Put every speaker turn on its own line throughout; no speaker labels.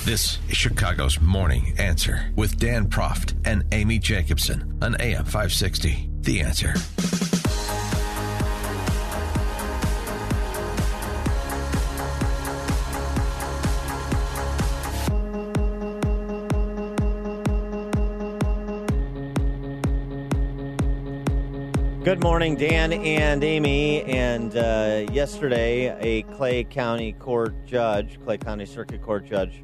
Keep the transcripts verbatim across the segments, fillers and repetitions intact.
This is Chicago's Morning Answer with Dan Proft and Amy Jacobson on A M five sixty. The Answer.
Good morning, Dan and Amy. And uh, yesterday, a Clay County Court judge, Clay County Circuit Court judge,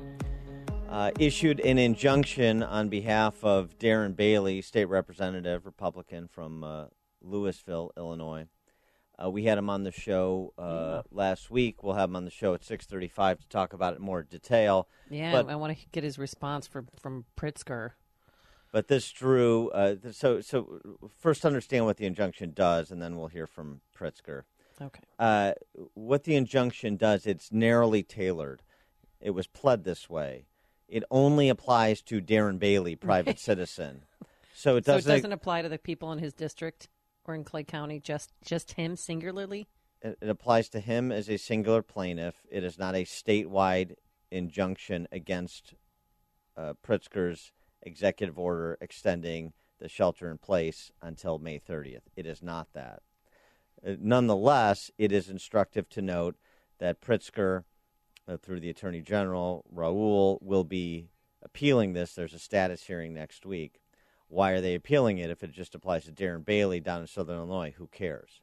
uh, issued an injunction on behalf of Darren Bailey, state representative, Republican from uh, Louisville, Illinois. Uh, we had him on the show uh, yeah. last week. We'll have him on the show at six thirty-five to talk about it in more detail.
Yeah,
but,
I want to get his response for, from Pritzker.
But this drew, uh, so so first understand what the injunction does, and then we'll hear from Pritzker.
Okay.
Uh, what the injunction does, it's narrowly tailored. It was pled this way. It only applies to Darren Bailey, private citizen. So it doesn't,
so it doesn't apply to the people in his district or in Clay County, just, just him singularly?
It, it applies to him as a singular plaintiff. It is not a statewide injunction against uh, Pritzker's executive order extending the shelter in place until May thirtieth. It is not that. Uh, nonetheless, it is instructive to note that Pritzker, uh, through the Attorney General, Raul, will be appealing this. There's a status hearing next week. Why are they appealing it if it just applies to Darren Bailey down in Southern Illinois? Who cares?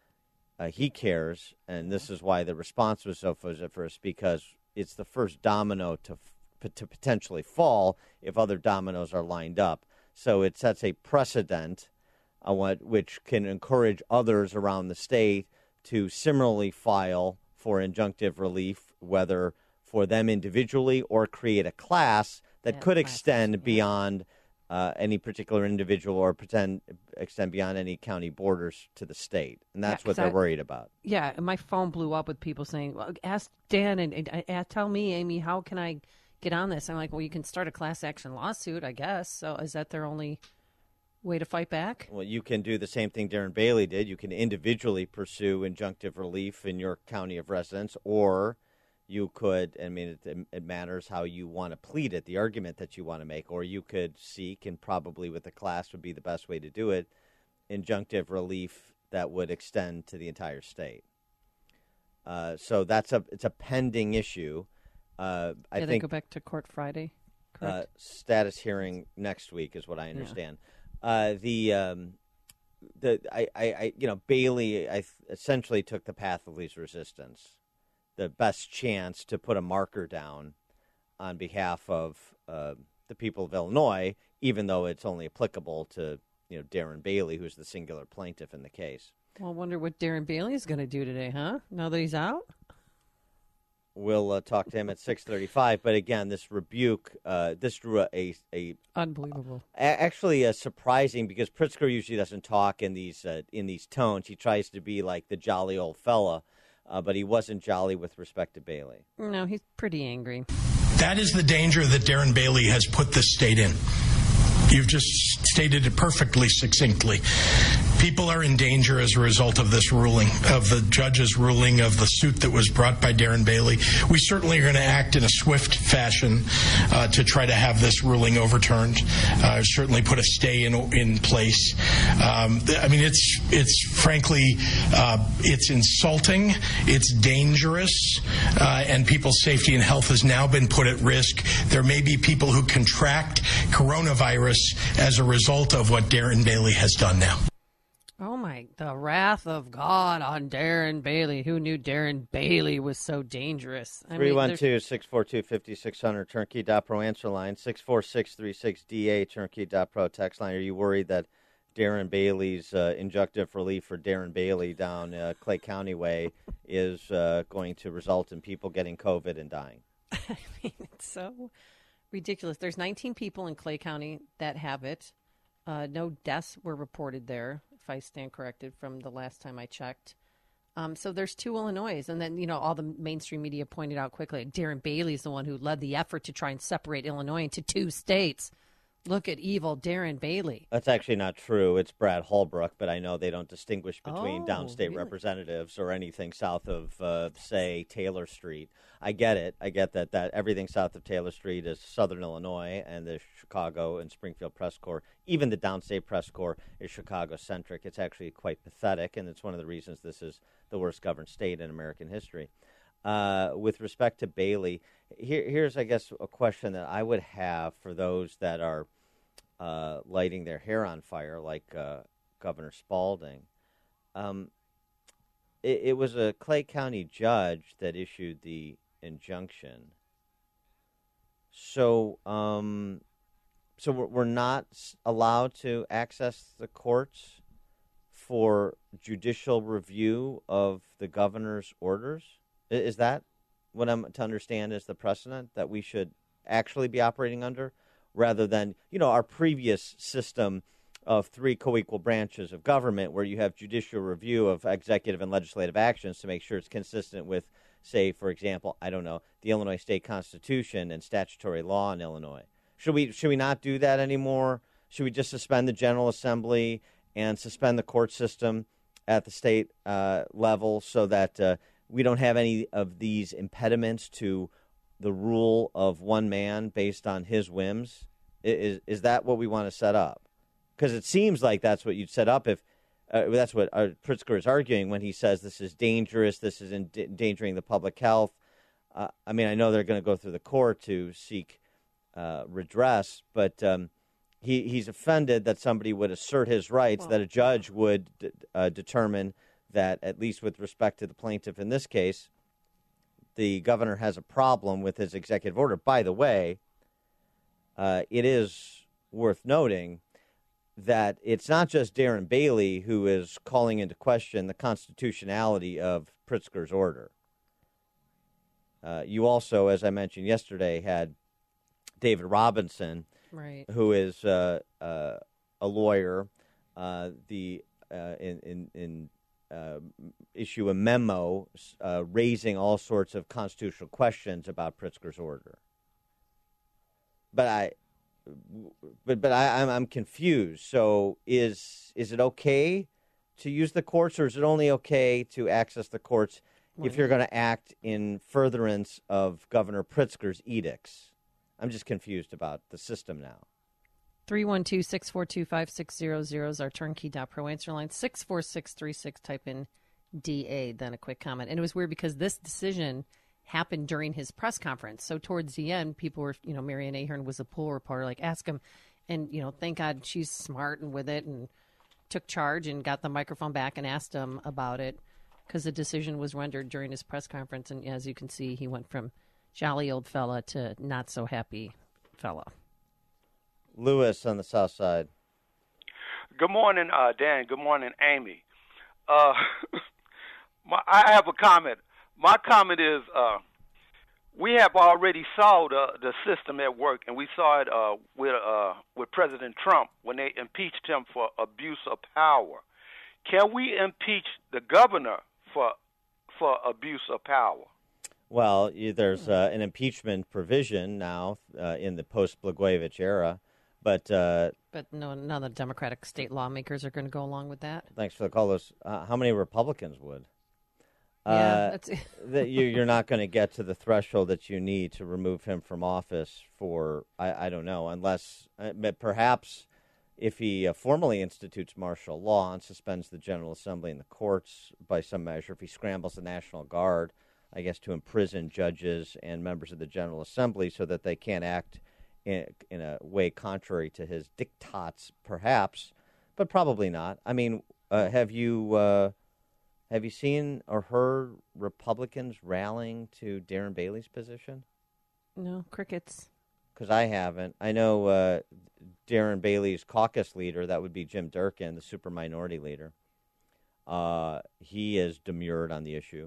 Uh, he cares, and this is why the response was so vociferous, because it's the first domino to to potentially fall if other dominoes are lined up. So it sets a precedent uh, what, which can encourage others around the state to similarly file for injunctive relief, whether for them individually or create a class that
yeah,
could
classes,
extend
yeah.
beyond uh, any particular individual or pretend extend beyond any county borders to the state. And that's
yeah,
what they're
I,
worried about.
Yeah, my phone blew up with people saying, well, ask Dan and, and uh, tell me, Amy, how can I get on this? I'm like, well, you can start a class action lawsuit, I guess. So is that their only way to fight back?
Well, you can do the same thing Darren Bailey did. You can individually pursue injunctive relief in your county of residence, or you could, I mean, it, it matters how you want to plead it, the argument that you want to make, or you could seek, and probably with the class would be the best way to do it, injunctive relief that would extend to the entire state. Uh, so that's a it's a pending issue. Uh, I
yeah,
think
they go back to court Friday, correct?
Uh, status hearing next week is what I understand. Yeah. Uh, the um, the I, I, I you know Bailey I th- essentially took the path of least resistance, the best chance to put a marker down on behalf of uh, the people of Illinois, even though it's only applicable to you know Darren Bailey, who's the singular plaintiff in the case.
Well, I wonder what Darren Bailey is going to do today, huh? Now that he's out.
We'll uh, talk to him at six thirty-five. But again, this rebuke, uh, this drew a, a, a
unbelievable,
a, actually a surprising, because Pritzker usually doesn't talk in these uh, in these tones. He tries to be like the jolly old fella, uh, but he wasn't jolly with respect to Bailey.
No, he's pretty angry.
That is the danger that Darren Bailey has put the state in. You've just stated it perfectly succinctly. People are in danger as a result of this ruling, of the judge's ruling, of the suit that was brought by Darren Bailey. We certainly are going to act in a swift fashion uh, to try to have this ruling overturned. Uh, certainly put a stay in in place. Um, I mean, it's it's frankly uh, it's insulting, it's dangerous, uh, and people's safety and health has now been put at risk. There may be people who contract coronavirus as a result of what Darren Bailey has done now.
Oh, my, the wrath of God on Darren Bailey. Who knew Darren Bailey was so dangerous?
three one two, six four two, five six zero zero, turnkey dot pro answer line, six four six three six D A, turnkey dot pro text line. Are you worried that Darren Bailey's uh, injunctive relief for Darren Bailey down uh, Clay County way is uh, going to result in people getting COVID and dying?
I mean, it's so ridiculous. There's nineteen people in Clay County that have it. Uh, no deaths were reported there, if I stand corrected from the last time I checked. Um, so there's two Illinois. And then, you know, all the mainstream media pointed out quickly, Darren Bailey's the one who led the effort to try and separate Illinois into two states. Look at evil Darren Bailey.
That's actually not true. It's Brad Holbrook, but I know they don't distinguish between
Oh,
downstate
really?
representatives or anything south of, uh, say, Taylor Street. I get it. I get that, that everything south of Taylor Street is Southern Illinois, and the Chicago and Springfield Press Corps, even the downstate Press Corps, is Chicago-centric. It's actually quite pathetic, and it's one of the reasons this is the worst governed state in American history. Uh, with respect to Bailey, here, here's, I guess, a question that I would have for those that are uh, lighting their hair on fire, like uh, Governor Spalding. Um, it, it was a Clay County judge that issued the injunction. So, um, so we're, we're not allowed to access the courts for judicial review of the governor's orders? Is that what I'm to understand is the precedent that we should actually be operating under, rather than, you know, our previous system of three co-equal branches of government where you have judicial review of executive and legislative actions to make sure it's consistent with, say, for example, I don't know, the Illinois State Constitution and statutory law in Illinois. Should we should we not do that anymore? Should we just suspend the General Assembly and suspend the court system at the state uh, level so that uh, we don't have any of these impediments to the rule of one man based on his whims? Is is that what we want to set up? Because it seems like that's what you'd set up if uh, that's what uh, Pritzker is arguing when he says this is dangerous, this is end- endangering the public health. Uh, I mean, I know they're going to go through the court to seek uh, redress, but um, he he's offended that somebody would assert his rights, well, that a judge would d- uh, determine that, at least with respect to the plaintiff in this case, the governor has a problem with his executive order. By the way, uh, it is worth noting that it's not just Darren Bailey who is calling into question the constitutionality of Pritzker's order. Uh, you also, as I mentioned yesterday, had David Robinson,
right,
who is uh, uh, a lawyer, uh, the uh, in in, in Uh, issue a memo uh, raising all sorts of constitutional questions about Pritzker's order. But I, but but I, I'm I'm confused. So is is it okay to use the courts, or is it only okay to access the courts right. if you're going to act in furtherance of Governor Pritzker's edicts? I'm just confused about the system now.
three one two, six four two, five six zero zero is our turnkey.pro answer line. six four six three six, type in D A, then a quick comment. And it was weird because this decision happened during his press conference. So towards the end, people were, you know, Marianne Ahern was a poll reporter, like, ask him. And, you know, thank God she's smart and with it and took charge and got the microphone back and asked him about it because the decision was rendered during his press conference. And as you can see, he went from jolly old fella to not so happy fella.
Lewis on the south side.
Good morning, uh, Dan. Good morning, Amy. Uh, my, I have a comment. My comment is uh, we have already saw the, the system at work, and we saw it uh, with uh, with President Trump when they impeached him for abuse of power. Can we impeach the governor for for abuse of power?
Well, you, there's uh, an impeachment provision now uh, in the post-Blagojevich era. But uh,
but no, none of the Democratic state lawmakers are going to go along with that.
Thanks for the call. Those, uh, how many Republicans would?
Yeah,
uh,
that's
that you, you're not going to get to the threshold that you need to remove him from office for, I, I don't know, unless uh, perhaps if he uh, formally institutes martial law and suspends the General Assembly and the courts by some measure, if he scrambles the National Guard, I guess, to imprison judges and members of the General Assembly so that they can't act In, in a way contrary to his diktats, perhaps, but probably not. I mean, uh, have you uh, have you seen or heard Republicans rallying to Darren Bailey's position?
No, crickets.
Because I haven't. I know uh, Darren Bailey's caucus leader, that would be Jim Durkin, the super minority leader. Uh, he is demurred on the issue.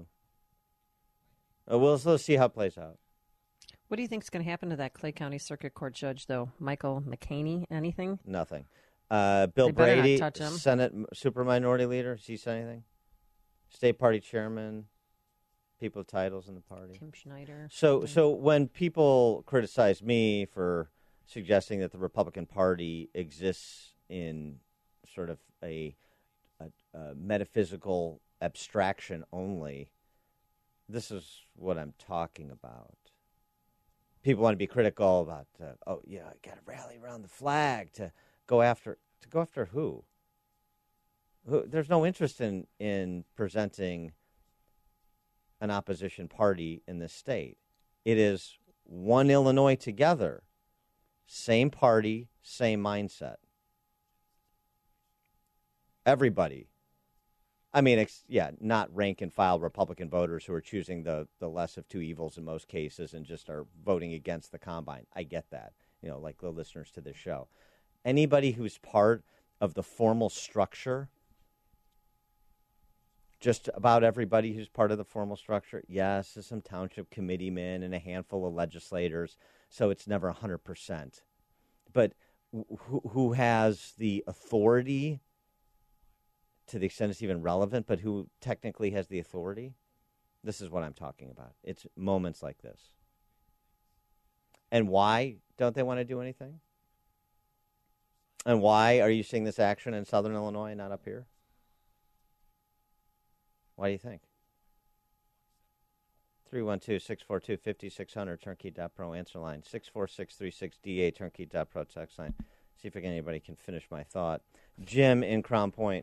Uh, well, let's, let's see how it plays out.
What do you think is going to happen to that Clay County Circuit Court judge, though? Michael McCaney, anything?
Nothing. Uh, Bill
They better not
Brady,
touch him.
Senate super minority leader. Has he said anything? State party chairman, people with titles in the party.
Tim Schneider.
So,
something.
so when people criticize me for suggesting that the Republican Party exists in sort of a, a, a metaphysical abstraction only. This is what I'm talking about. People want to be critical about, uh, oh, yeah, I got to rally around the flag to go after, to go after who? who? There's no interest in, in presenting an opposition party in this state. It is one Illinois together, same party, same mindset. Everybody. I mean, it's, yeah, not rank and file Republican voters who are choosing the, the less of two evils in most cases and just are voting against the combine. I get that, you know, like the listeners to this show. Anybody who's part of the formal structure, just about everybody who's part of the formal structure, yes, there's some township committeemen and a handful of legislators, so it's never one hundred percent. But who, who has the authority, to the extent it's even relevant, but who technically has the authority? This is what I'm talking about. It's moments like this. And why don't they want to do anything? And why are you seeing this action in Southern Illinois and not up here? Why do you think? three one two, six four two, five six zero zero, turnkey dot pro answer line, six four six three six D A, turnkey dot pro text line. See if anybody can finish my thought. Jim in Crown Point.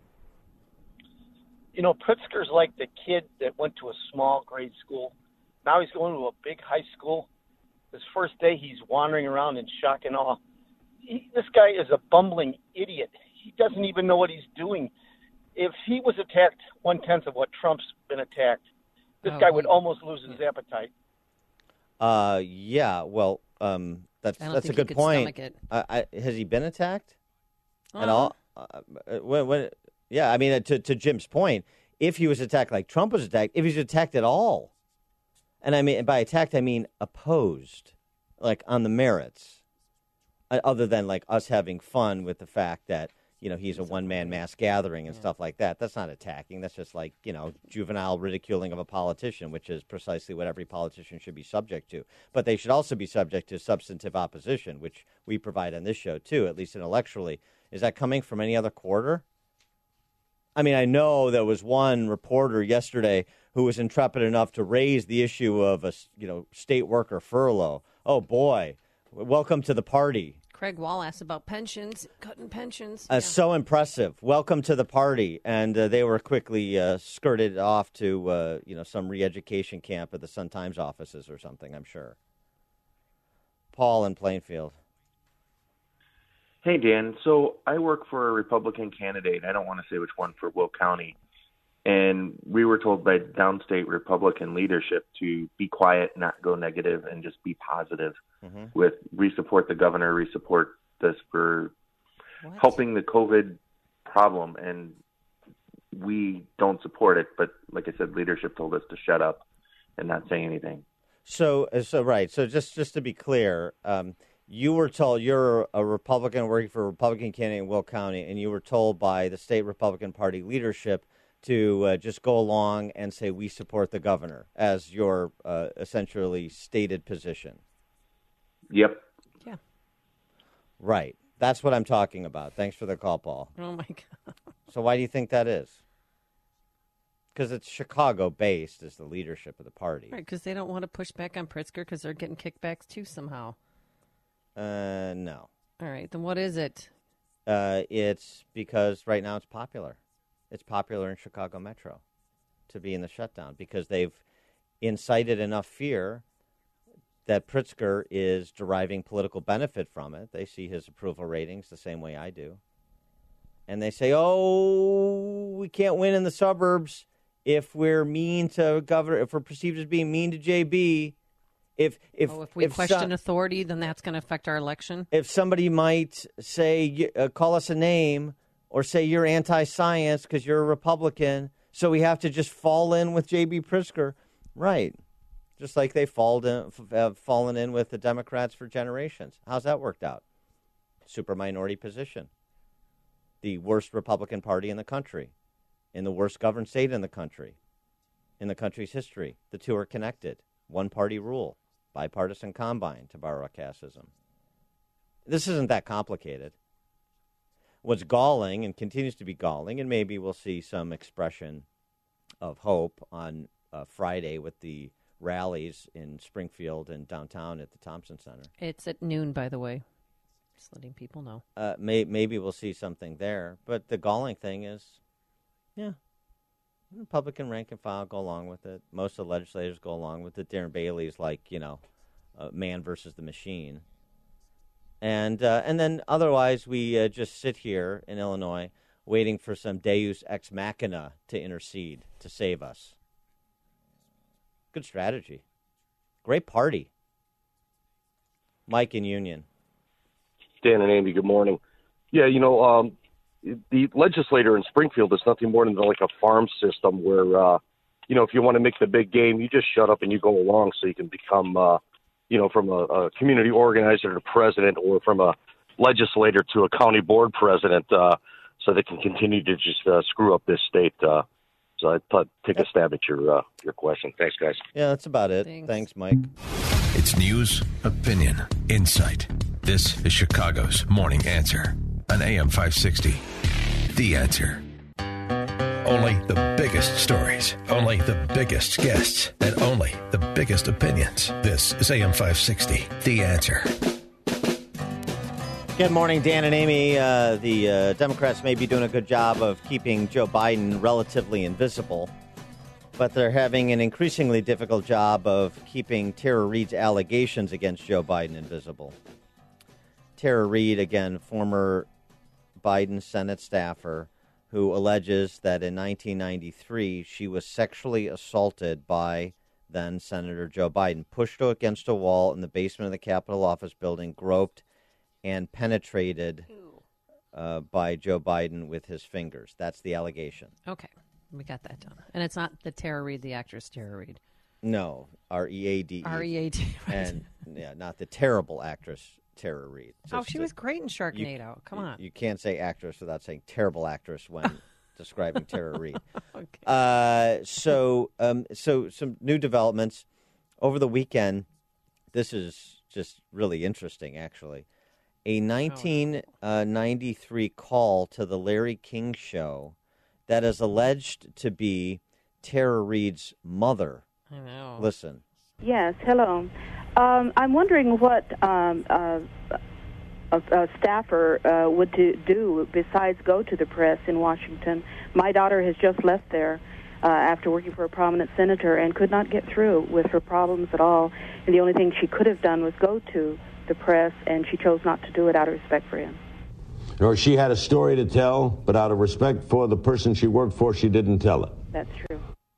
You know, Pritzker's like the kid that went to a small grade school. Now he's going to a big high school. His first day, he's wandering around in shock and awe. He, this guy is a bumbling idiot. He doesn't even know what he's doing. If he was attacked one-tenth of what Trump's been attacked, this
oh,
guy would almost lose his appetite.
Uh, yeah, well, um, that's that's a good point. Uh, I, has he been attacked uh-huh. at all? Uh, when, when, yeah, I mean, to to Jim's point, if he was attacked like Trump was attacked, if he's attacked at all, and I mean by attacked I mean opposed, like on the merits, uh, other than like us having fun with the fact that, you know, he's a one-man mass gathering and yeah. stuff like that. That's not attacking. That's just like, you know, juvenile ridiculing of a politician, which is precisely what every politician should be subject to. But they should also be subject to substantive opposition, which we provide on this show, too, at least intellectually. Is that coming from any other quarter? I mean, I know there was one reporter yesterday who was intrepid enough to raise the issue of a, you know, state worker furlough. Oh, boy. Welcome to the party.
Craig Wall asked about pensions, cutting pensions.
Uh,
yeah.
So impressive. Welcome to the party. And uh, they were quickly uh, skirted off to, uh, you know, some re-education camp at the Sun-Times offices or something, I'm sure. Paul in Plainfield.
Hey, Dan. So I work for a Republican candidate. I don't want to say which one, for Will County. And we were told by downstate Republican leadership to be quiet, not go negative, and just be positive. Mm-hmm. With re-support the governor, re-support this for what? helping the COVID problem. And we don't support it. But like I said, leadership told us to shut up and not say anything.
So, so right. So just, just to be clear, um, you were told you're a Republican working for a Republican candidate in Will County, and you were told by the state Republican Party leadership to uh, just go along and say we support the governor as your uh, essentially stated position.
Yep.
Yeah.
Right. That's what I'm talking about. Thanks for the call, Paul.
Oh, my God.
So why do you think that is? Because it's Chicago-based as the leadership of the party.
Right, because they don't want to push back on Pritzker because they're getting kickbacks too somehow.
Uh, no.
All right, then what is it?
Uh, it's because right now it's popular. It's popular in Chicago Metro to be in the shutdown because they've incited enough fear that Pritzker is deriving political benefit from it. They see his approval ratings the same way I do. And they say, oh, we can't win in the suburbs if we're mean to governor, if we're perceived as being mean to J B. If if,
oh, if we
if
question
so,
authority, then that's going to affect our election?
If somebody might say, uh, call us a name or say you're anti-science because you're a Republican, so we have to just fall in with J B. Pritzker. Right. Just like they fall in, have fallen in with the Democrats for generations. How's that worked out? Super minority position. The worst Republican Party in the country, in the worst governed state in the country, in the country's history. The two are connected. One party rule, bipartisan combine, to borrow a Cassism. This isn't that complicated. What's galling and continues to be galling, and maybe we'll see some expression of hope on uh, Friday with the rallies in Springfield and downtown at the Thompson Center.
It's at noon, by the way. Just letting people know.
Uh, may, maybe we'll see something there. But the galling thing is, yeah, Republican rank and file go along with it. Most of the legislators go along with it. Darren Bailey is like, you know, uh, man versus the machine. And uh, and then otherwise we uh, just sit here in Illinois waiting for some deus ex machina to intercede to save us. Good strategy. Great party. Mike in Union.
Dan and Amy, good morning. Yeah, you know, um, the legislator in Springfield is nothing more than like a farm system where, uh, you know, if you want to make the big game, you just shut up and you go along so you can become, uh, you know, from a, a community organizer to president or from a legislator to a county board president uh, so they can continue to just uh, screw up this state. Uh, so I thought take a stab at your uh, your question. Thanks, guys.
Yeah, that's about it.
Thanks.
Thanks, Mike.
It's news, opinion, insight. This is Chicago's Morning Answer on A M five sixty. The Answer. Only the biggest stories, only the biggest guests, and only the biggest opinions. This is A M five sixty. The Answer.
Good morning, Dan and Amy. Uh, the uh, Democrats may be doing a good job of keeping Joe Biden relatively invisible, but they're having an increasingly difficult job of keeping Tara Reade's allegations against Joe Biden invisible. Tara Reade, again, former Biden Senate staffer, who alleges that in nineteen ninety-three she was sexually assaulted by then Senator Joe Biden, pushed her against a wall in the basement of the Capitol office building, groped and penetrated uh, by Joe Biden with his fingers. That's the allegation.
Okay, we got that done. And it's not the Tara Reade, the actress Tara Reade.
No, R E A D E.
R E A D. Right.
And, yeah, not the terrible actress Tara Reade.
Oh,
Just
she
the,
was great in Sharknado.
you,
Come on.
You can't say actress without saying terrible actress when describing Tara Reade.
Okay.
Uh, so, um, so some new developments over the weekend. This is just really interesting, actually. A nineteen ninety-three call to the Larry King Show that is alleged to be Tara Reade's mother.
I know.
Listen.
Yes, hello. Um, I'm wondering what um, uh, a, a staffer uh, would do, do besides go to the press in Washington. My daughter has just left there uh, after working for a prominent senator and could not get through with her problems at all. And the only thing she could have done was go to the press, and she chose not to do it out of respect for him.
Or she had a story to tell, but out of respect for the person she worked for, she didn't tell it.
That's true.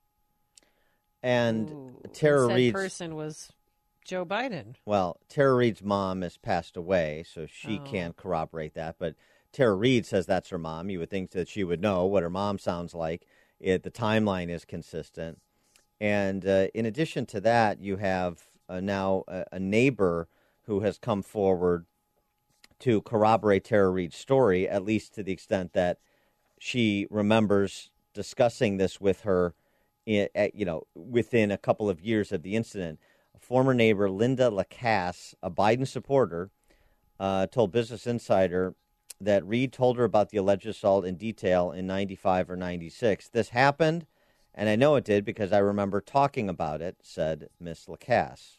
And
Ooh,
Tara
said
Reade's
person was Joe Biden.
Well, Tara Reade's mom has passed away, so she
Oh.
can't corroborate that. But Tara Reade says that's her mom. You would think that she would know what her mom sounds like. It, the timeline is consistent. And uh, in addition to that, you have uh, now a, a neighbor who has come forward to corroborate Tara Reade's story, at least to the extent that she remembers discussing this with her, in, at, you know, within a couple of years of the incident. Former neighbor Linda Lacasse, a Biden supporter, uh, told Business Insider that Reade told her about the alleged assault in detail in ninety-five or ninety-six. This happened, and I know it did because I remember talking about it, said Miss Lacasse.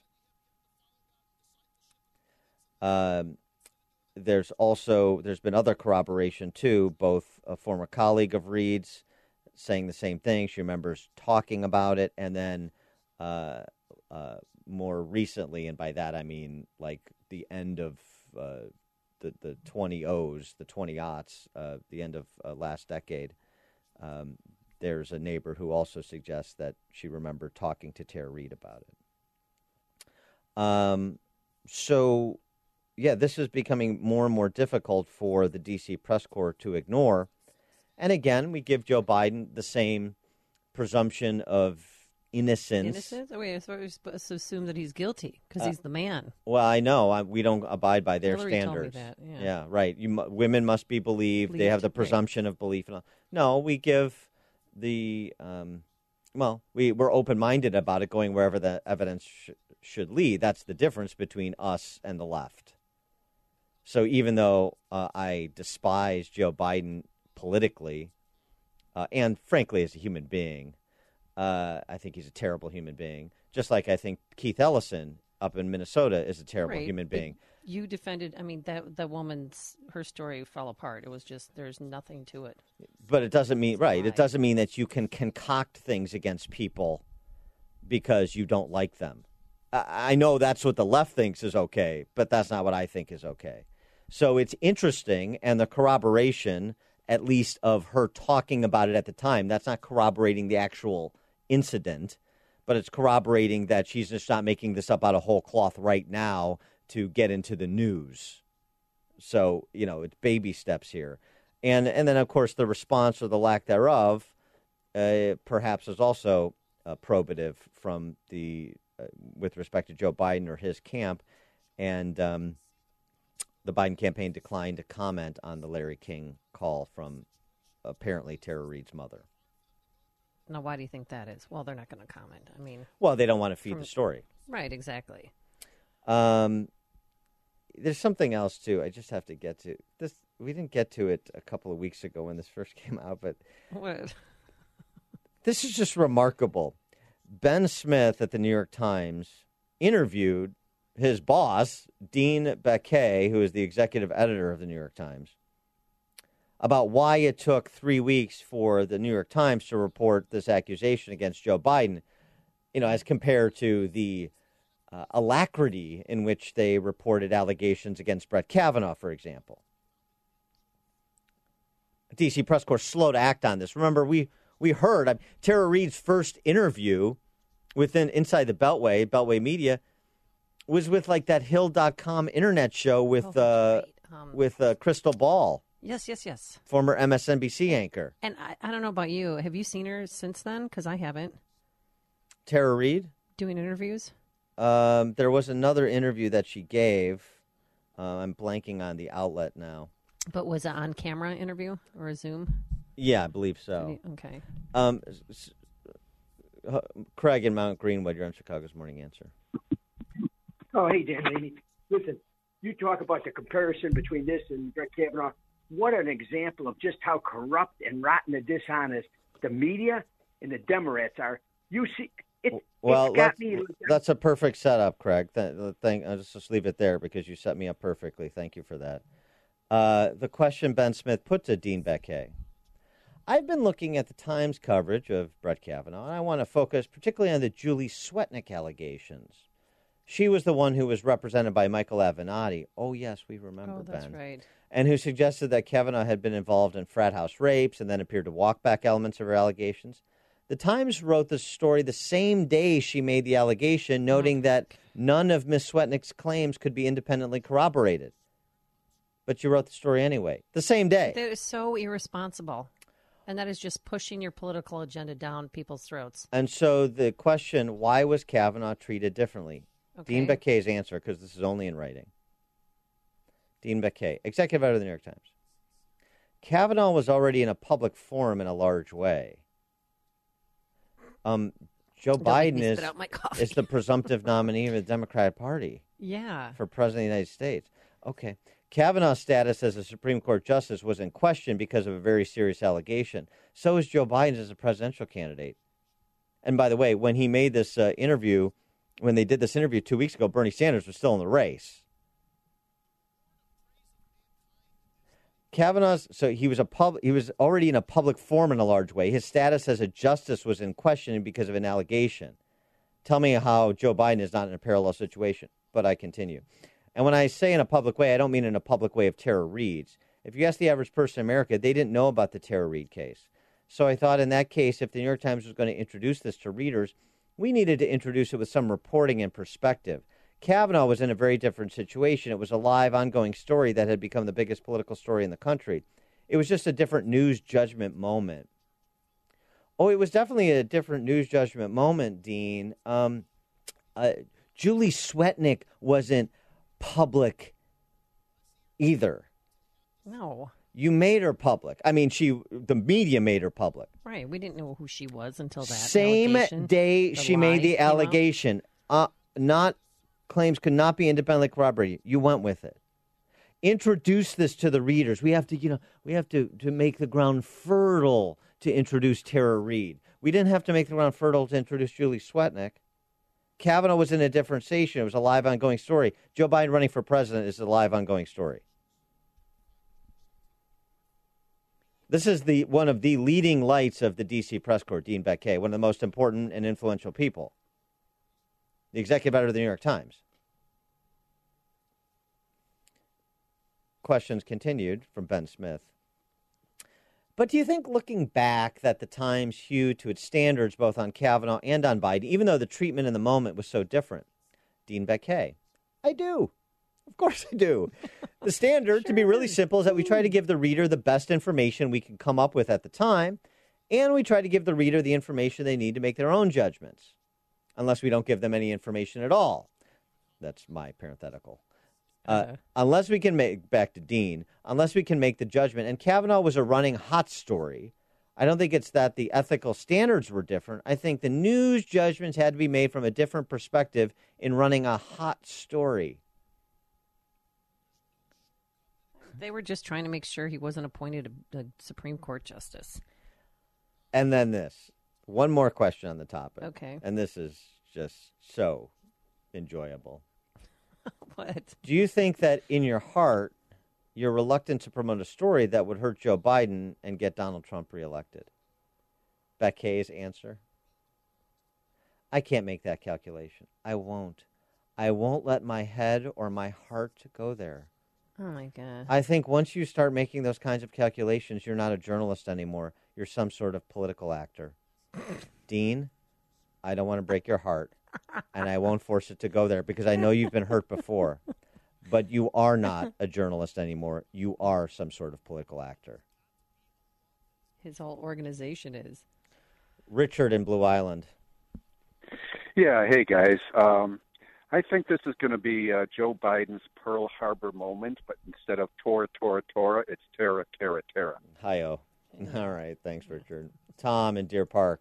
Um, there's also, there's been other corroboration, too, both a former colleague of Reade's saying the same thing. She remembers talking about it, and then uh, uh, more recently, and by that I mean like the end of uh, the, the twenty ohs, the twenty aughts, uh, the end of uh, last decade, um, there's a neighbor who also suggests that she remembered talking to Tara Reade about it. Um, so... Yeah, this is becoming more and more difficult for the D C press corps to ignore. And again, we give Joe Biden the same presumption of innocence.
Innocence? Oh, wait, I thought we were supposed to assume that he's guilty because
Uh,
he's the man.
Well, I know. I, we don't abide by their
Hillary
standards.
told me that, yeah.
right. You, mu- women must be believed. They
Believed,
have the
right.
presumption of belief. And all. No, we give the, um, well, we, we're open-minded about it going wherever the evidence sh- should lead. That's the difference between us and the left. So even though uh, I despise Joe Biden politically, uh, and frankly as a human being, uh, I think he's a terrible human being, just like I think Keith Ellison up in Minnesota is a terrible
Right.
human being.
You defended, I mean, that that woman's, her story fell apart. It was just, there's nothing to it.
But it doesn't mean, right,
lie.
it doesn't mean that you can concoct things against people because you don't like them. I, I know that's what the left thinks is okay, but that's not what I think is okay. So it's interesting, and the corroboration, at least of her talking about it at the time, that's not corroborating the actual incident, but it's corroborating that she's just not making this up out of whole cloth right now to get into the news. So, you know, it's baby steps here. And and then, of course, the response or the lack thereof uh, perhaps is also uh, probative from the, uh, with respect to Joe Biden or his camp. And um, the Biden campaign declined to comment on the Larry King call from apparently Tara Reade's mother.
Now, why do you think that is? Well, they're not going to comment. I mean,
Well, they don't want to feed
from-
the story.
right, exactly.
Um, there's something else too. I just have to get to this. We didn't get to it a couple of weeks ago when this first came out, but
What?
this is just remarkable. Ben Smith at the New York Times interviewed his boss, Dean Baquet, who is the executive editor of the New York Times, about why it took three weeks for the New York Times to report this accusation against Joe Biden, you know, as compared to the uh, alacrity in which they reported allegations against Brett Kavanaugh, for example. D C press corps slow to act on this. Remember, we we heard uh, Tara Reade's first interview within Inside the Beltway, Beltway Media, was with like that Hill dot com internet show with
Oh, that's
uh,
right. Um,
with uh, Crystal Ball,
Yes, yes, yes.
former M S N B C anchor.
And I, I don't know about you. Have you seen her since then? Because I haven't.
Tara Reade.
Doing interviews?
Um, there was another interview that she gave. Uh, I'm blanking on the outlet now.
But was it on camera interview or a Zoom?
Yeah, I believe so.
Okay.
Um, s- s- uh, Craig in Mount Greenwood, you're on Chicago's Morning Answer.
Oh, hey, Dan Laney. Listen, you talk about the comparison between this and Brett Kavanaugh. What an example of just how corrupt and rotten and dishonest the media and the Democrats are. You see, it,
Well,
it's got
let's-
me.
that's a perfect setup, Craig. Th- thank, I'll just, just leave it there because you set me up perfectly. Thank you for that. Uh, the question Ben Smith put to Dean Baquet. I've been looking at the Times coverage of Brett Kavanaugh, and I want to focus particularly on the Julie Swetnick allegations. She was the one who was represented by Michael Avenatti. Oh, yes, we remember,
Oh, that's
Ben.
right.
And who suggested that Kavanaugh had been involved in frat house rapes and then appeared to walk back elements of her allegations. The Times wrote the story the same day she made the allegation, noting that none of Miss Swetnick's claims could be independently corroborated. But you wrote the story anyway, the same day.
That is so irresponsible. And that is just pushing your political agenda down people's throats.
And so the question, why was Kavanaugh treated differently?
Okay.
Dean Baquet's answer, because this is only in writing. Dean Baquet, executive editor of the New York Times. Kavanaugh was already in a public forum in a large way. Um, Joe
Don't make
Biden
me
is,
spit out my coffee.
is the presumptive nominee of the Democratic Party
Yeah.
for president of the United States. Okay. Kavanaugh's status as a Supreme Court justice was in question because of a very serious allegation. So is Joe Biden's as a presidential candidate. And by the way, when he made this uh, interview, when they did this interview two weeks ago, Bernie Sanders was still in the race. Kavanaugh's, so he was a pub, he was already in a public forum in a large way. His status as a justice was in question because of an allegation. Tell me how Joe Biden is not in a parallel situation, but I continue. And when I say in a public way, I don't mean in a public way of Tara Reade's. If you ask the average person in America, they didn't know about the Tara Reade case. So I thought in that case, if the New York Times was going to introduce this to readers, we needed to introduce it with some reporting and perspective. Kavanaugh was in a very different situation. It was a live, ongoing story that had become the biggest political story in the country. It was just a different news judgment moment. Oh, it was definitely a different news judgment moment, Dean. Um, uh, Julie Swetnick wasn't public either.
No.
You made her public. I mean, she the media made her public.
Right. We didn't know who she was until that
Same
allegation,
day
the
she
lie
made the
came out.
allegation. Uh, not claims could not be independently corroborated. You went with it. introduce this to the readers. We have to, you know, we have to, to make the ground fertile to introduce Tara Reade. We didn't have to make the ground fertile to introduce Julie Swetnick. Kavanaugh was in a different station. It was a live, ongoing story. Joe Biden running for president is a live, ongoing story. This is the one of the leading lights of the D C press corps, Dean Baquet, one of the most important and influential people. The executive editor of the New York Times. Questions continued from Ben Smith. But do you think, looking back, that the Times hewed to its standards both on Kavanaugh and on Biden, even though the treatment in the moment was so different? Dean Baquet. I do. Of course I do. The standard, sure. to be really simple, is that we try to give the reader the best information we can come up with at the time, and we try to give the reader the information they need to make their own judgments, unless we don't give them any information at all. That's my parenthetical. Uh, uh, unless we can make, back to Dean, unless we can make the judgment, and Kavanaugh was a running hot story, I don't think it's that the ethical standards were different. I think the news judgments had to be made from a different perspective in running a hot story.
They were just trying to make sure he wasn't appointed a, a Supreme Court justice.
And then this. One more question on the topic.
Okay.
And this is just so enjoyable.
What?
Do you think that in your heart, you're reluctant to promote a story that would hurt Joe Biden and get Donald Trump reelected? Baquet's answer? I can't make that calculation. I won't. I won't let my head or my heart go there.
Oh, my God.
I think once you start making those kinds of calculations, you're not a journalist anymore. You're some sort of political actor. Dean, I don't want to break your heart, and I won't force it to go there because I know you've been hurt before. But you are not a journalist anymore. You are some sort of political actor.
His whole organization is.
Richard in Blue Island.
Yeah, hey, guys. Um, I think this is going to be uh, Joe Biden's Pearl Harbor moment, but instead of Tora, Tora, Tora, it's Terra, Terra, Terra.
Hi-oh. All right. Thanks, Richard. Tom in Deer Park.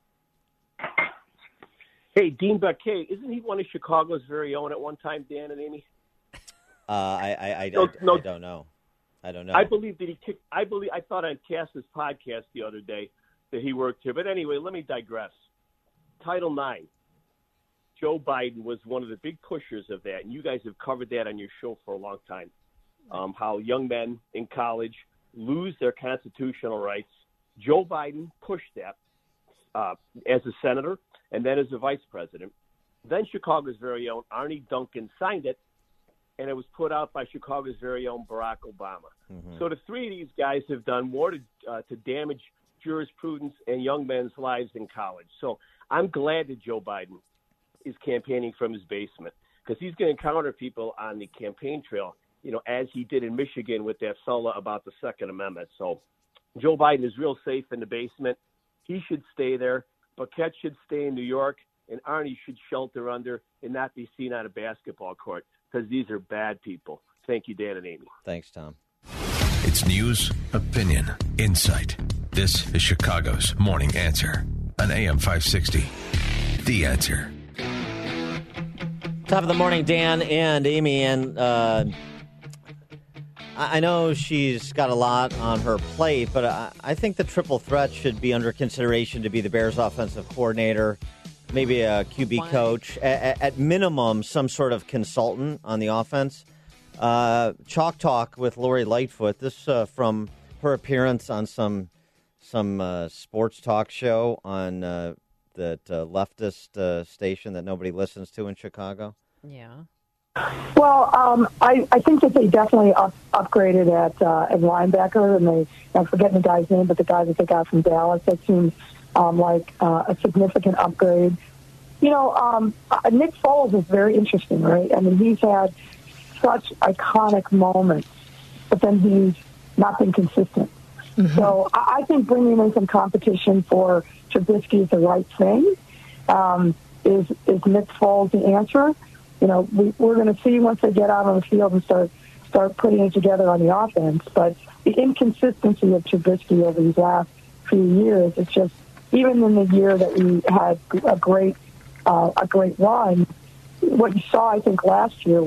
Hey, Dean Baquet, isn't he one of Chicago's very own at one time, Dan and Amy?
Uh, I, I, I,
no,
I,
no,
I don't know. I don't know.
I believe that he kicked, I believe, I thought on Cass's podcast the other day that he worked here. But anyway, let me digress. Title nine. Joe Biden was one of the big pushers of that, and you guys have covered that on your show for a long time, um, how young men in college lose their constitutional rights. Joe Biden pushed that uh, as a senator and then as a vice president. Then Chicago's very own Arnie Duncan signed it, and it was put out by Chicago's very own Barack Obama. Mm-hmm. So the three of these guys have done more to, uh, to damage jurisprudence and young men's lives in college. So I'm glad that Joe Biden is campaigning from his basement because he's going to encounter people on the campaign trail, you know, as he did in Michigan with that fella about the Second Amendment. So Joe Biden is real safe in the basement. He should stay there. Baquet should stay in New York, and Arnie should shelter under and not be seen on a basketball court because these are bad people. Thank you, Dan and Amy.
Thanks, Tom.
It's news, opinion, insight. This is Chicago's Morning Answer on A M five sixty. The Answer.
Top of the morning, Dan and Amy. And uh, I know she's got a lot on her plate, but I, I think the triple threat should be under consideration to be the Bears offensive coordinator, maybe a Q B Why? coach, at, at minimum, some sort of consultant on the offense. Uh, Chalk Talk with Lori Lightfoot. This uh, from her appearance on some some uh, sports talk show on uh, that uh, leftist uh, station that nobody listens to in Chicago.
Yeah.
Well, um, I, I think that they definitely up, upgraded at uh, at linebacker, and they I'm forgetting the guy's name, but the guy that they got from Dallas, that seems um, like uh, a significant upgrade. You know, um, Nick Foles is very interesting, right? I mean, he's had such iconic moments, but then he's not been consistent. Mm-hmm. So I think bringing in some competition for Trubisky is the right thing. Um, is is Nick Foles the answer? You know, we, we're going to see once they get out on the field and start start putting it together on the offense. But the inconsistency of Trubisky over these last few years, it's just, even in the year that we had a great uh, a great run, what you saw, I think, last year was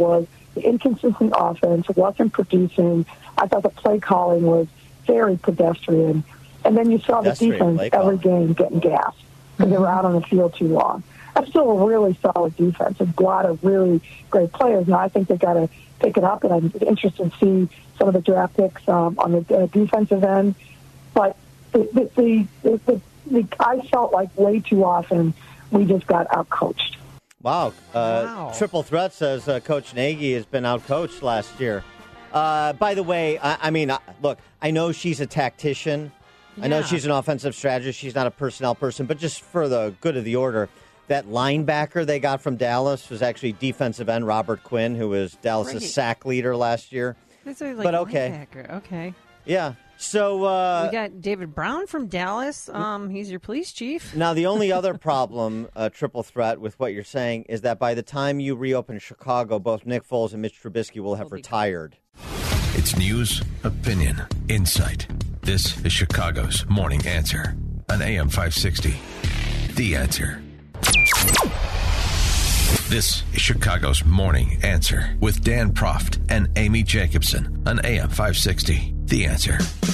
the inconsistent offense wasn't producing. I thought the play calling was very pedestrian. And then you saw the
Pedestrian
defense every game getting gassed because they were out on the field too long. That's still a really solid defense. A lot of really great players. Now, I think they've got to pick it up, and I'm interested to see some of the draft picks um, on the uh, defensive end. But the, the, the, the, the, the, I felt like way too often we just got outcoached.
Wow. Uh,
Wow.
Triple Threat says uh, Coach Nagy has been outcoached last year. Uh, by the way, I, I mean, uh, look, I know she's a tactician. I know
Yeah.
she's an offensive strategist. She's not a personnel person. But just for the good of the order, that linebacker they got from Dallas was actually defensive end Robert Quinn, who was Dallas'
Right.
sack leader last year.
These are like
But okay.
linebacker. Okay.
Yeah. So uh,
We got David Brown from Dallas. Um, he's your police chief.
now the only other problem, uh, Triple Threat, with what you're saying is that by the time you reopen Chicago, both Nick Foles and Mitch Trubisky will have retired.
It's news, opinion, insight. This is Chicago's Morning Answer on A M five sixty. The Answer. This is Chicago's Morning Answer with Dan Proft and Amy Jacobson on A M five sixty. The Answer.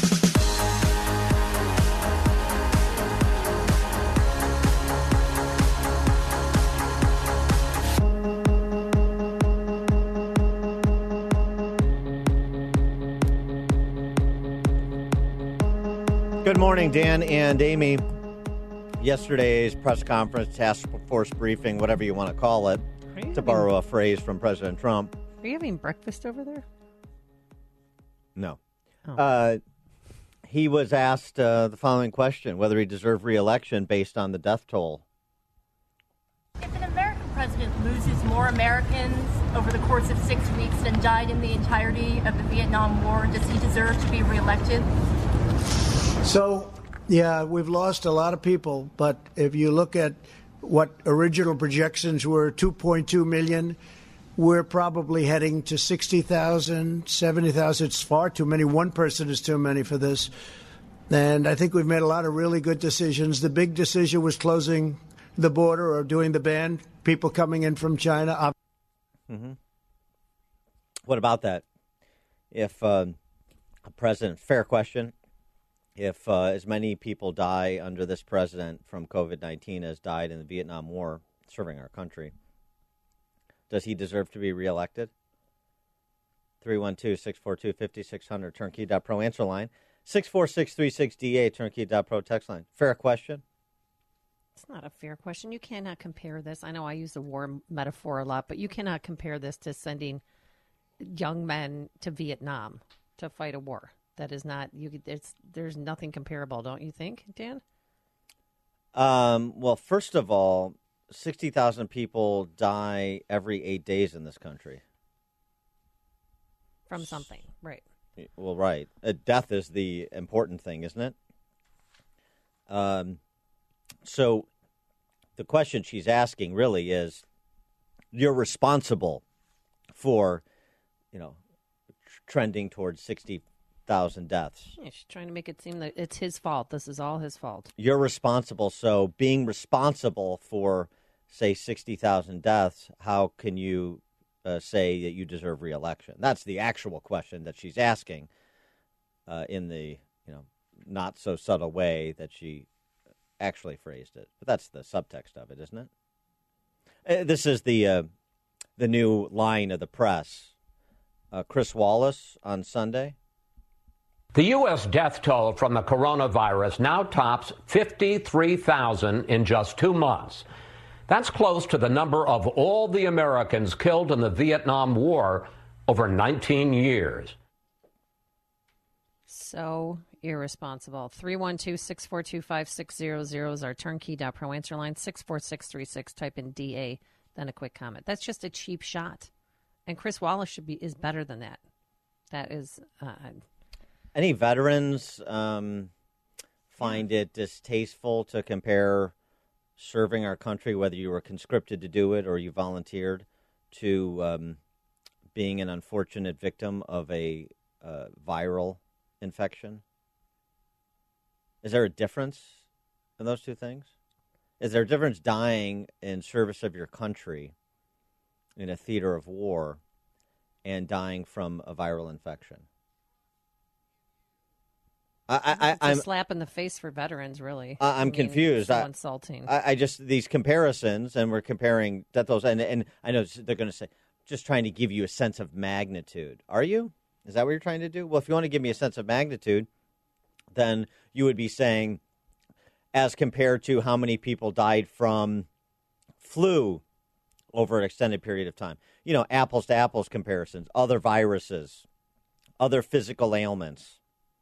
Good morning, Dan and Amy. Yesterday's press conference, task force briefing, whatever you want to call it,
Are you
to
having-
borrow a phrase from President Trump.
Are you having breakfast over there?
No.
Oh.
Uh, he was asked uh, the following question, whether he deserved re-election based on the death toll.
If an American president loses more Americans over the course of six weeks than died in the entirety of the Vietnam War, does he deserve to be reelected?
So, yeah, we've lost a lot of people, but if you look at what original projections were, two point two million, we're probably heading to sixty thousand, seventy thousand. It's far too many. One person is too many for this. And I think we've made a lot of really good decisions. The big decision was closing the border or doing the ban, people coming in from China.
Mm-hmm. What about that? If uh, a president, fair question, if uh, as many people die under this president from COVID nineteen as died in the Vietnam War serving our country, does he deserve to be reelected? three one two, six four two, five six zero zero, turnkey dot pro answer line. six four six three six D A, turnkey dot pro text line. Fair question?
It's not a fair question. You cannot compare this. I know I use the war metaphor a lot, but you cannot compare this to sending young men to Vietnam to fight a war. That is not you. It's there's nothing comparable, don't you think, Dan?
Um, well, first of all, sixty thousand people die every eight days in this country.
From something, right?
Well, right. Uh, death is the important thing, isn't it? Um, so the question she's asking really is, you're responsible for, you know, tr- trending towards sixty thousand deaths.
Yeah, she's trying to make it seem that it's his fault. This is all his fault.
You're responsible. So being responsible for, say, sixty thousand deaths, how can you uh, say that you deserve re-election? That's the actual question that she's asking uh, in the, you know, not so subtle way that she actually phrased it. But that's the subtext of it, isn't it? Uh, this is the uh, the new line of the press. Uh, Chris Wallace on Sunday.
The U S death toll from the coronavirus now tops fifty-three thousand in just two months. That's close to the number of all the Americans killed in the Vietnam War over nineteen years.
So irresponsible. three one two, six four two, five six zero zero is our turnkey dot pro answer line. six four six three six, type in D A, then a quick comment. That's just a cheap shot. And Chris Wallace should be is better than that. That is... Uh,
Any veterans um, find it distasteful to compare serving our country, whether you were conscripted to do it or you volunteered, to um, being an unfortunate victim of a uh, viral infection? Is there a difference in those two things? Is there a difference dying in service of your country in a theater of war and dying from a viral infection. I, I,
it's
I'm
a slap in the face for veterans, really.
I, I'm
I mean,
confused.
So
I,
insulting.
I, I just these comparisons, and we're comparing that those, and and I know they're going to say just trying to give you a sense of magnitude. Are you? Is that what you're trying to do? Well, if you want to give me a sense of magnitude, then you would be saying, as compared to how many people died from flu over an extended period of time. You know, apples to apples comparisons, other viruses, other physical ailments.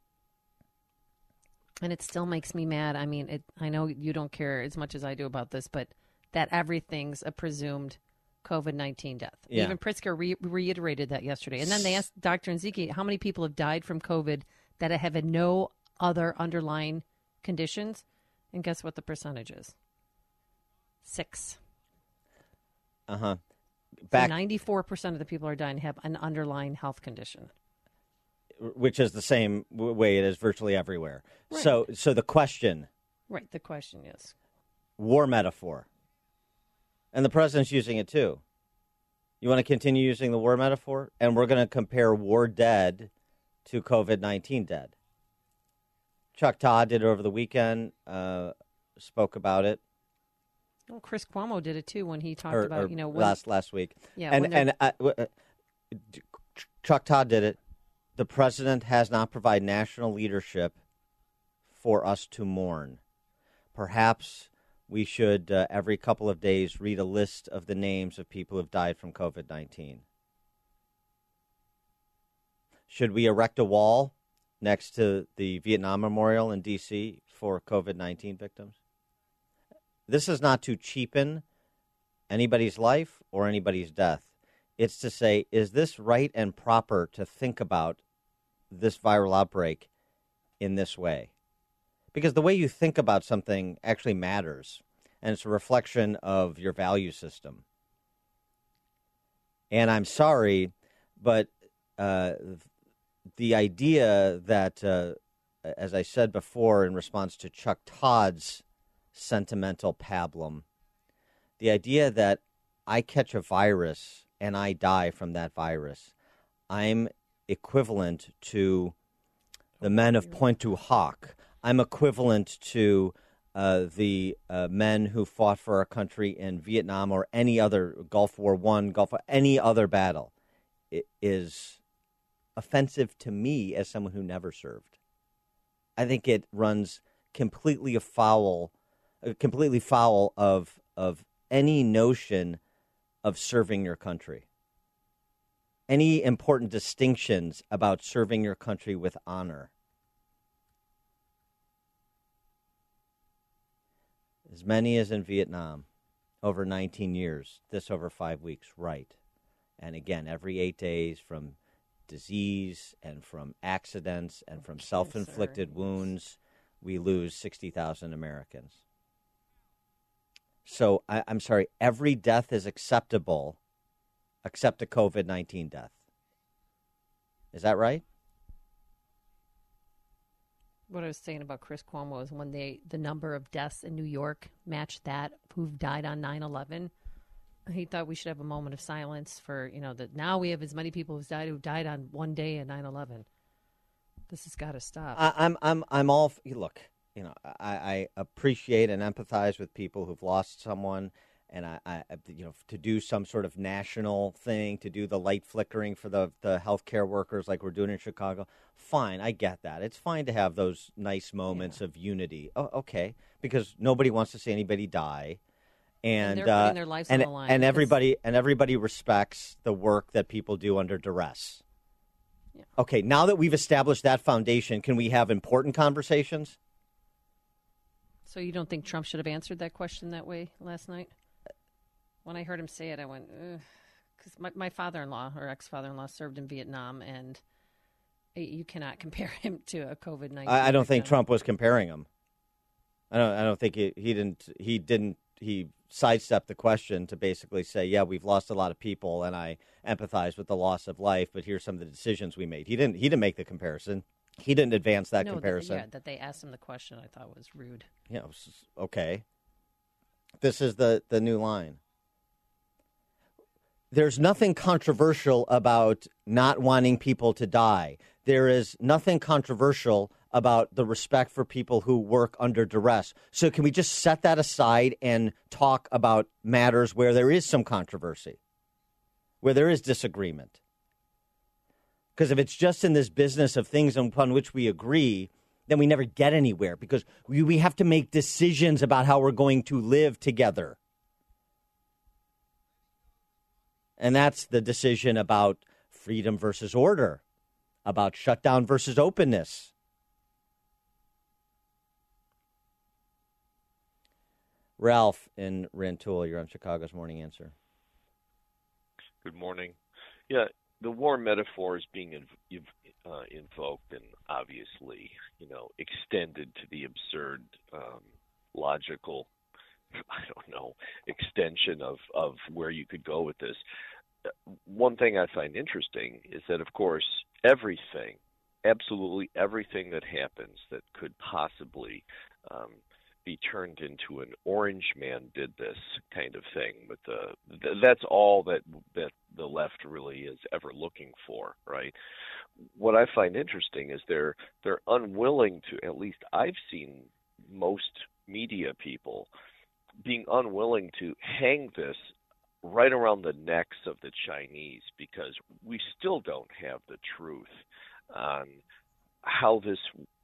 And it still makes me mad. I mean, it, I know you don't care as much as I do about this, but that everything's a presumed COVID nineteen death.
Yeah.
Even Pritzker re- reiterated that yesterday. And then they asked Doctor Nziki how many people have died from COVID that have had no other underlying conditions. And guess what the percentage is? Six.
Uh-huh.
Back, so ninety-four percent of the people who are dying have an underlying health condition.
Which is the same way it is virtually everywhere.
Right.
So so the question.
Right, the question is.
War metaphor. And the president's using it too. You want to continue using the war metaphor? And we're going to compare war dead to COVID nineteen dead. Chuck Todd did it over the weekend, uh, spoke about it.
Well, Chris Cuomo did it too when he talked
or,
about,
or
you know, when,
last last week.
Yeah,
and and uh, uh, Chuck Todd did it. The president has not provided national leadership for us to mourn. Perhaps we should, uh, every couple of days, read a list of the names of people who have died from COVID nineteen. Should we erect a wall next to the Vietnam Memorial in D C for COVID nineteen victims? This is not to cheapen anybody's life or anybody's death. It's to say, is this right and proper to think about this viral outbreak in this way? Because the way you think about something actually matters, and it's a reflection of your value system. And I'm sorry, but uh, the idea that, uh, as I said before in response to Chuck Todd's sentimental pablum, the idea that I catch a virus and I die from that virus, I'm equivalent to the men of Pointe-du-Hoc. I'm equivalent to uh, the uh, men who fought for our country in Vietnam or any other Gulf War One, Gulf War, any other battle. It is offensive to me as someone who never served. I think it runs completely afoul, uh, completely foul of of any notion of serving your country. Any important distinctions about serving your country with honor. As many as in Vietnam, over nineteen years, this over five weeks, right. And again, every eight days from disease and from accidents and from self-inflicted wounds, we lose sixty thousand Americans. So I, I'm sorry, every death is acceptable except a COVID nineteen death. Is that right?
What I was saying about Chris Cuomo is when they the number of deaths in New York matched that who've died on nine eleven, he thought we should have a moment of silence for, you know, that now we have as many people who've died who died on one day at nine eleven. This has got to stop.
I, I'm I'm I'm all look. You know, I, I appreciate and empathize with people who've lost someone, and I, I, you know, to do some sort of national thing, to do the light flickering for the the healthcare workers like we're doing in Chicago. Fine, I get that. It's fine to have those nice moments yeah. of unity. Oh, okay, because nobody wants to see anybody die, and,
and they're putting
uh,
their lives
and,
on the line.
And
because...
everybody and everybody respects the work that people do under duress. Yeah. Okay, now that we've established that foundation, can we have important conversations?
So you don't think Trump should have answered that question that way last night? When I heard him say it, I went, because my, my father-in-law or ex-father-in-law served in Vietnam, and you cannot compare him to a COVID nineteen.
I, I don't think Trump was comparing him. I don't. I don't think he, he didn't. He didn't. He sidestepped the question to basically say, "Yeah, we've lost a lot of people, and I empathize with the loss of life. But here's some of the decisions we made." He didn't. He didn't make the comparison. He didn't advance that
no,
comparison.
That, yeah, that they asked him the question, I thought was rude.
Yeah. Okay. This is the the new line. there's nothing controversial about not wanting people to die. There is nothing controversial about the respect for people who work under duress. So can we just set that aside and talk about matters where there is some controversy, where there is disagreement? Because if it's just in this business of things upon which we agree, then we never get anywhere, because we, we have to make decisions about how we're going to live together. And that's the decision about freedom versus order, about shutdown versus openness. Ralph in Rantoul, you're on Chicago's Morning Answer.
Good morning. Yeah, the war metaphor is being inv- uh, invoked and obviously, you know, extended to the absurd, um, logical, I don't know, extension of, of where you could go with this. One thing I find interesting is that, of course, everything, absolutely everything that happens that could possibly um, be turned into an orange man did this kind of thing. But the, th- that's all that that the left really is ever looking for, right? What I find interesting is they're they're unwilling to, at least I've seen most media people being unwilling to hang this right around the necks of the Chinese, because we still don't have the truth on how this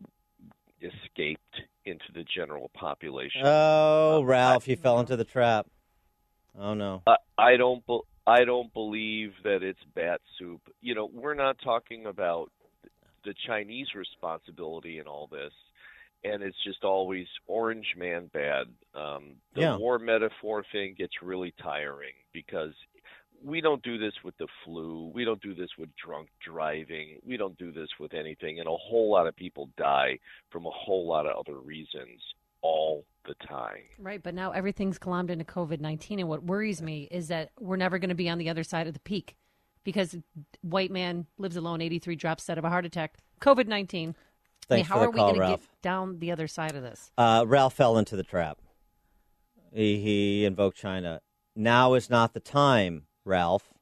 escaped into the general population.
Oh, um, Ralph, I, you fell into the trap. Oh, no.
I, I don't be, I don't believe that it's bat soup. You know, we're not talking about the Chinese responsibility in all this, and it's just always orange man bad. Um, the
yeah.
war metaphor thing gets really tiring, because we don't do this with the flu. We don't do this with drunk driving. We don't do this with anything. And a whole lot of people die from a whole lot of other reasons all the time.
Right, but now everything's glommed into covid nineteen, and what worries me is that we're never going to be on the other side of the peak, because white man lives alone, eighty-three drops dead of a heart attack, covid nineteen.
Thanks I mean,
how
for the
are we
call,
going to
Ralph.
get down the other side of this?
Uh, Ralph fell into the trap. He, he invoked China. Now is not the time, Ralph.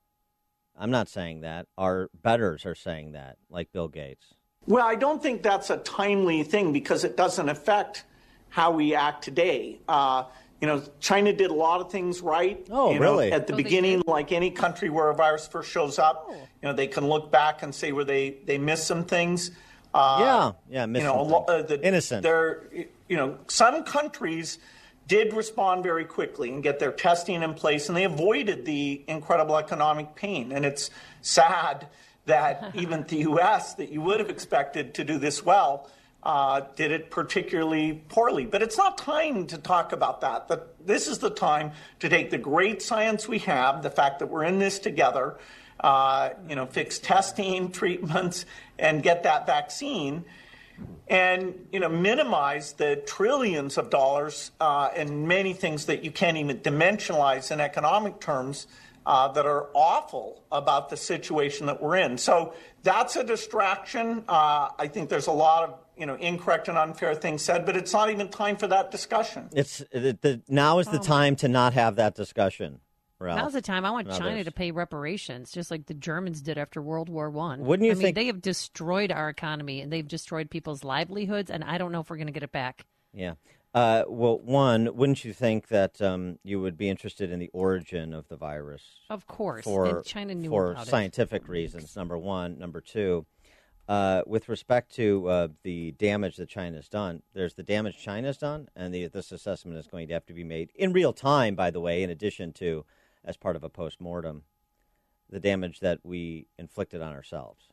I'm not saying that. Our betters are saying that, like Bill Gates.
Well, I don't think that's a timely thing, because it doesn't affect how we act today. Uh, you know, China did a lot of things right.
Oh,
you
really?
Know, at the
oh,
beginning, like any country where a virus first shows up, oh. you know, they can look back and say where they, they missed some things. Uh,
yeah, yeah, missed
you know,
some things.
Uh, the,
Innocent.
There, you know, some countries did respond very quickly and get their testing in place, and they avoided the incredible economic pain. And it's sad that even the U S, that you would have expected to do this well, uh, did it particularly poorly. But it's not time to talk about that. But this is the time to take the great science we have, the fact that we're in this together, uh, you know, fix testing, treatments, and get that vaccine, and, you know, minimize the trillions of dollars uh, and many things that you can't even dimensionalize in economic terms uh, that are awful about the situation that we're in. So that's a distraction. Uh, I think there's a lot of, you know, incorrect and unfair things said, but it's not even time for that discussion.
It's the, the now is the
oh.
time to not have that discussion. Ralph.
Now's the time. I want
Others.
China to pay reparations, just like the Germans did after World War One.
Wouldn't you
I
think
mean, they have destroyed our economy, and they've destroyed people's livelihoods, and I don't know if we're going to get it back.
Yeah. Uh, well, one, wouldn't you think that um, you would be interested in the origin of the virus?
Of course.
For,
and China knew
for
about
scientific
it.
reasons, number one. Number two, uh, with respect to uh, the damage that China's done, there's the damage China's done, and the, this assessment is going to have to be made in real time, by the way, in addition to, as part of a post-mortem, the damage that we inflicted on ourselves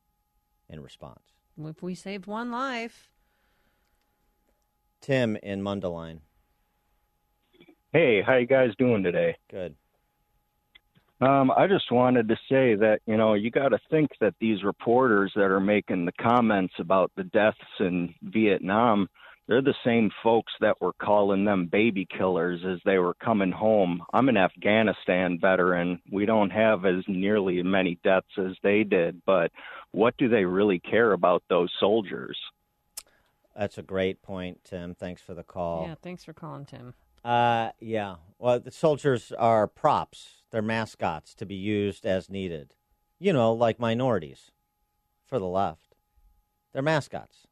in response.
If we saved one life.
Tim in Mundelein.
Hey, how you guys doing today?
Good.
Um, I just wanted to say that, you know, you got to think that these reporters that are making the comments about the deaths in Vietnam, they're the same folks that were calling them baby killers as they were coming home. I'm an Afghanistan veteran. We don't have as nearly many deaths as they did, but what do they really care about those soldiers?
That's a great point, Tim. Thanks for the call.
Yeah, thanks for calling, Tim.
Uh, yeah. Well, the soldiers are props. They're mascots to be used as needed. You know, like minorities for the left. They're mascots.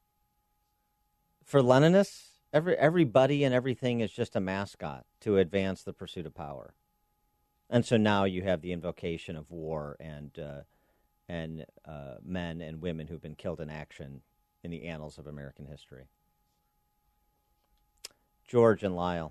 For Leninists, every everybody and everything is just a mascot to advance the pursuit of power. And so now you have the invocation of war and uh, and uh, men and women who've been killed in action in the annals of American history. George and Lyle.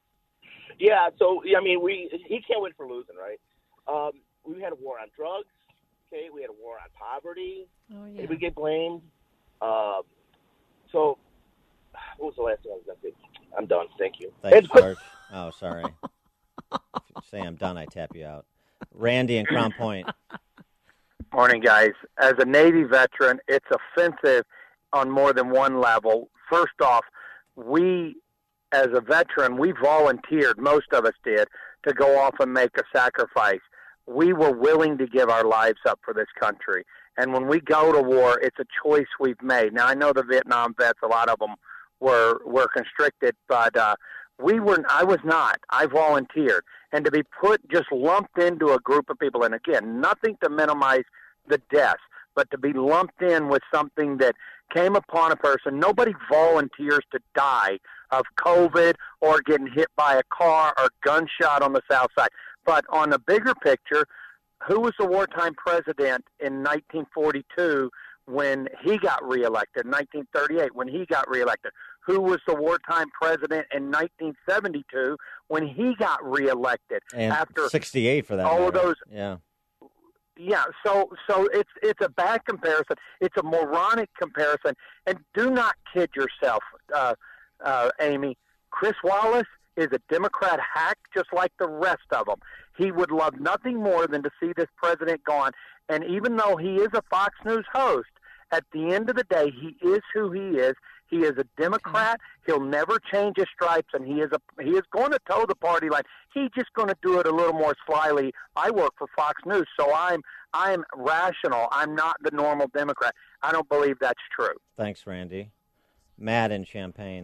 Yeah, so, I mean, we he can't win for losing, right? Um, we had a war on drugs, okay? We had a war on poverty.
Oh, yeah.
We get blamed. Um, so, what was the last thing I was going to say? I'm done. Thank you.
Thanks, George. Oh, sorry. If you say I'm done, I tap you out. Randy and Crown Point.
Morning, guys. As a Navy veteran, it's offensive on more than one level. First off, we, as a veteran, we volunteered, most of us did, to go off and make a sacrifice. We were willing to give our lives up for this country. And when we go to war, it's a choice we've made. Now, I know the Vietnam vets, a lot of them were were constricted, but uh, we were. I was not. I volunteered. And to be put, just lumped into a group of people, and again, nothing to minimize the deaths, but to be lumped in with something that came upon a person. Nobody volunteers to die of COVID or getting hit by a car or gunshot on the South Side. But on the bigger picture, who was the wartime president in nineteen forty-two when he got reelected, nineteen thirty-eight when he got reelected? Who was the wartime president in nineteen seventy-two when he got reelected?
And
after
sixty-eight for that
all
matter.
of those.
Yeah.
Yeah, so so it's it's a bad comparison. It's a moronic comparison, and do not kid yourself, uh, uh, Amy. Chris Wallace is a Democrat hack, just like the rest of them. He would love nothing more than to see this president gone. And even though he is a Fox News host, at the end of the day, he is who he is. He is a Democrat. He'll never change his stripes, and he is a he is going to toe the party line. He's just going to do it a little more slyly. I work for Fox News, so I'm I'm rational. I'm not the normal Democrat. I don't believe that's true.
Thanks, Randy. Matt in Champaign.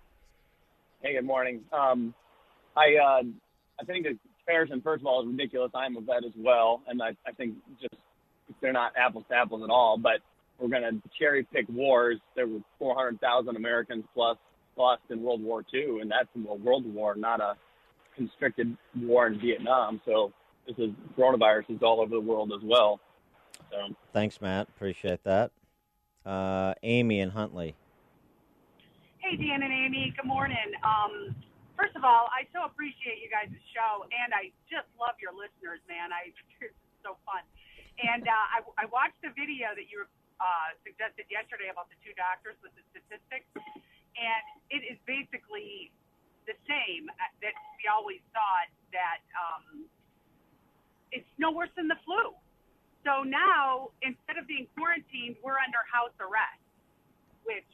Hey, good morning. Um, I uh, I think the comparison, first of all, is ridiculous. I'm a vet as well, and I, I think just they're not apples to apples at all. But we're going to cherry pick wars. There were four hundred thousand Americans plus lost in World War Two, and that's a world war, not a constricted war in Vietnam. So this is coronavirus is all over the world as well. So
Thanks, Matt. Appreciate that. Uh, Amy and Huntley.
Hey, Dan and Amy. Good morning. Um, first of all, I so appreciate you guys' show, and I just love your listeners, man. I it's so fun. And uh, I, I watched the video that you uh, suggested yesterday about the two doctors with the statistics, and it is basically the same that we always thought, that um, it's no worse than the flu. So now, instead of being quarantined, we're under house arrest, which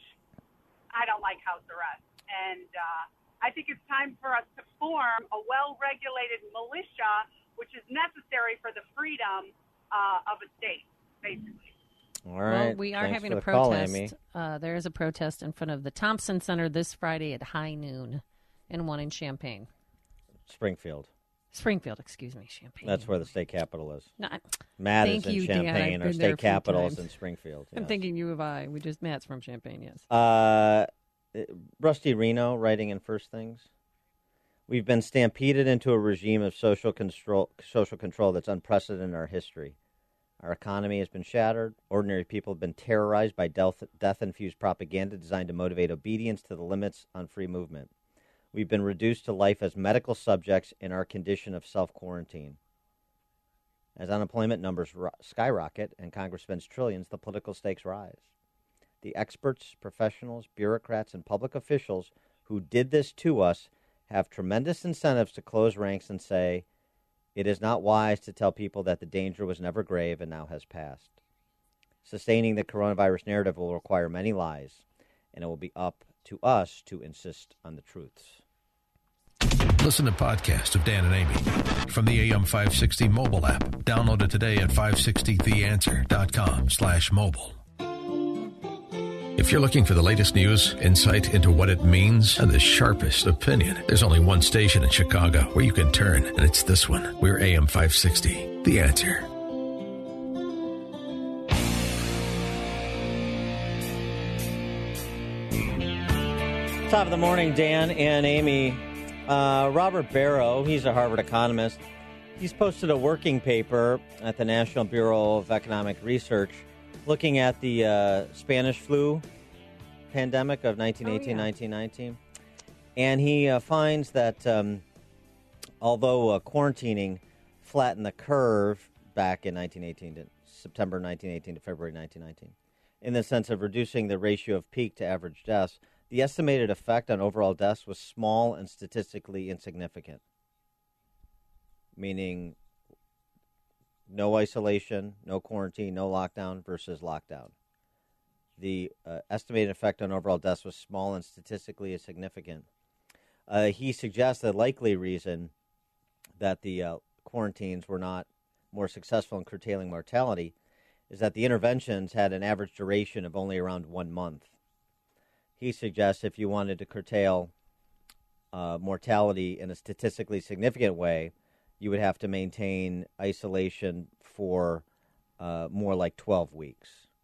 I don't like house arrest. And uh, I think it's time for us to form a well-regulated militia, which is necessary for the freedom uh, of a state, basically.
All right.
Well, we are
Thanks
having
for
a
the call,
protest.
Amy.
Uh, there is a protest in front of the Thompson Center this Friday at high noon, and one in Champaign.
Springfield.
Springfield, excuse me, Champaign.
That's where the state capital is.
No,
Matt
thank
is in
you, Dan.
Champaign.
I've
Our
been there a
state
few
capital is
times.
in Springfield.
I'm
yes.
thinking U of I. We just Matt's from Champaign, yes.
Uh, Rusty Reno writing in First Things. We've been stampeded into a regime of social control, social control that's unprecedented in our history. Our economy has been shattered. Ordinary people have been terrorized by death, death-infused propaganda designed to motivate obedience to the limits on free movement. We've been reduced to life as medical subjects in our condition of self-quarantine. As unemployment numbers ro- skyrocket and Congress spends trillions, the political stakes rise. The experts, professionals, bureaucrats, and public officials who did this to us have tremendous incentives to close ranks and say, it is not wise to tell people that the danger was never grave and now has passed. Sustaining the coronavirus narrative will require many lies, and it will be up to us to insist on the truths.
Listen to podcasts of Dan and Amy from the A M five sixty mobile app. Download it today at five sixty the answer dot com slash mobile. If you're looking for the latest news, insight into what it means, and the sharpest opinion, there's only one station in Chicago where you can turn, and it's this one. We're A M five sixty, The Answer.
Top of the morning, Dan and Amy. Uh, Robert Barrow, he's a Harvard economist. He's posted a working paper at the National Bureau of Economic Research looking at the uh, Spanish flu pandemic of nineteen eighteen, oh, yeah. nineteen nineteen. And he uh, finds that um, although uh, quarantining flattened the curve back in nineteen eighteen to September nineteen eighteen to February nineteen nineteen, in the sense of reducing the ratio of peak to average deaths, the estimated effect on overall deaths was small and statistically insignificant, meaning no isolation, no quarantine, no lockdown versus lockdown. The uh, estimated effect on overall deaths was small and statistically insignificant. Uh, he suggests the likely reason that the uh, quarantines were not more successful in curtailing mortality is that the interventions had an average duration of only around one month. He suggests if you wanted to curtail uh, mortality in a statistically significant way, you would have to maintain isolation for uh, more like twelve weeks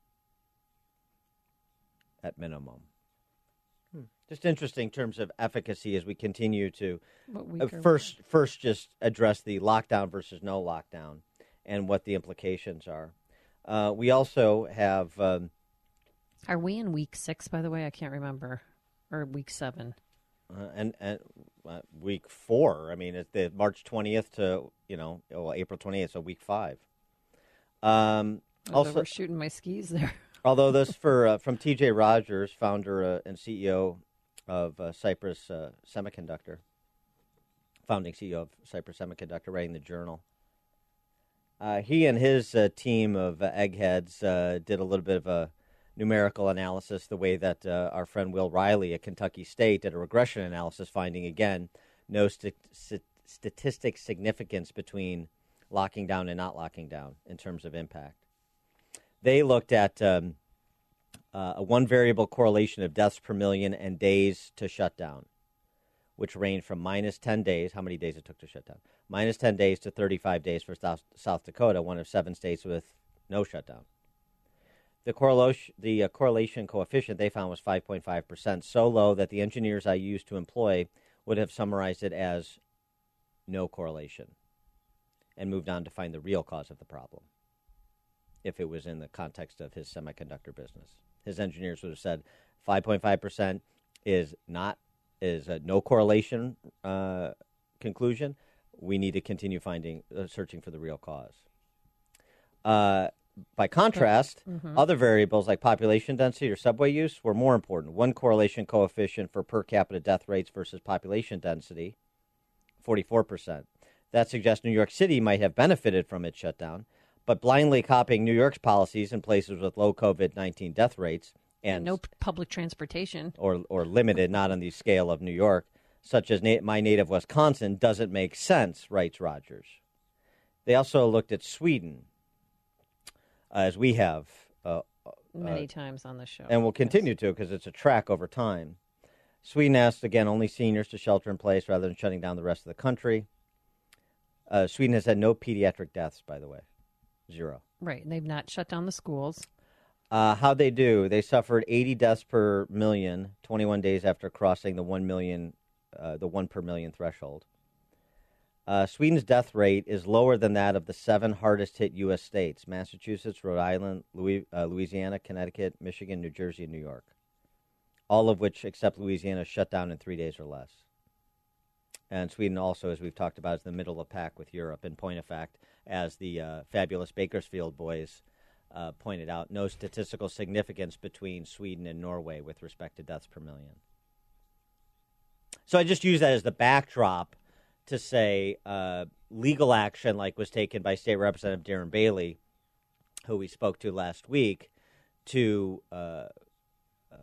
at minimum. Hmm. Just interesting in terms of efficacy as we continue to uh, first first just address the lockdown versus no lockdown and what the implications are. Uh, we also have... Um,
Are we in week six, by the way? I can't remember. Or week seven.
Uh, and and uh, week four. I mean, it's the March twentieth to, you know, well, April twentieth, so week five. Um,
also, we're shooting my skis there.
Although this for uh, from T J Rogers, founder uh, and C E O of uh, Cypress uh, Semiconductor, founding C E O of Cypress Semiconductor, writing the Journal. Uh, he and his uh, team of uh, eggheads uh, did a little bit of a numerical analysis, the way that uh, our friend Will Riley at Kentucky State did a regression analysis, finding, again, no st- st- statistic significance between locking down and not locking down in terms of impact. They looked at um, uh, a one-variable correlation of deaths per million and days to shut down, which ranged from minus ten days, how many days it took to shut down, minus ten days to thirty-five days for South, South Dakota, one of seven states with no shutdown. The correlation, the uh, correlation coefficient they found was five point five percent, so low that the engineers I used to employ would have summarized it as no correlation and moved on to find the real cause of the problem if it was in the context of his semiconductor business. His engineers would have said five point five percent is not is a no correlation uh, conclusion. We need to continue finding uh, searching for the real cause. Uh, By contrast, mm-hmm. other variables like population density or subway use were more important. One correlation coefficient for per capita death rates versus population density, forty-four percent. That suggests New York City might have benefited from its shutdown, but blindly copying New York's policies in places with low COVID nineteen death rates and
no public transportation
or or limited, not on the scale of New York, such as na- my native Wisconsin, doesn't make sense, writes Rogers. They also looked at Sweden, as we have uh,
many
uh,
times on the show.
And we'll continue yes. to because it's a track over time. Sweden asked, again, only seniors to shelter in place rather than shutting down the rest of the country. Uh, Sweden has had no pediatric deaths, by the way. Zero.
Right, and they've not shut down the schools.
Uh, how'd they do? They suffered eighty deaths per million, twenty-one days after crossing the one million, uh, the one per million threshold. Uh, Sweden's death rate is lower than that of the seven hardest-hit U S states: Massachusetts, Rhode Island, Louis, uh, Louisiana, Connecticut, Michigan, New Jersey, and New York. All of which, except Louisiana, shut down in three days or less. And Sweden also, as we've talked about, is in the middle of the pack with Europe. In point of fact, as the uh, fabulous Bakersfield boys uh, pointed out, no statistical significance between Sweden and Norway with respect to deaths per million. So I just use that as the backdrop to say uh, legal action like was taken by State Representative Darren Bailey, who we spoke to last week, to uh, uh,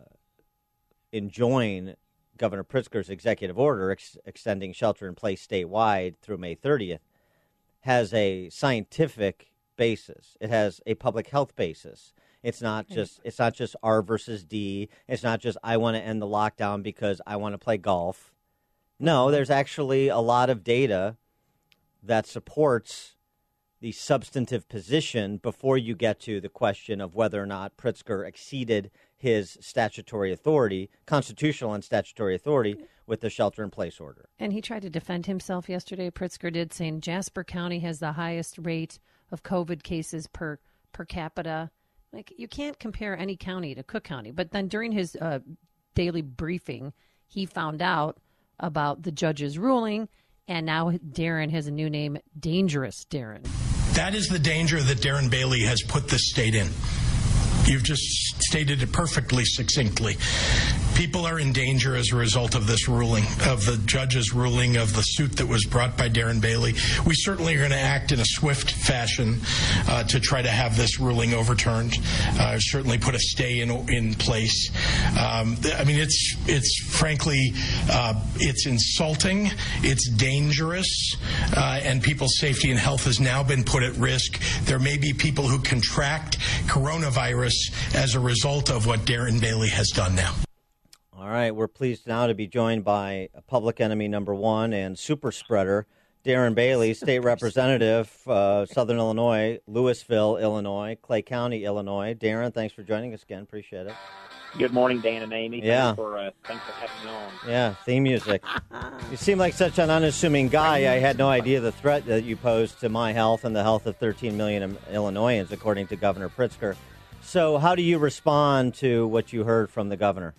enjoin Governor Pritzker's executive order ex- extending shelter-in-place statewide through May thirtieth, has a scientific basis. It has a public health basis. It's not just it's not just R versus D. It's not just I want to end the lockdown because I want to play golf. No, there's actually a lot of data that supports the substantive position before you get to the question of whether or not Pritzker exceeded his statutory authority, constitutional and statutory authority, with the shelter-in-place order.
And he tried to defend himself yesterday, Pritzker did, saying Jasper County has the highest rate of COVID cases per, per capita. Like, you can't compare any county to Cook County. But then during his uh, daily briefing, he found out about the judge's ruling, and now Darren has a new name, Dangerous Darren.
That is the danger that Darren Bailey has put this state in. You've just stated it perfectly succinctly. People are in danger as a result of this ruling, of the judge's ruling, of the suit that was brought by Darren Bailey. We certainly are going to act in a swift fashion uh, to try to have this ruling overturned. Uh, certainly put a stay in in place. Um, I mean, it's it's frankly uh, it's insulting, it's dangerous, uh, and people's safety and health has now been put at risk. There may be people who contract coronavirus as a result of what Darren Bailey has done now.
All right, we're pleased now to be joined by public enemy number one and super spreader, Darren Bailey, state representative, uh, Southern Illinois, Louisville, Illinois, Clay County, Illinois. Darren, thanks for joining us again. Appreciate it.
Good morning, Dan and Amy.
Yeah.
Thanks for, uh, thanks for having me on.
Yeah, theme music. You seem like such an unassuming guy. I had no idea the threat that you posed to my health and the health of thirteen million Illinoisans, according to Governor Pritzker. So how do you respond to what you heard from the governor?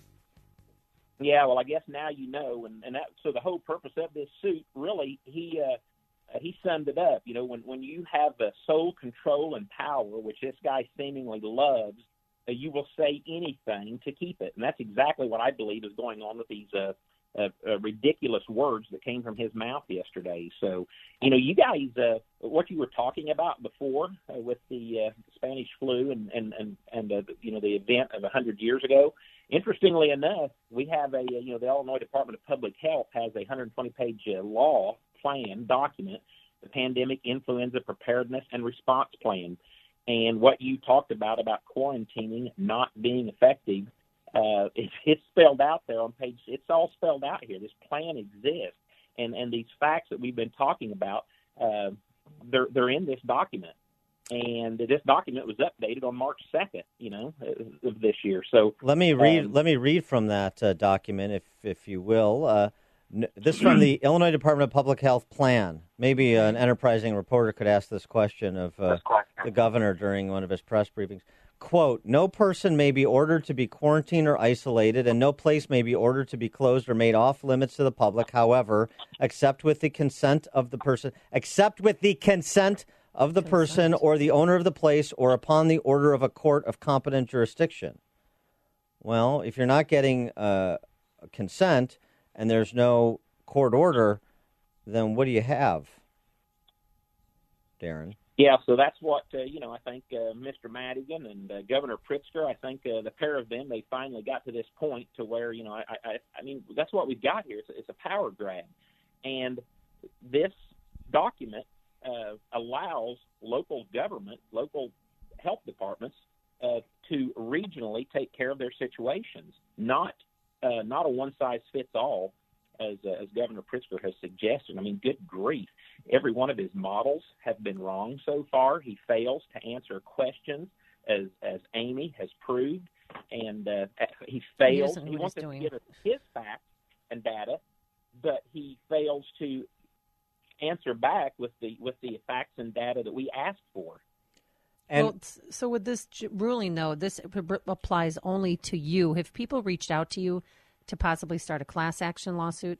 Yeah, well, I guess now you know, and, and that so the whole purpose of this suit, really, he uh, he summed it up. You know, when when you have the sole control and power, which this guy seemingly loves, uh, you will say anything to keep it, and that's exactly what I believe is going on with these uh, uh, uh, ridiculous words that came from his mouth yesterday. So, you know, you guys, uh, what you were talking about before uh, with the uh, Spanish flu and and and, and uh, you know, the event of a hundred years ago. Interestingly enough, we have a, you know, the Illinois Department of Public Health has a one hundred twenty page uh, law plan document, the Pandemic Influenza Preparedness and Response Plan. And what you talked about, about quarantining not being effective, uh, it's, it's spelled out there on page, it's all spelled out here. This plan exists. And, and these facts that we've been talking about, uh, they're, they're in this document. And this document was updated on March second, you know, of this year. So
let me read.
Um,
let me read from that uh, document, if if you will. Uh, n- this is from the Illinois Department of Public Health plan. Maybe an enterprising reporter could ask this question of uh, the governor during one of his press briefings. Quote: No person may be ordered to be quarantined or isolated, and no place may be ordered to be closed or made off limits to the public. However, except with the consent of the person. Except with the consent. of the person or the owner of the place or upon the order of a court of competent jurisdiction. Well, if you're not getting uh, consent and there's no court order, then what do you have, Darren?
Yeah, so that's what, uh, you know, I think uh, Mister Madigan and uh, Governor Pritzker, I think uh, the pair of them, they finally got to this point to where, you know, I, I, I mean, that's what we've got here. It's a, it's a power grab. And this document Uh, allows local government, local health departments uh, to regionally take care of their situations, not uh, not a one-size-fits-all, as uh, as Governor Pritzker has suggested. I mean, good grief. Every one of his models have been wrong so far. He fails to answer questions, as as Amy has proved, and uh, he fails.
He,
he wants us to give us his facts and data, but he fails to answer back with the with the facts and data that we asked for.
And well, so with this ruling, though, this applies only to you. Have people reached out to you to possibly start a class action lawsuit?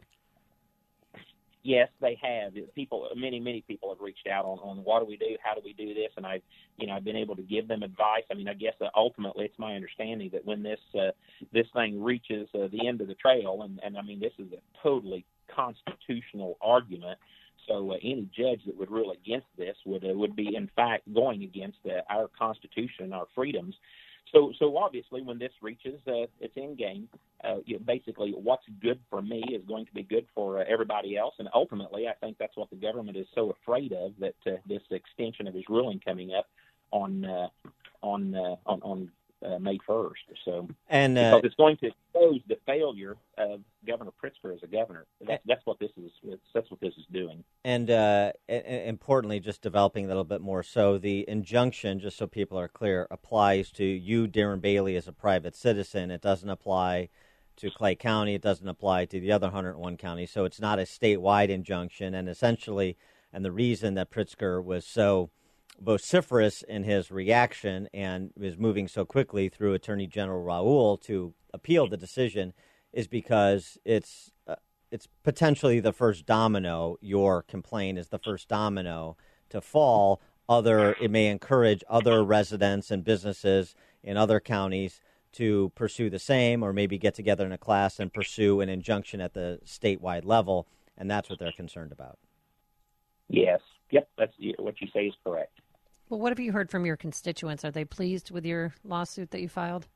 Yes, they have. People, many, many people have reached out on, on what do we do, how do we do this, and I've, you know, I've been able to give them advice. I mean, I guess uh, ultimately it's my understanding that when this uh, this thing reaches uh, the end of the trail, and, and I mean, this is a totally constitutional argument. So uh, any judge that would rule against this would uh, would be, in fact, going against uh, our Constitution and our freedoms. So, so obviously, when this reaches uh, its end game, uh, you know, basically what's good for me is going to be good for uh, everybody else. And ultimately, I think that's what the government is so afraid of, that uh, this extension of his ruling coming up on uh, on uh, on on uh, May first. So,
and uh,
because it's going to expose the failure of Governor Pritzker as a governor. That's, that's what this is. That's what this is doing.
And uh, importantly, just developing a little bit more. So the injunction, just so people are clear, applies to you, Darren Bailey, as a private citizen. It doesn't apply to Clay County. It doesn't apply to the other one hundred one counties. So it's not a statewide injunction. And essentially, and the reason that Pritzker was so vociferous in his reaction and was moving so quickly through Attorney General Raoul to appeal the decision is because it's uh, it's potentially the first domino. Your complaint is the first domino to fall. Other it may encourage other residents and businesses in other counties to pursue the same, or maybe get together in a class and pursue an injunction at the statewide level, and that's what they're concerned about.
Yes. Yep. That's what you say is correct.
Well, what have you heard from your constituents? Are they pleased with your lawsuit that you filed?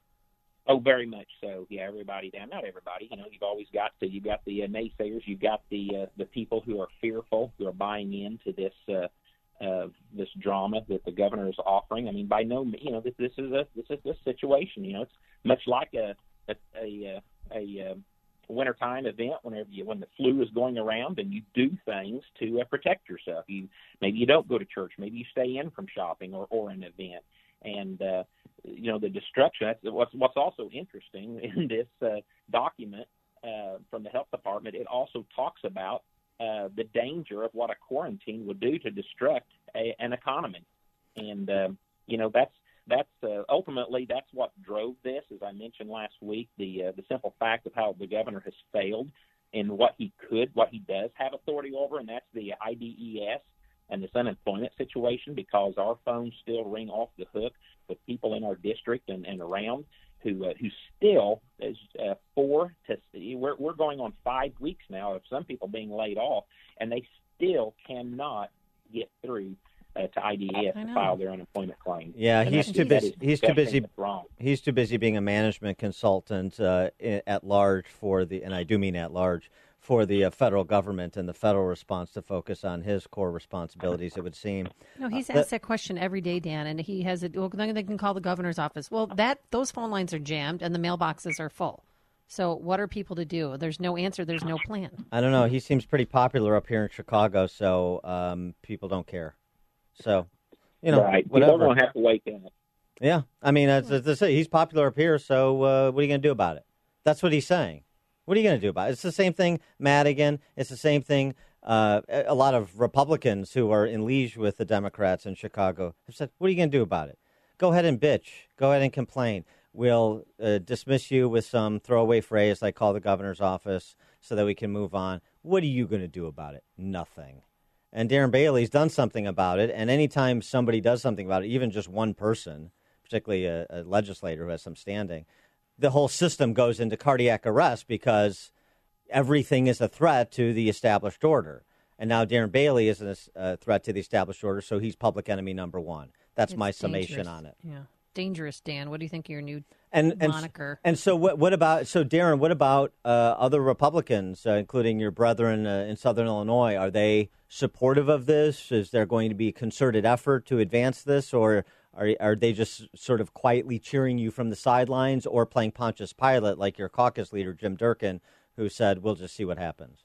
Oh, very much so. Yeah, everybody down. Not everybody. You know, you've always got the you've got the uh, naysayers. You've got the uh, the people who are fearful, who are buying into this uh, uh, this drama that the governor is offering. I mean, by no means, you know, this, this is a this is this situation. You know, it's much like a a a, a, a wintertime event whenever you when the flu is going around, and you do things to uh, protect yourself. You maybe you don't go to church, maybe you stay in from shopping or, or an event, and uh, you know the destruction. That's what's what's also interesting in this uh, document uh, from the health department. It also talks about uh, the danger of what a quarantine would do to destruct a, an economy, and uh, you know that's. That's uh, ultimately that's what drove this, as I mentioned last week. The uh, the simple fact of how the governor has failed in what he could, what he does have authority over, and that's the I D E S and this unemployment situation. Because our phones still ring off the hook with people in our district and, and around who uh, who still is uh, four to we're we're going on five weeks now of some people being laid off, and they still cannot get through. Uh, to I D E S to file their unemployment claim.
Yeah,
and
he's too busy. He's too busy.
Wrong.
He's too busy being a management consultant uh, at large for the, and I do mean at large for the uh, federal government and the federal response to focus on his core responsibilities. It would seem.
No, he's
uh,
asked that question every day, Dan, and he has it. Well, then they can call the governor's office. Well, that those phone lines are jammed and the mailboxes are full. So what are people to do? There's no answer. There's no plan.
I don't know. He seems pretty popular up here in Chicago, so um, people don't care. So, you know,
right.
whatever.
People don't have to wake up.
Yeah, I mean, as, as I say, he's popular up here, so uh, what are you going to do about it? That's what he's saying. What are you going to do about it? It's the same thing, Madigan. It's the same thing. Uh, a lot of Republicans who are in liege with the Democrats in Chicago have said, what are you going to do about it? Go ahead and bitch. Go ahead and complain. We'll uh, dismiss you with some throwaway phrase like call the governor's office so that we can move on. What are you going to do about it? Nothing. And Darren Bailey's done something about it, and anytime somebody does something about it, even just one person, particularly a, a legislator who has some standing, the whole system goes into cardiac arrest because everything is a threat to the established order. And now Darren Bailey is a uh, threat to the established order, so he's public enemy number one. That's
it's
my summation
dangerous.
on it.
Yeah, dangerous, Dan. What do you think of your new
and, and,
moniker?
And so what, what about, so Darren, what about uh, other Republicans, uh, including your brethren uh, in Southern Illinois? Are they supportive of this? Is there going to be a concerted effort to advance this, or are, are they just sort of quietly cheering you from the sidelines or playing Pontius Pilate like your caucus leader, Jim Durkin, who said, we'll just see what happens?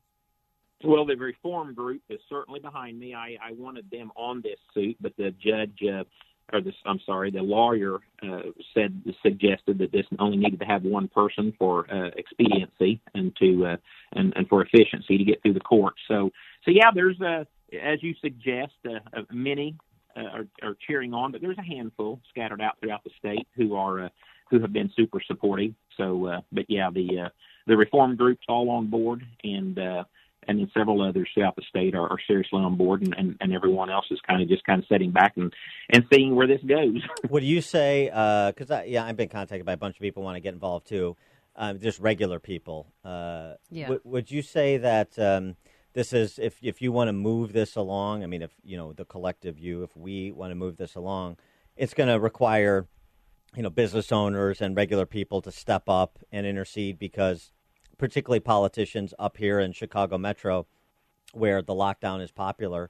Well, the reform group is certainly behind me. I, I wanted them on this suit, but the judge, uh, or this, I'm sorry, the lawyer uh, said suggested that this only needed to have one person for uh, expediency and to uh, and, and for efficiency to get through the courts. So, so yeah, there's uh, as you suggest, uh, many uh, are, are cheering on, but there's a handful scattered out throughout the state who are uh, who have been super supportive. So, uh, but yeah, the uh, the reform group's all on board, and uh, and then several others throughout the state are, are seriously on board, and, and, and everyone else is kind of just kind of sitting back and, and seeing where this goes.
What do you say? Because uh, yeah, I've been contacted by a bunch of people who want to get involved too, um, just regular people. Uh,
yeah.
W- would you say that um, this is if if you want to move this along? I mean, if you know the collective you, if we want to move this along, it's going to require you know business owners and regular people to step up and intercede, because particularly politicians up here in Chicago Metro, where the lockdown is popular,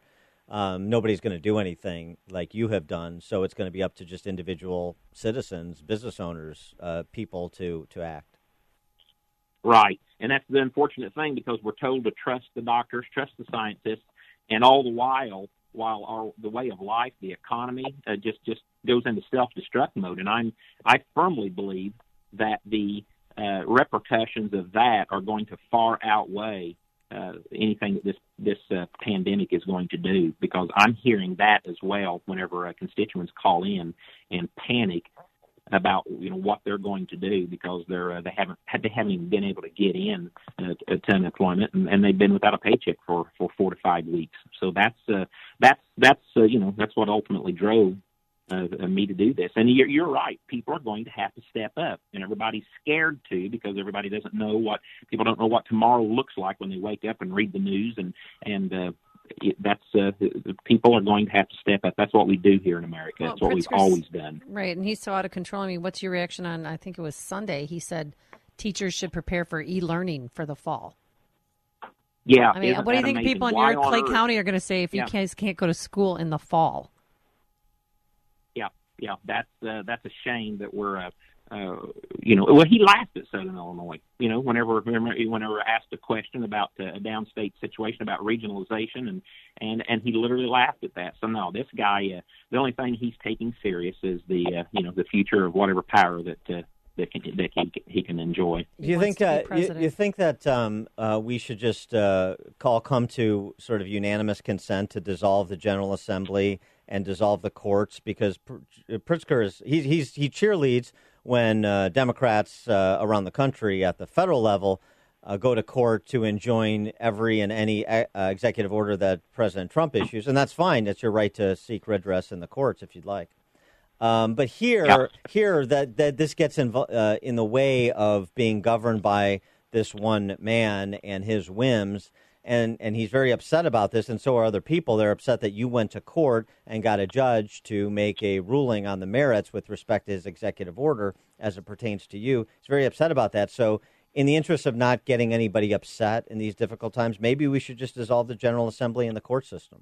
um, nobody's going to do anything like you have done. So it's going to be up to just individual citizens, business owners, uh, people to, to act.
Right. And that's the unfortunate thing, because we're told to trust the doctors, trust the scientists, and all the while, while our the way of life, the economy, uh, just, just goes into self-destruct mode. And I'm I firmly believe that the uh, repercussions of that are going to far outweigh uh, anything that this this uh, pandemic is going to do, because I'm hearing that as well whenever uh, constituents call in and panic about you know what they're going to do, because they're uh, they haven't they haven't even been able to get in uh, to unemployment, and, and they've been without a paycheck for, for four to five weeks. So that's uh, that's that's uh, you know that's what ultimately drove uh, me to do this. And you're, you're right, people are going to have to step up, and everybody's scared to, because everybody doesn't know what people don't know what tomorrow looks like when they wake up and read the news, and and uh, It, that's uh, people are going to have to step up. That's what we do here in America.
Well,
that's what
Pritzker's,
we've always done.
Right, and he's so out of control. I mean, what's your reaction on, I think it was Sunday, he said teachers should prepare for e-learning for the fall.
Yeah.
I mean, what do you think
amazing?
people in
Why
your Clay
Earth?
County are going to say if
yeah.
you guys can't go to school in the fall?
Yeah, yeah, that's uh, that's a shame that we're uh, Uh, you know, well, he laughed at Southern Illinois. You know, whenever whenever asked a question about uh, a downstate situation about regionalization, and, and, and he literally laughed at that. So no, this guy, uh, the only thing he's taking serious is the uh, you know the future of whatever power that uh, that can, that he, he can enjoy.
Do you think uh, you, you think that um, uh, we should just uh, call come to sort of unanimous consent to dissolve the General Assembly and dissolve the courts, because Pritzker is he he's he cheerleads when uh, Democrats uh, around the country at the federal level uh, go to court to enjoin every and any uh, executive order that President Trump issues. And that's fine. That's your right to seek redress in the courts if you'd like. Um, but here, yeah. here that, that this gets in, uh, in the way of being governed by this one man and his whims. And and he's very upset about this, and so are other people. They're upset that you went to court and got a judge to make a ruling on the merits with respect to his executive order as it pertains to you. He's very upset about that. So in the interest of not getting anybody upset in these difficult times, maybe we should just dissolve the General Assembly and the court system.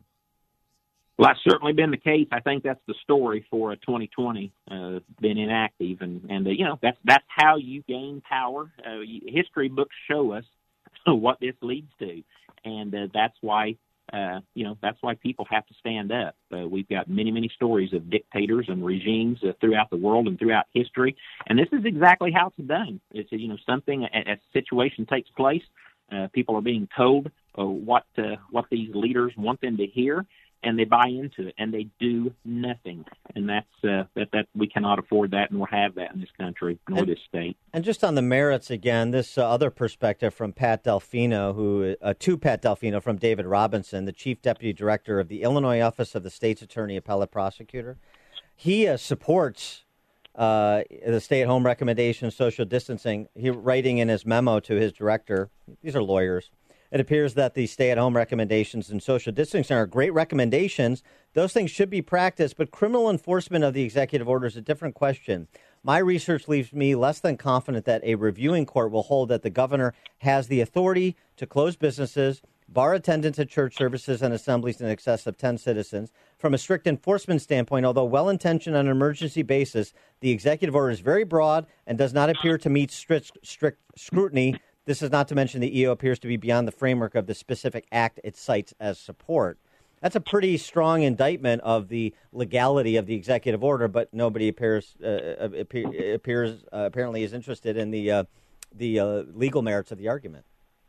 Well, that's certainly been the case. I think that's the story for uh, twenty twenty, uh, been inactive. And, and uh, you know, that's, that's how you gain power. Uh, history books show us what this leads to. And uh, that's why, uh, you know, that's why people have to stand up. Uh, we've got many, many stories of dictators and regimes uh, throughout the world and throughout history. And this is exactly how it's done. It's, you know, something, a, a situation takes place. Uh, people are being told uh, what uh, what these leaders want them to hear, and they buy into it, and they do nothing. And that's uh, that that we cannot afford that, and we'll have that in this country nor
and,
this state.
And just on the merits again, this uh, other perspective from Pat Delfino, who uh, to Pat Delfino from David Robinson, the Chief Deputy Director of the Illinois Office of the State's Attorney Appellate Prosecutor. He uh, supports uh, the stay-at-home recommendation, social distancing. He writing in his memo to his director. These are lawyers. It appears that the stay-at-home recommendations and social distancing are great recommendations. Those things should be practiced, but criminal enforcement of the executive order is a different question. My research leaves me less than confident that a reviewing court will hold that the governor has the authority to close businesses, bar attendance at church services and assemblies in excess of ten citizens. From a strict enforcement standpoint, although well-intentioned on an emergency basis, the executive order is very broad and does not appear to meet strict, strict scrutiny. This is not to mention the E O appears to be beyond the framework of the specific act it cites as support. That's a pretty strong indictment of the legality of the executive order, but nobody appears uh, appear, appears uh, apparently is interested in the uh, the uh, legal merits of the argument.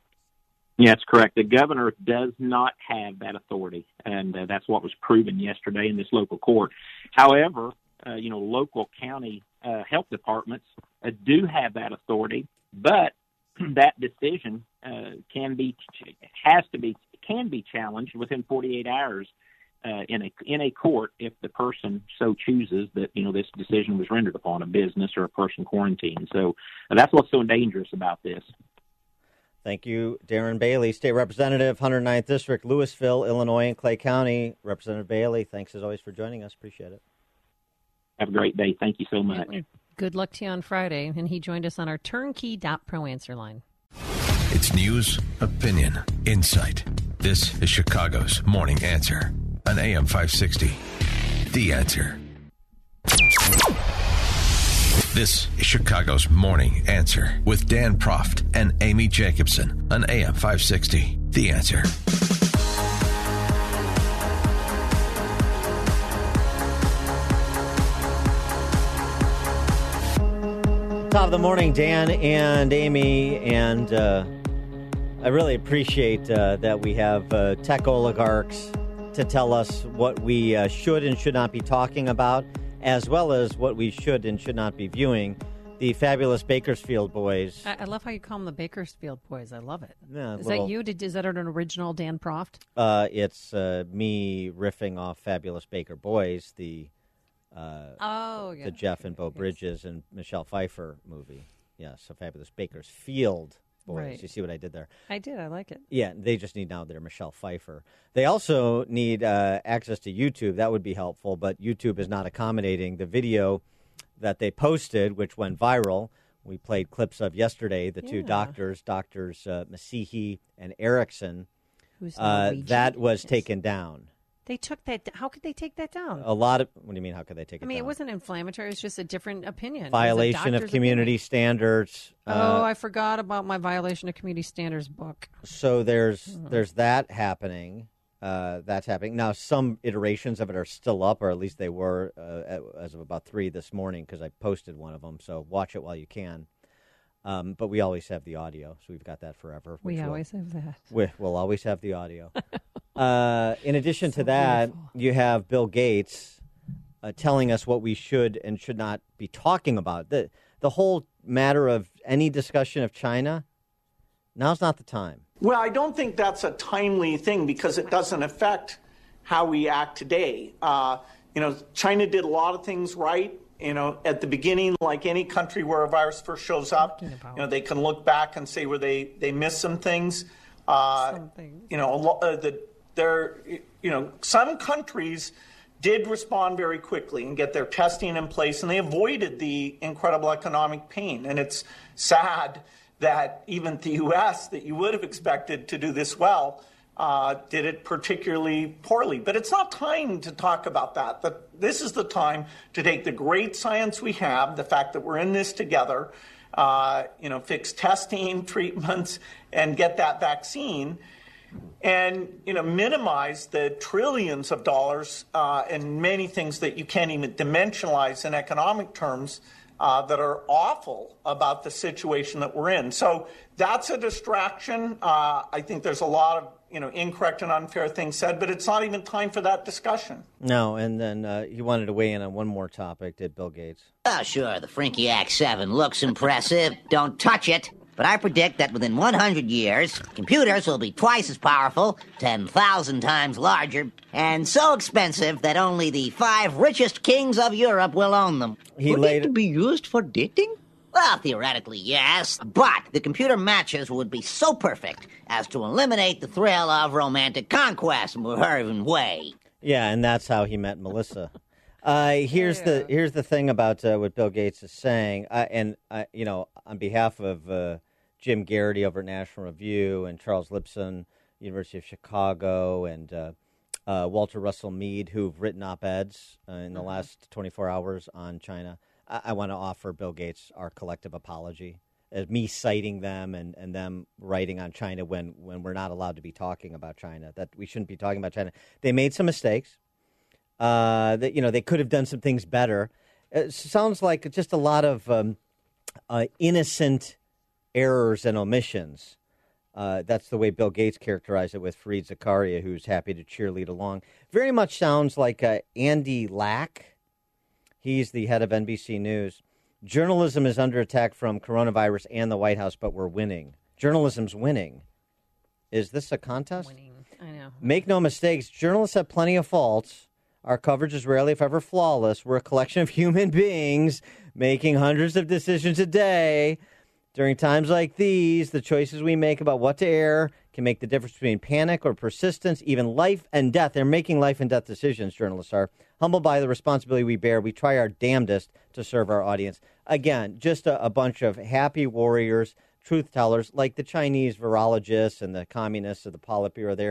Yeah, that's correct. The governor does not have that authority, and uh, that's what was proven yesterday in this local court. However, uh, you know, local county uh, health departments uh, do have that authority, but that decision uh, can be, has to be, can be challenged within forty-eight hours uh, in a in a court if the person so chooses that you know this decision was rendered upon a business or a person quarantined. So uh, that's what's so dangerous about this.
Thank you, Darren Bailey, State Representative, one hundred ninth District, Louisville, Illinois, and Clay County. Representative Bailey, thanks as always for joining us. Appreciate it.
Have a great day. Thank you so much.
Good luck to you on Friday. And he joined us on our turnkey dot pro answer line.
It's news, opinion, insight. This is Chicago's Morning Answer on A M five sixty. The Answer. This is Chicago's Morning Answer with Dan Proft and Amy Jacobson on A M five sixty. The Answer.
Top of the morning, Dan and Amy, and uh, I really appreciate uh, that we have uh, tech oligarchs to tell us what we uh, should and should not be talking about, as well as what we should and should not be viewing. The fabulous Bakersfield Boys.
I, I love how you call them the Bakersfield Boys. I love it.
Yeah,
is
little,
that you? Did, is that an original Dan Proft?
Uh, it's uh, me riffing off Fabulous Baker Boys, the uh,
oh, yeah.
the Jeff and Bo Bridges and Michelle Pfeiffer movie. Yeah, so Fabulous Bakersfield Boys.
Right.
You see what I did there?
I did. I like it.
Yeah, they just need now their Michelle Pfeiffer. They also need uh, access to YouTube. That would be helpful, but YouTube is not accommodating the video that they posted, which went viral. We played clips of yesterday, the yeah. two doctors, Doctors uh, Masihi and Erickson.
Who's
uh, that was
yes.
taken down.
They took that. How could they take that down?
A lot of. What do you mean? How could they take it down?
I mean, down? It wasn't inflammatory. It was just a different opinion.
Violation of community opinion. standards.
Oh, uh, I forgot about my violation of community standards book.
So there's oh. there's that happening. Uh, that's happening now. Some iterations of it are still up, or at least they were uh, as of about three this morning, because I posted one of them. So watch it while you can. Um, but we always have the audio, so we've got that forever.
We always we'll, have that.
We, we'll always have the audio. uh, in addition so to that, beautiful. You have Bill Gates uh, telling us what we should and should not be talking about. The the whole matter of any discussion of China, now's not the time.
Well, I don't think that's a timely thing because it doesn't affect how we act today. Uh, you know, China did a lot of things right. You know, at the beginning, like any country where a virus first shows up, you know, they can look back and say where they, they missed some things. Uh, some things. You know, a lo- uh, the, there, you know, some countries did respond very quickly and get their testing in place, and they avoided the incredible economic pain. And it's sad that even the U S, that you would have expected to do this well, uh, did it particularly poorly. But it's not time to talk about that. But this is the time to take the great science we have, the fact that we're in this together, uh, you know, fix testing, treatments, and get that vaccine, and, you know, minimize the trillions of dollars uh, and many things that you can't even dimensionalize in economic terms Uh, that are awful about the situation that we're in. So that's a distraction. Uh, I think there's a lot of, you know, incorrect and unfair things said, but it's not even time for that discussion.
No, and then uh, he wanted to weigh in on one more topic, did Bill Gates?
Oh, sure, the Frinkiac seven looks impressive. Don't touch it. But I predict that within one hundred years, computers will be twice as powerful, ten thousand times larger, and so expensive that only the five richest kings of Europe will own them.
He
Would
laid
it be used for dating? Well, theoretically, yes, but the computer matches would be so perfect as to eliminate the thrill of romantic conquest in a way.
Yeah, and that's how he met Melissa. Uh, here's yeah. the here's the thing about uh, what Bill Gates is saying, uh, and uh, you know, on behalf of uh, Jim Garrity over at National Review and Charles Lipson, University of Chicago, and uh, uh, Walter Russell Mead, who've written op-eds uh, in the uh-huh. last twenty-four hours on China, I, I want to offer Bill Gates our collective apology. As me citing them and, and them writing on China when, when we're not allowed to be talking about China, that we shouldn't be talking about China. They made some mistakes. Uh, that you know they could have done some things better. It sounds like just a lot of um, uh, innocent errors and omissions. Uh, that's the way Bill Gates characterized it with Fareed Zakaria, who's happy to cheerlead along. Very much sounds like uh, Andy Lack. He's the head of N B C News. Journalism is under attack from coronavirus and the White House, but we're winning. Journalism's winning. Is this a contest?
Winning. I know.
Make no mistakes. Journalists have plenty of faults. Our coverage is rarely, if ever, flawless. We're a collection of human beings making hundreds of decisions a day. During times like these, the choices we make about what to air can make the difference between panic or persistence, even life and death. They're making life and death decisions, journalists are. Humbled by the responsibility we bear, we try our damnedest to serve our audience. Again, just a, a bunch of happy warriors, truth tellers, like the Chinese virologists and the communists of the Politburo there.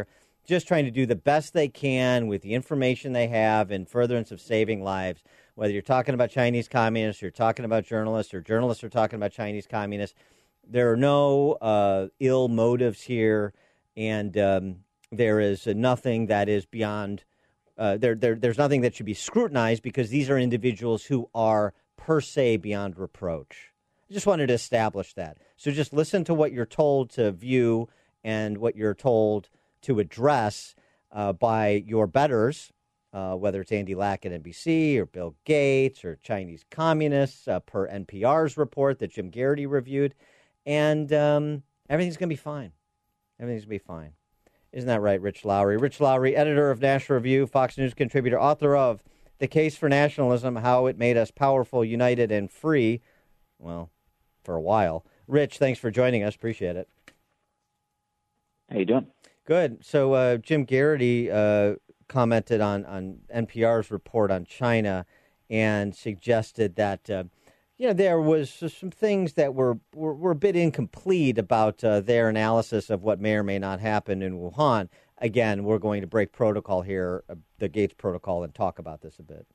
just trying to do the best they can with the information they have in furtherance of saving lives. Whether you're talking about Chinese communists, you're talking about journalists, or journalists are talking about Chinese communists, there are no uh, ill motives here, and um, there is nothing that is beyond. Uh, there, there, there's nothing that should be scrutinized because these are individuals who are per se beyond reproach. I just wanted to establish that. So just listen to what you're told to view and what you're told to address uh, by your betters, uh, whether it's Andy Lack at N B C or Bill Gates or Chinese communists, uh, per N P R's report that Jim Garrity reviewed. And um, everything's going to be fine. Everything's going to be fine. Isn't that right, Rich Lowry? Rich Lowry, editor of National Review, Fox News contributor, author of The Case for Nationalism, How It Made Us Powerful, United, and Free. Well, for a while. Rich, thanks for joining us. Appreciate it.
How you doing?
Good. So uh, Jim Garrity uh, commented on, on N P R's report on China and suggested that uh, you know there was some things that were were, were a bit incomplete about uh, their analysis of what may or may not happen in Wuhan. Again, we're going to break protocol here, uh, the Gates protocol, and talk about this a bit.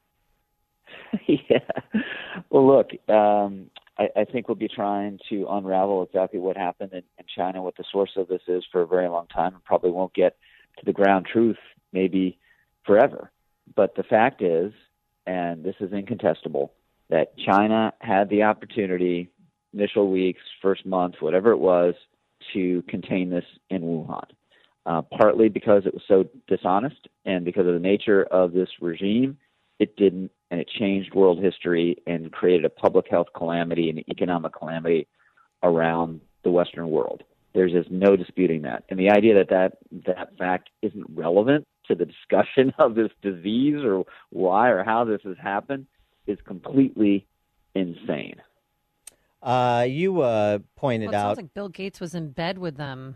Yeah. Well, look, um, I, I think we'll be trying to unravel exactly what happened in, in China, what the source of this is for a very long time, and probably won't get to the ground truth maybe forever. But the fact is, and this is incontestable, that China had the opportunity, initial weeks, first month, whatever it was, to contain this in Wuhan. Uh, partly because it was so dishonest and because of the nature of this regime, it didn't, and it changed world history and created a public health calamity and economic calamity around the Western world. There's just no disputing that. And the idea that that, that fact isn't relevant to the discussion of this disease or why or how this has happened is completely insane.
Uh, you uh, pointed
well, it
out...
sounds like Bill Gates was in bed with them.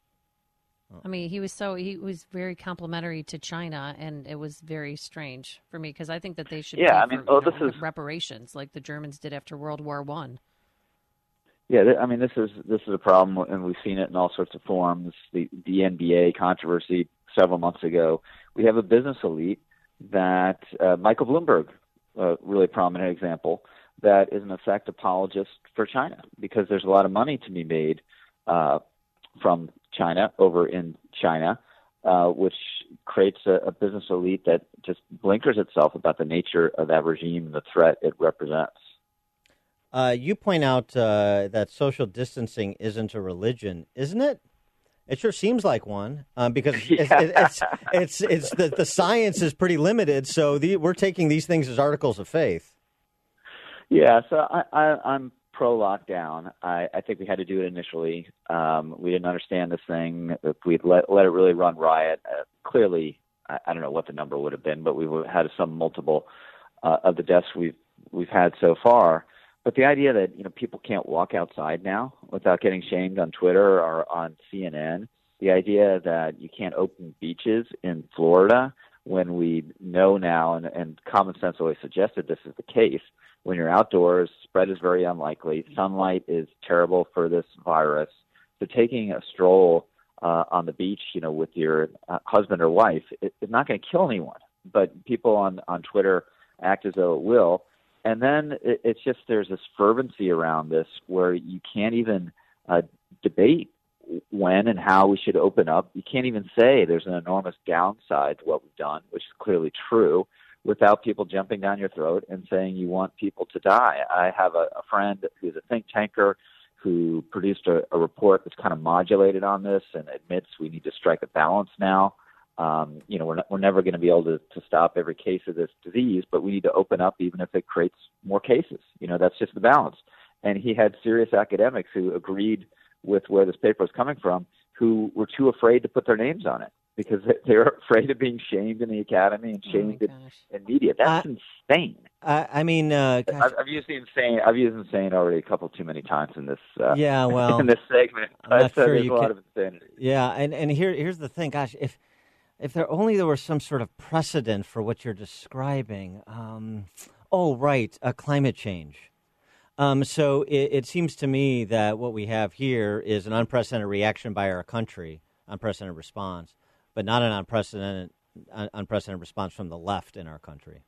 I mean, he was so he was very complimentary to China, and it was very strange for me because I think that they should
yeah,
pay
I mean,
for,
oh,
know,
this is
reparations like the Germans did after World War One.
Yeah, th- I mean, this is this is a problem, and we've seen it in all sorts of forms. The the N B A controversy several months ago. We have a business elite that uh, Michael Bloomberg, a really prominent example, that is in effect apologist for China because there's a lot of money to be made uh, from China over in China, uh, which creates a, a business elite that just blinkers itself about the nature of that regime and the threat it represents.
Uh, you point out uh, that social distancing isn't a religion, isn't it? It sure seems like one um, because
yeah.
it's, it's it's it's the, the science is pretty limited. So the, we're taking these things as articles of faith.
Yeah, so I, I, I'm pro lockdown. I, I think we had to do it initially. Um, we didn't understand this thing. If we'd let let it really run riot, uh, clearly, I, I don't know what the number would have been, but we would have had some multiple uh, of the deaths we've we've had so far. But the idea that you know people can't walk outside now without getting shamed on Twitter or on C N N, the idea that you can't open beaches in Florida when we know now, and, and common sense always suggested this is the case, when you're outdoors, spread is very unlikely. Sunlight is terrible for this virus. So taking a stroll uh, on the beach, you know, with your uh, husband or wife, it, it's not going to kill anyone. But people on, on Twitter act as though it will. And then it, it's just there's this fervency around this where you can't even uh, debate when and how we should open up. You can't even say there's an enormous downside to what we've done, which is clearly true, without people jumping down your throat and saying you want people to die. I have a, a friend who's a think tanker who produced a, a report that's kind of modulated on this and admits we need to strike a balance now. Um, you know, we're, not, we're never going to be able to, to stop every case of this disease, but we need to open up even if it creates more cases. You know, that's just the balance. And he had serious academics who agreed with where this paper was coming from, who were too afraid to put their names on it because they were afraid of being shamed in the academy and shamed oh in, in media. That's uh, insane.
I, I mean, uh,
I've, I've used the insane. I've used insane already a couple too many times in this. Uh,
yeah, well,
in this segment,
I'm not
sure
there's
you
a lot
can,
of insanity. Yeah, and and here here's the thing. Gosh, if if there only there was some sort of precedent for what you're describing. Um, oh, right, uh, climate change. Um, so it, it seems to me that what we have here is an unprecedented reaction by our country, unprecedented response, but not an unprecedented unprecedented response from the left in our country.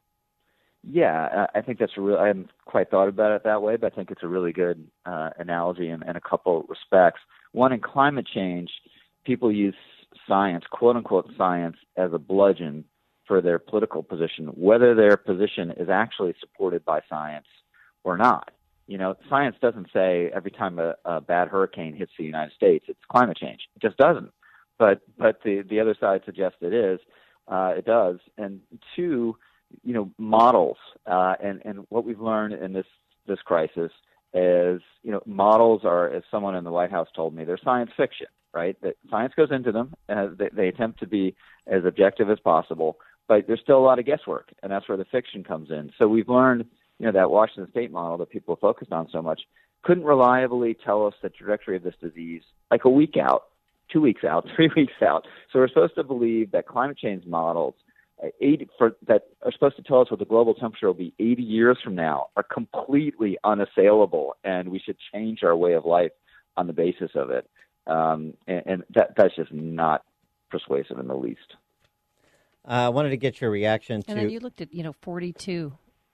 Yeah, I think that's a real. I haven't quite thought about it that way, but I think it's a really good uh, analogy in, in a couple respects. One, in climate change, people use science, quote unquote science, as a bludgeon for their political position, whether their position is actually supported by science or not. You know, science doesn't say every time a, a bad hurricane hits the United States, it's climate change. It just doesn't. But but the the other side suggests it is. Uh, it does. And two, you know, models uh, and and what we've learned in this this crisis is, you know, models are, as someone in the White House told me, they're science fiction, right? That science goes into them. Uh, they, they attempt to be as objective as possible, but there's still a lot of guesswork, and that's where the fiction comes in. So we've learned, you know, that Washington State model that people focused on so much couldn't reliably tell us the trajectory of this disease like a week out, two weeks out, three weeks out. So we're supposed to believe that climate change models uh, eighty, for, that are supposed to tell us what the global temperature will be eighty years from now are completely unassailable, and we should change our way of life on the basis of it. Um, and and that, that's just not persuasive in the least.
Uh, I wanted to get your reaction to...
And then you looked at, you know, forty-two.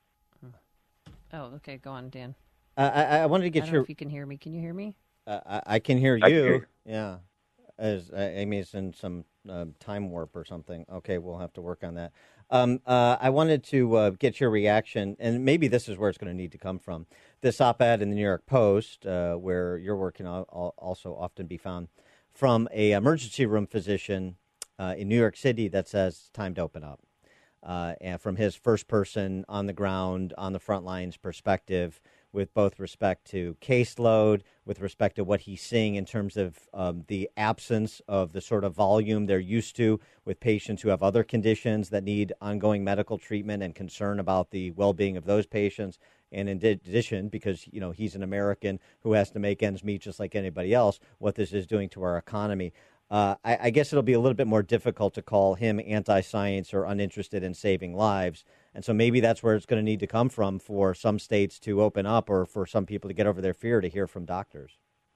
Oh, okay. Go on, Dan.
Uh, I, I wanted to get
I don't
your...
know if you can hear me. Can you hear me?
Uh, I, I can hear you.
I can hear you.
Yeah. As uh, Amy's in some uh, time warp or something. Okay, we'll have to work on that. Um, uh, I wanted to uh, get your reaction, and maybe this is where it's going to need to come from. This op-ed in the New York Post, uh, where your work can al- also often be found, from a emergency room physician uh, in New York City that says it's time to open up. Uh, and from his first person on the ground, on the front lines perspective, with both respect to caseload, with respect to what he's seeing in terms of um, the absence of the sort of volume they're used to with patients who have other conditions that need ongoing medical treatment, and concern about the well-being of those patients. And in addition, because, you know, he's an American who has to make ends meet just like anybody else, what this is doing to our economy. Uh, I, I guess it'll be a little bit more difficult to call him anti-science or uninterested in saving lives. And so maybe that's where it's going to need to come from for some states to open up, or for some people to get over their fear to hear from doctors.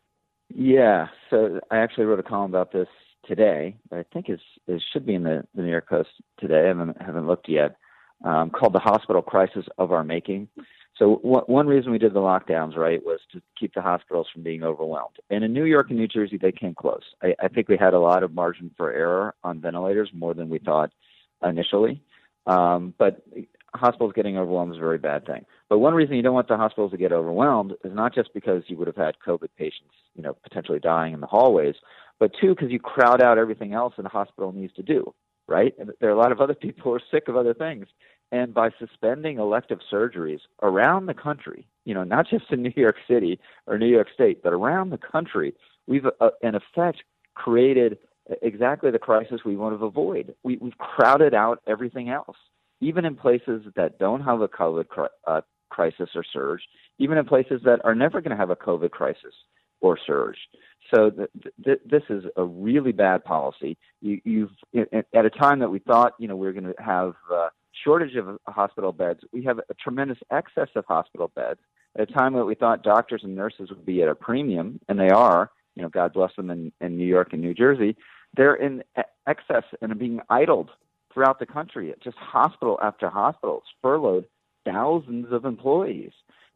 Yeah. So I actually wrote a column about this today, but I think it's, it should be in the, the New York Post today. I haven't, haven't looked yet, um, called The Hospital Crisis of Our Making. So w- one reason we did the lockdowns, right, was to keep the hospitals from being overwhelmed. And in New York and New Jersey, they came close. I, I think we had a lot of margin for error on ventilators, more than we thought initially. Um, but hospitals getting overwhelmed is a very bad thing. But one reason you don't want the hospitals to get overwhelmed is not just because you would have had COVID patients, you know, potentially dying in the hallways, but two, because you crowd out everything else that a hospital needs to do, right? And there are a lot of other people who are sick of other things. And by suspending elective surgeries around the country, you know, not just in New York City or New York State, but around the country, we've, uh, in effect, created exactly the crisis we want to avoid. We, we've crowded out everything else, even in places that don't have a COVID cri- uh, crisis or surge, even in places that are never going to have a COVID crisis or surge. So th- th- this is a really bad policy. You, you've at a time that we thought, you know, we were going to have uh, shortage of hospital beds, we have a tremendous excess of hospital beds. At a time that we thought doctors and nurses would be at a premium, and they are, you know, God bless them in, in New York and New Jersey, they're in excess and are being idled throughout the country. Just hospital after hospital, it's furloughed thousands of employees.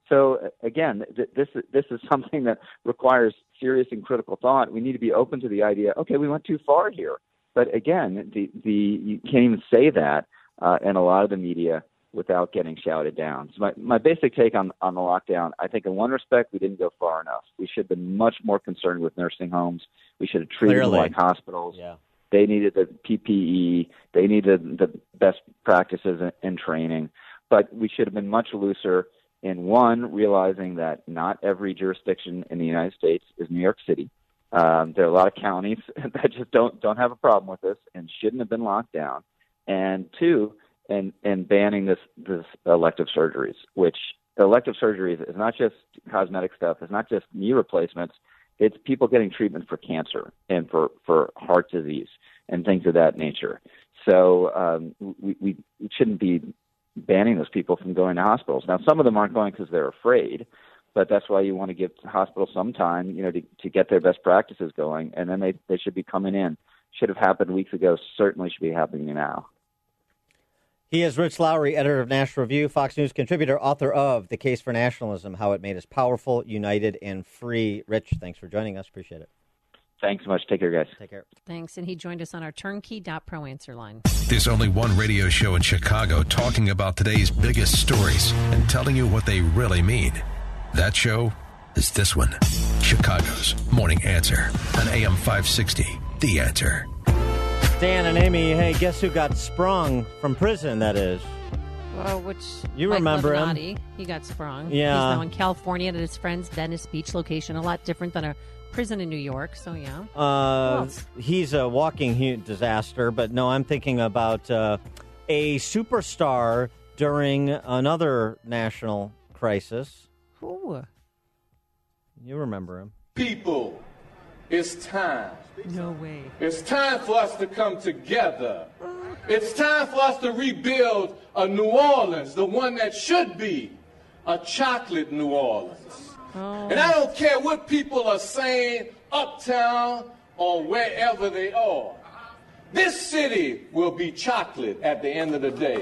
So again, th- this is, this is something that requires serious and critical thought. We need to be open to the idea, okay, we went too far here. But again, the, the you can't even say that uh, in a lot of the media without getting shouted down. So my, my basic take on, on the lockdown, I think in one respect, we didn't go far enough. We should have been much more concerned with nursing homes. We should have treated
Clearly.
them like hospitals.
Yeah.
They needed the P P E. They needed the best practices in, in training. But we should have been much looser in, one, realizing that not every jurisdiction in the United States is New York City. Um, there are a lot of counties that just don't don't have a problem with this and shouldn't have been locked down. And two, and and banning this this elective surgeries, which elective surgeries is not just cosmetic stuff, it's not just knee replacements, it's people getting treatment for cancer and for, for heart disease and things of that nature. So um, we, we shouldn't be banning those people from going to hospitals. Now, some of them aren't going because they're afraid, but that's why you want to give hospitals some time, you know, to, to get their best practices going, and then they, they should be coming in should have happened weeks ago certainly should be happening now.
He is Rich Lowry, editor of National Review, Fox News contributor, author of The Case for Nationalism, How It Made Us Powerful, United, and Free. Rich, thanks for joining us. Appreciate it.
Thanks so much. Take care, guys.
Take care.
Thanks. And he joined us on our turnkey dot pro answer line.
There's only one radio show in Chicago talking about today's biggest stories and telling you what they really mean. That show is this one, Chicago's Morning Answer on A M five sixty, The Answer.
Dan and Amy, hey, guess who got sprung from prison, that is?
Well, which
you
Mike
remember
Levinati,
him?
He got sprung.
Yeah.
He's now in California at his friend's Venice Beach location, a lot different than a prison in New York, so yeah.
Uh, he's a walking hu- disaster, but no, I'm thinking about uh, a superstar during another national crisis.
Who?
You remember him.
People, it's time.
No way.
It's time for us to come together. It's time for us to rebuild a New Orleans, the one that should be a chocolate New Orleans.
Oh.
And I don't care what people are saying uptown or wherever they are. This city will be chocolate at the end of the day.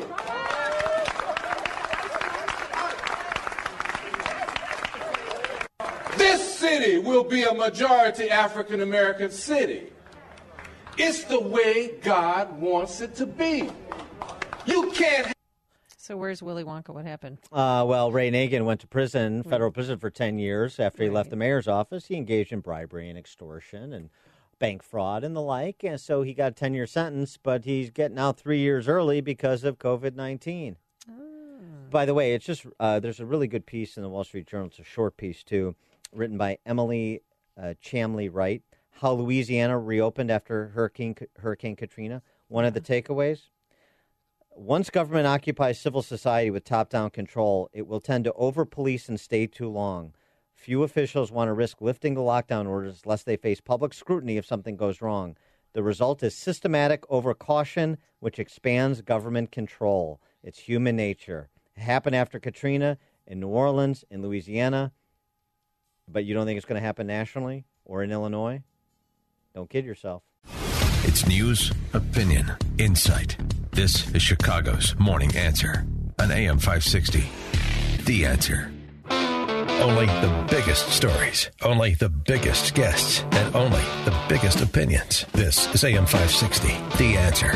This city will be a majority African American city. It's the way God wants it to be. You can't.
So where's Willy Wonka? What happened?
Uh, well, Ray Nagin went to prison, federal prison for ten years after he left the mayor's office. He engaged in bribery and extortion and bank fraud and the like. And so he got a ten-year sentence, but he's getting out three years early because of COVID nineteen. Oh. By the way, it's just uh, there's a really good piece in the Wall Street Journal. It's a short piece, too, written by Emily uh, Chamley Wright, how Louisiana reopened after Hurricane, Hurricane Katrina. One of the takeaways. Once government occupies civil society with top-down control, it will tend to over-police and stay too long. Few officials want to risk lifting the lockdown orders lest they face public scrutiny if something goes wrong. The result is systematic over-caution, which expands government control. It's human nature. It happened after Katrina in New Orleans, in Louisiana, but you don't think it's going to happen nationally or in Illinois? Don't kid yourself.
It's news, opinion, insight. This is Chicago's Morning Answer on A M five sixty. The Answer. Only the biggest stories, only the biggest guests, and only the biggest opinions. This is A M five sixty. The Answer.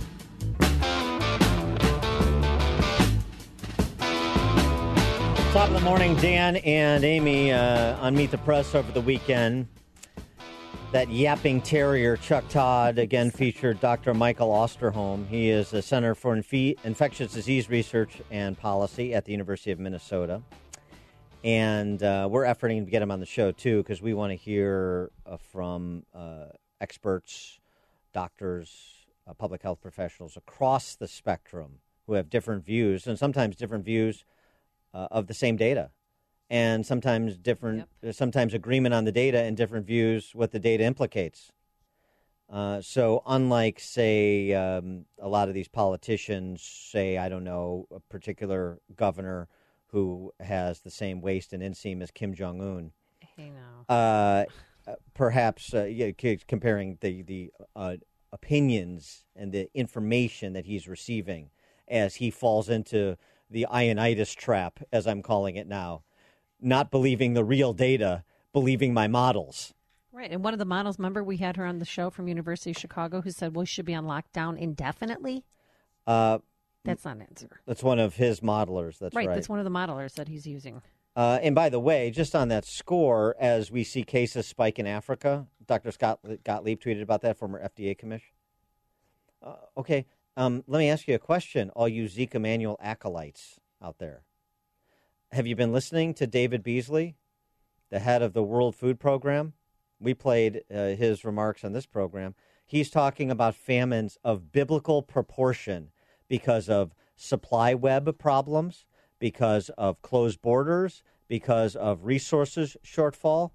Top of the morning, Dan and Amy uh, on Meet the Press over the weekend. That yapping terrier, Chuck Todd, again featured Doctor Michael Osterholm. He is the Center for Infe- Infectious Disease Research and Policy at the University of Minnesota. And uh, we're efforting to get him on the show, too, because we want to hear uh, from uh, experts, doctors, uh, public health professionals across the spectrum who have different views, and sometimes different views uh, of the same data. And sometimes different, yep. sometimes agreement on the data and different views what the data implicates. Uh, so unlike, say, um, a lot of these politicians, say, I don't know, a particular governor who has the same waist and inseam as Kim Jong-un,
hey, no.
uh, perhaps uh, yeah, comparing the, the uh, opinions and the information that he's receiving as he falls into the Ionitis trap, as I'm calling it now. Not believing the real data, believing my models.
Right. And one of the models, remember we had her on the show from University of Chicago who said, well, we should be on lockdown indefinitely?
Uh,
that's not an answer.
That's one of his modelers. That's right.
Right. That's one of the modelers that he's using.
Uh, and by the way, just on that score, as we see cases spike in Africa, Doctor Scott Gottlieb tweeted about that, former F D A commissioner. Uh, okay. Um, let me ask you a question, all you Zeke Emanuel acolytes out there. Have you been listening to David Beasley, the head of the World Food Program? We played uh, his remarks on this program. He's talking about famines of biblical proportion because of supply web problems, because of closed borders, because of resources shortfall.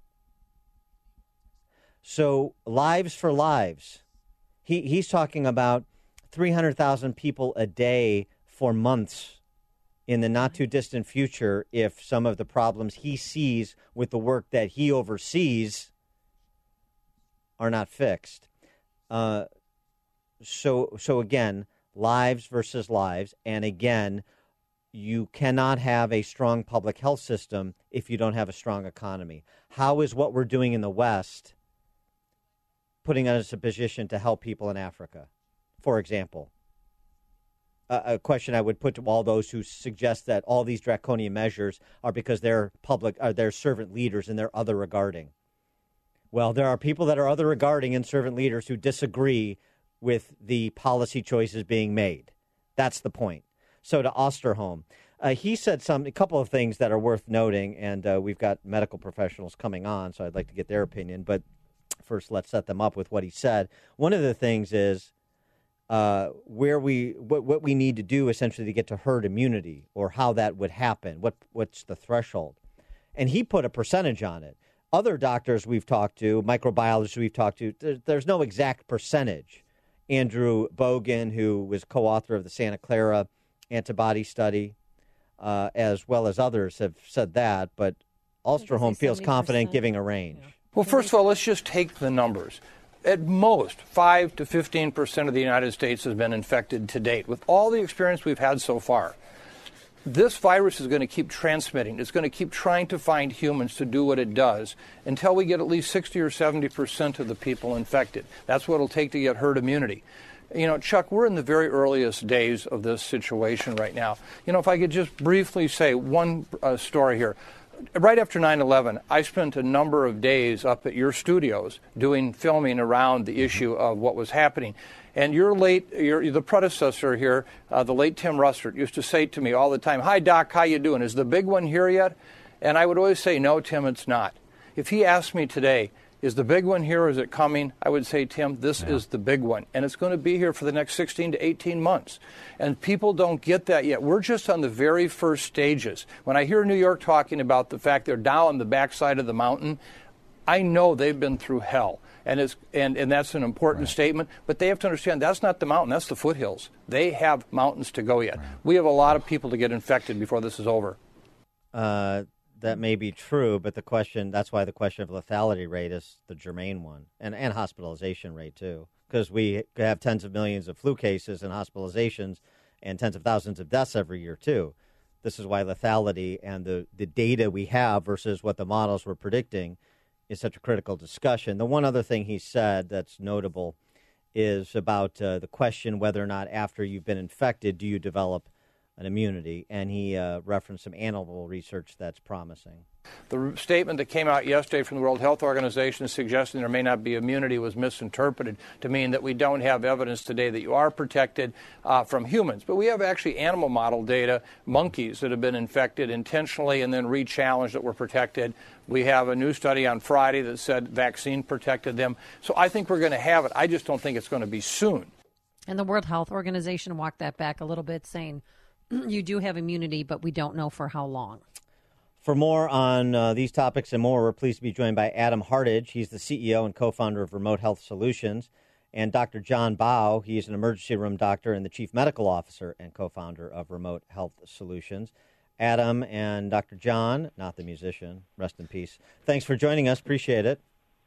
So lives for lives. He, he's talking about three hundred thousand people a day for months in the not-too-distant future if some of the problems he sees with the work that he oversees are not fixed. Uh, so, so again, lives versus lives. And again, you cannot have a strong public health system if you don't have a strong economy. How is what we're doing in the West putting us in a position to help people in Africa, for example? Uh, a question I would put to all those who suggest that all these draconian measures are because they're public, are they're servant leaders and they're other regarding. Well, there are people that are other regarding and servant leaders who disagree with the policy choices being made. That's the point. So to Osterholm, uh, he said some a couple of things that are worth noting, and uh, we've got medical professionals coming on, so I'd like to get their opinion. But first, let's set them up with what he said. One of the things is uh, where we what, what we need to do essentially to get to herd immunity, or how that would happen. What what's the threshold? And he put a percentage on it. Other doctors we've talked to, microbiologists we've talked to, there, there's no exact percentage. Andrew Bogan, who was co-author of the Santa Clara antibody study, uh, as well as others have said that, but Osterholm feels confident giving a range. Yeah.
Well, first of all, let's just take the numbers. At most, five to fifteen percent of the United States has been infected to date. With all the experience we've had so far, this virus is going to keep transmitting. It's going to keep trying to find humans to do what it does until we get at least sixty or seventy percent of the people infected. That's what it'll take to get herd immunity. You know, Chuck, we're in the very earliest days of this situation right now. You know, if I could just briefly say one uh, story here. Right after nine eleven, I spent a number of days up at your studios doing filming around the issue of what was happening. And your late, your, the predecessor here, uh, the late Tim Russert, used to say to me all the time, "Hi, Doc, how you doing? Is the big one here yet?" And I would always say, "No, Tim, it's not." If he asked me today, "Is the big one here? Is it coming?" I would say, "Tim, this yeah. is the big one, and it's going to be here for the next sixteen to eighteen months." And people don't get that yet. We're just on the very first stages. When I hear New York talking about the fact they're down on the backside of the mountain, I know they've been through hell, and it's and, and that's an important right. statement. But they have to understand that's not the mountain; that's the foothills. They have mountains to go yet. Right. We have a lot of people to get infected before this is over.
Uh. That may be true, but the question, that's why the question of lethality rate is the germane one, and, and hospitalization rate, too, because we have tens of millions of flu cases and hospitalizations and tens of thousands of deaths every year, too. This is why lethality and the, the data we have versus what the models were predicting is such a critical discussion. The one other thing he said that's notable is about uh, the question whether or not after you've been infected, do you develop an immunity, and he uh, referenced some animal research that's promising.
The statement that came out yesterday from the World Health Organization suggesting there may not be immunity was misinterpreted to mean that we don't have evidence today that you are protected uh, from humans. But we have actually animal model data, monkeys that have been infected intentionally and then re-challenged that were protected. We have a new study on Friday that said vaccine protected them. So I think we're going to have it. I just don't think it's going to be soon.
And the World Health Organization walked that back a little bit, saying you do have immunity, but we don't know for how long.
For more on uh, these topics and more, we're pleased to be joined by Adam Hartage. He's the C E O and co-founder of Remote Health Solutions, and Doctor John Bowe. He's an emergency room doctor and the chief medical officer and co-founder of Remote Health Solutions. Adam and Doctor John, not the musician, rest in peace. Thanks for joining us. Appreciate it.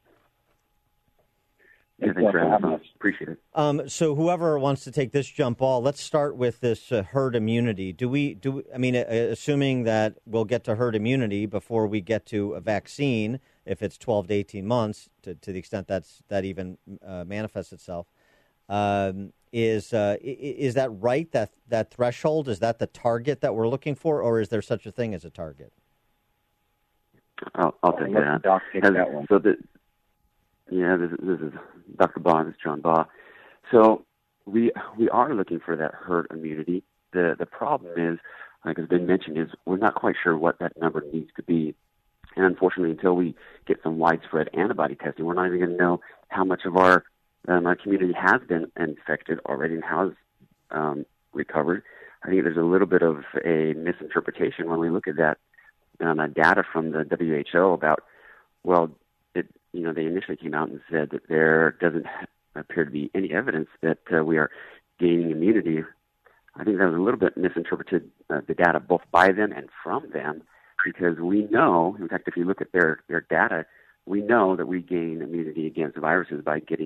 Yeah, thanks for having us. Appreciate it.
Um, so whoever wants to take this jump ball, let's start with this uh, herd immunity. Do we, do we, I mean, uh, assuming that we'll get to herd immunity before we get to a vaccine, if it's twelve to eighteen months, to, to the extent that's, that even uh, manifests itself, um, is uh, is that right, that, that threshold? Is that the target that we're looking for, or is there such a thing as a target?
I'll, I'll take that.
Doc take that one.
So the, yeah, this, this is Doctor Baugh, this is John Baugh. So we we are looking for that herd immunity. The the problem is, like has been mentioned, is we're not quite sure what that number needs to be. And unfortunately, until we get some widespread antibody testing, we're not even going to know how much of our um, our community has been infected already and has um, recovered. I think there's a little bit of a misinterpretation when we look at that um, uh, data from the W H O about, well, it, you know, they initially came out and said that there doesn't appear to be any evidence that uh, we are gaining immunity. I think that was a little bit misinterpreted, uh, the data both by them and from them, because we know, in fact, if you look at their, their data, we know that we gain immunity against viruses by getting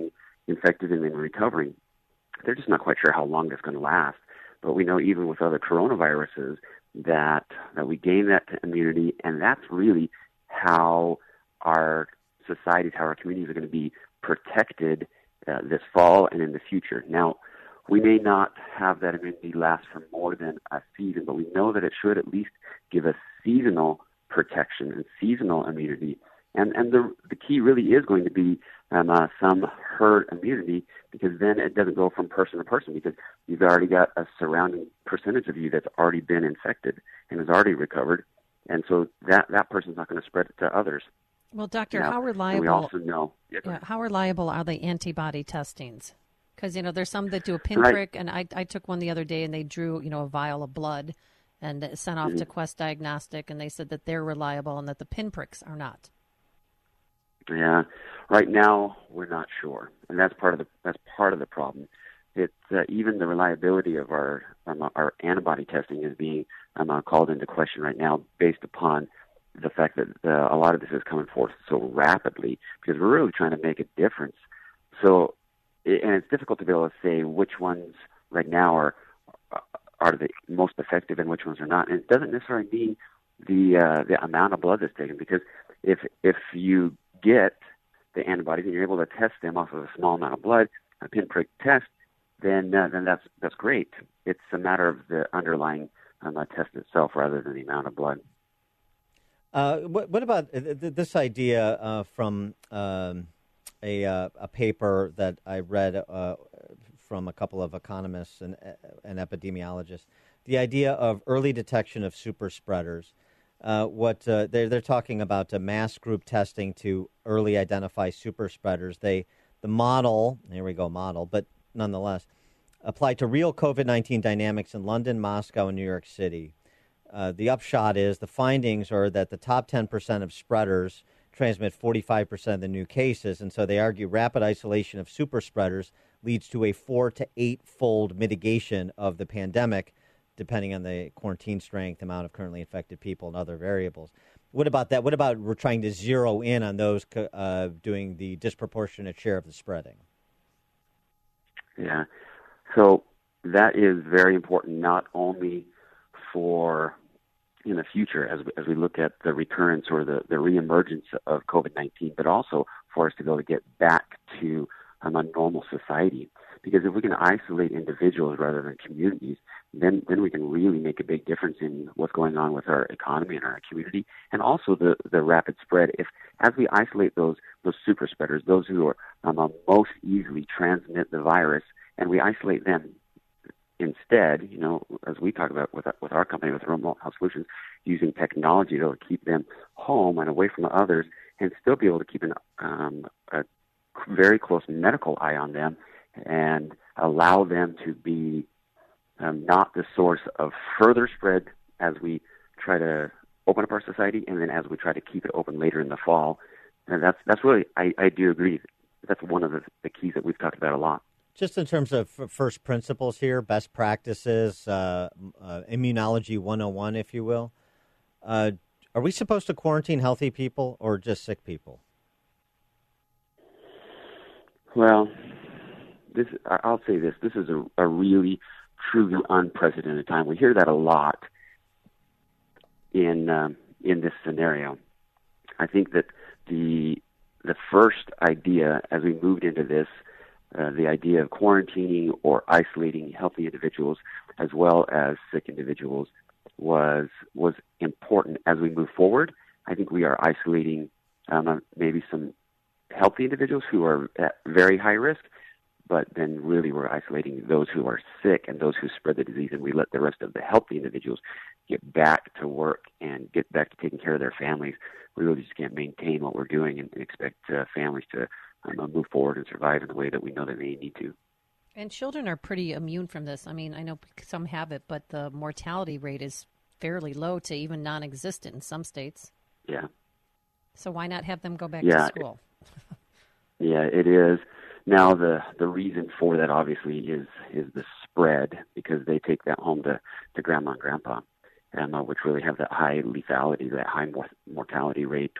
infected and then recovering. They're just not quite sure how long that's going to last. But we know even with other coronaviruses that that we gain that immunity, and that's really how our societies, how our communities are going to be protected uh, this fall and in the future. Now, we may not have that immunity last for more than a season, but we know that it should at least give us seasonal protection and seasonal immunity. And and the the key really is going to be um, uh, some herd immunity, because then it doesn't go from person to person, because you've already got a surrounding percentage of you that's already been infected and has already recovered, and so that that person's not going to spread it to others.
Well, Doctor,
Now,
how reliable?
We also know. Yeah,
yeah, how reliable are the antibody testings? Because you know, there's some that do a pinprick,
right.
and I I took one the other day, and they drew you know a vial of blood, and it sent off
mm-hmm.
to Quest Diagnostic, and they said that they're reliable and that the pinpricks are not.
Yeah, right now we're not sure, and that's part of the that's part of the problem. It's uh, even the reliability of our um, our antibody testing is being um, uh, called into question right now, based upon the fact that uh, a lot of this is coming forth so rapidly, because we're really trying to make a difference. So, and it's difficult to be able to say which ones right now are are the most effective and which ones are not. And it doesn't necessarily mean the uh, the amount of blood that's taken, because if if you get the antibodies and you're able to test them off of a small amount of blood, a pinprick test, then uh, then that's that's great. It's a matter of the underlying um, uh, test itself rather than the amount of blood.
Uh, what, what about this idea uh, from um, a uh, a paper that I read uh, from a couple of economists and, and epidemiologists? The idea of early detection of super spreaders. Uh, what uh, they're they're talking about uh, mass group testing to early identify super spreaders. They the model here we go model, but nonetheless applied to real COVID nineteen dynamics in London, Moscow, and New York City. Uh, the upshot is the findings are that the top ten percent of spreaders transmit forty-five percent of the new cases, and so they argue rapid isolation of super spreaders leads to a four to eight fold mitigation of the pandemic, depending on the quarantine strength, amount of currently infected people, and other variables. What about that? What about we're trying to zero in on those uh, doing the disproportionate share of the spreading?
Yeah. So that is very important, not only for in the future as, as we look at the recurrence or the, the reemergence of COVID nineteen, but also for us to be able to get back to um, a normal society. Because if we can isolate individuals rather than communities, then, then we can really make a big difference in what's going on with our economy and our community, and also the, the rapid spread. If as we isolate those those super spreaders, those who are um, most easily transmit the virus, and we isolate them instead, you know, as we talk about with with our company, with Remote Health Solutions, using technology to keep them home and away from the others, and still be able to keep an, um, a very close medical eye on them, and allow them to be um, not the source of further spread as we try to open up our society, and then as we try to keep it open later in the fall. And that's that's really, I, I do agree, that's one of the, the keys that we've talked about a lot.
Just in terms of first principles here, best practices, uh, uh, immunology one oh one, if you will, uh, are we supposed to quarantine healthy people or just sick people?
Well, this I'll say this. This is a, a really, truly unprecedented time. We hear that a lot in um, in this scenario. I think that the the first idea as we moved into this, uh, the idea of quarantining or isolating healthy individuals as well as sick individuals was was important as we move forward. I think we are isolating um, maybe some healthy individuals who are at very high risk, but then really we're isolating those who are sick and those who spread the disease, and we let the rest of the healthy individuals get back to work and get back to taking care of their families. We really just can't maintain what we're doing and expect uh, families to um, move forward and survive in the way that we know that they need to.
And children are pretty immune from this. I mean, I know some have it, but the mortality rate is fairly low to even non-existent in some states.
Yeah.
So why not have them go back
yeah,
to school?
Yeah, it is. Now, the, the reason for that, obviously, is is the spread, because they take that home to, to grandma and grandpa, um, uh, which really have that high lethality, that high mor- mortality rate.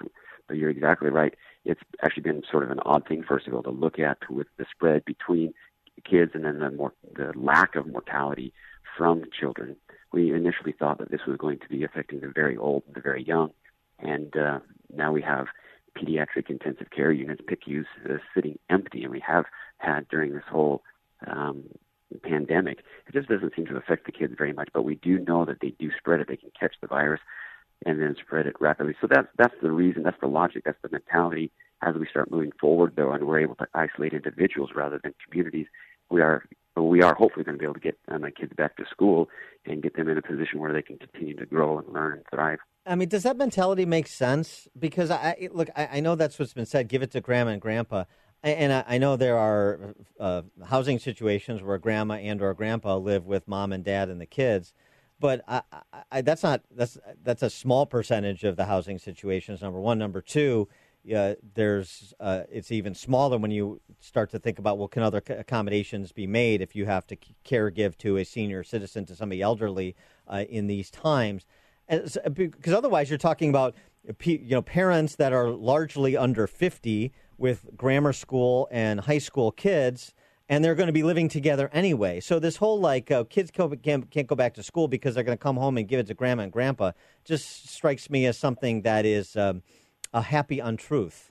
you're exactly right. It's actually been sort of an odd thing, first of all, to look at with the spread between kids and then the more the lack of mortality from children. We initially thought that this was going to be affecting the very old and the very young, and uh, now we have pediatric intensive care units, P I C Us, uh, sitting empty, and we have had during this whole um, pandemic. It just doesn't seem to affect the kids very much, but we do know that they do spread it. They can catch the virus and then spread it rapidly. So that's that's the reason, that's the logic, that's the mentality. As we start moving forward, though, and we're able to isolate individuals rather than communities, we are we are hopefully going to be able to get uh, my kids back to school and get them in a position where they can continue to grow and learn and thrive.
I mean, does that mentality make sense? Because I look, I, I know that's what's been said. Give it to grandma and grandpa, and I, I know there are uh, housing situations where grandma and or grandpa live with mom and dad and the kids. But I, I, that's not that's that's a small percentage of the housing situations. Number one, number two, uh, there's uh, it's even smaller when you start to think about, well, can other accommodations be made if you have to care give to a senior citizen, to somebody elderly uh, in these times? As, because otherwise, you're talking about you know parents that are largely under fifty with grammar school and high school kids. And they're going to be living together anyway. So this whole, like, uh, kids can't, can't go back to school because they're going to come home and give it to grandma and grandpa just strikes me as something that is um, a happy untruth.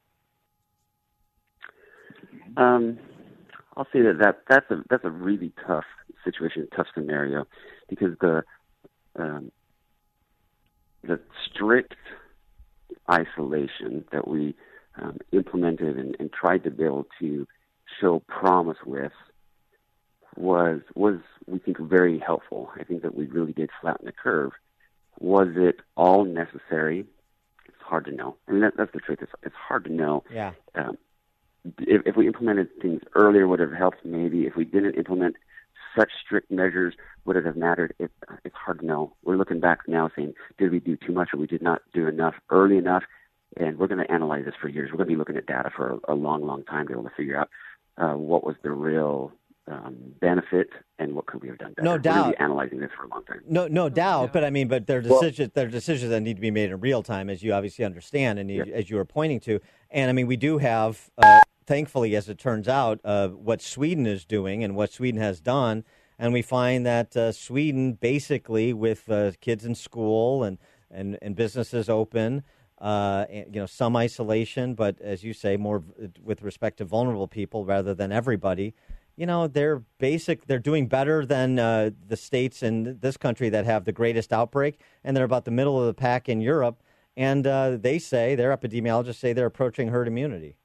Um, I'll say that, that that's, a, that's a really tough situation, tough scenario, because the, um, the strict isolation that we um, implemented and, and tried to be able to show promise with was was we think very helpful. I think that we really did flatten the curve. Was it all necessary? It's hard to know. I mean, that, that's the truth. It's, it's hard to know.
Yeah.
Um, if, if we implemented things earlier, would it have helped? Maybe. If we didn't implement such strict measures, would it have mattered? It, it's hard to know. We're looking back now saying, did we do too much or we did not do enough early enough? And we're going to analyze this for years. We're going to be looking at data for a, a long, long time to be able to figure out Uh, what was the real um, benefit and what could we have done better?
No doubt.
We're going to be analyzing this for a long time.
No, no doubt. But I mean, but there are decisions. Well, there are decisions that need to be made in real time, as you obviously understand, and you,
yeah.
as you were pointing to. And I mean, we do have, uh, thankfully, as it turns out, uh, what Sweden is doing and what Sweden has done, and we find that uh, Sweden, basically, with uh, kids in school and and, and businesses open. Uh, you know, some isolation, but as you say, more with respect to vulnerable people rather than everybody. You know, they're basic. They're doing better than uh, the states in this country that have the greatest outbreak, and they're about the middle of the pack in Europe. And uh, they say, their epidemiologists say they're approaching herd immunity.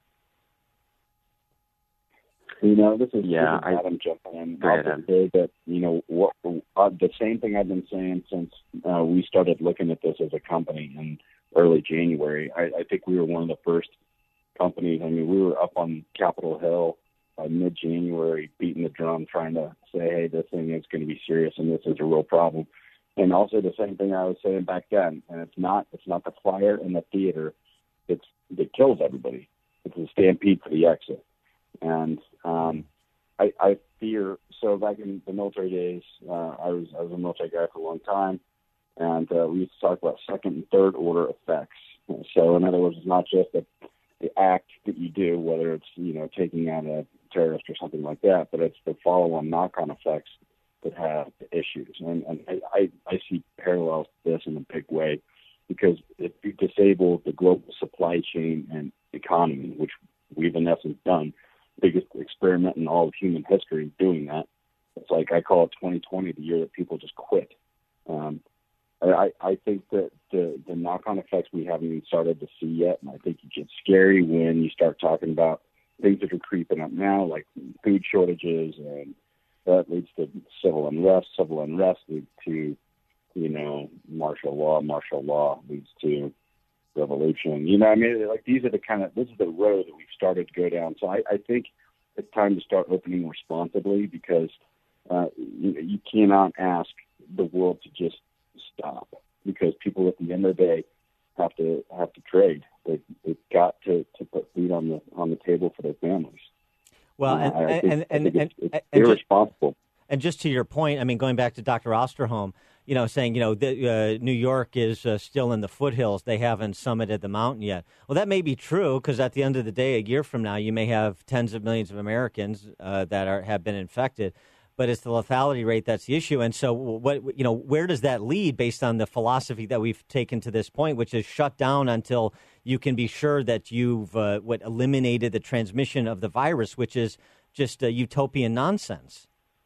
You know, this is,
yeah,
this is Adam
I,
jumping in. I'll just say that, you know, what, uh, the same thing I've been saying since uh, we started looking at this as a company and early January. I, I think we were one of the first companies. I mean, we were up on Capitol Hill uh, mid-January, beating the drum, trying to say, hey, this thing is going to be serious and this is a real problem. And also the same thing I was saying back then, and it's not it's not the flyer in the theater it's that kills everybody. It's a stampede for the exit. And um, I, I fear, so back in the military days, uh, I was I was a military guy for a long time. And uh, we used to talk about second and third order effects. So, in other words, it's not just the, the act that you do, whether it's, you know, taking out a terrorist or something like that, but it's the follow-on knock-on effects that have issues. And, and I, I see parallels to this in a big way, because if you disable the global supply chain and economy, which we've in essence done, biggest experiment in all of human history doing that, it's like I call it twenty twenty, the year that people just quit. Um, I, I think that the, the knock-on effects we haven't even started to see yet, and I think it gets scary when you start talking about things that are creeping up now, like food shortages, and that leads to civil unrest. Civil unrest leads to, you know, martial law. Martial law leads to revolution. You know, I mean, like these are the kind of, this is the road that we've started to go down. So I, I think it's time to start opening responsibly, because uh, you, you cannot ask the world to just stop, because people at the end of the day have to have to trade. They, they've got to, to put food on the on the table for their families.
Well, and,
I
and,
think,
and, and,
it's,
and,
it's
and
irresponsible.
Just, and just to your point, I mean, going back to Doctor Osterholm, you know, saying, you know, the, uh, New York is uh, still in the foothills. They haven't summited the mountain yet. Well, that may be true because at the end of the day, a year from now, you may have tens of millions of Americans uh, that are have been infected. But it's the lethality rate that's the issue. And so, what you know, where does that lead based on the philosophy that we've taken to this point, which is shut down until you can be sure that you've uh, what eliminated the transmission of the virus, which is just a utopian nonsense.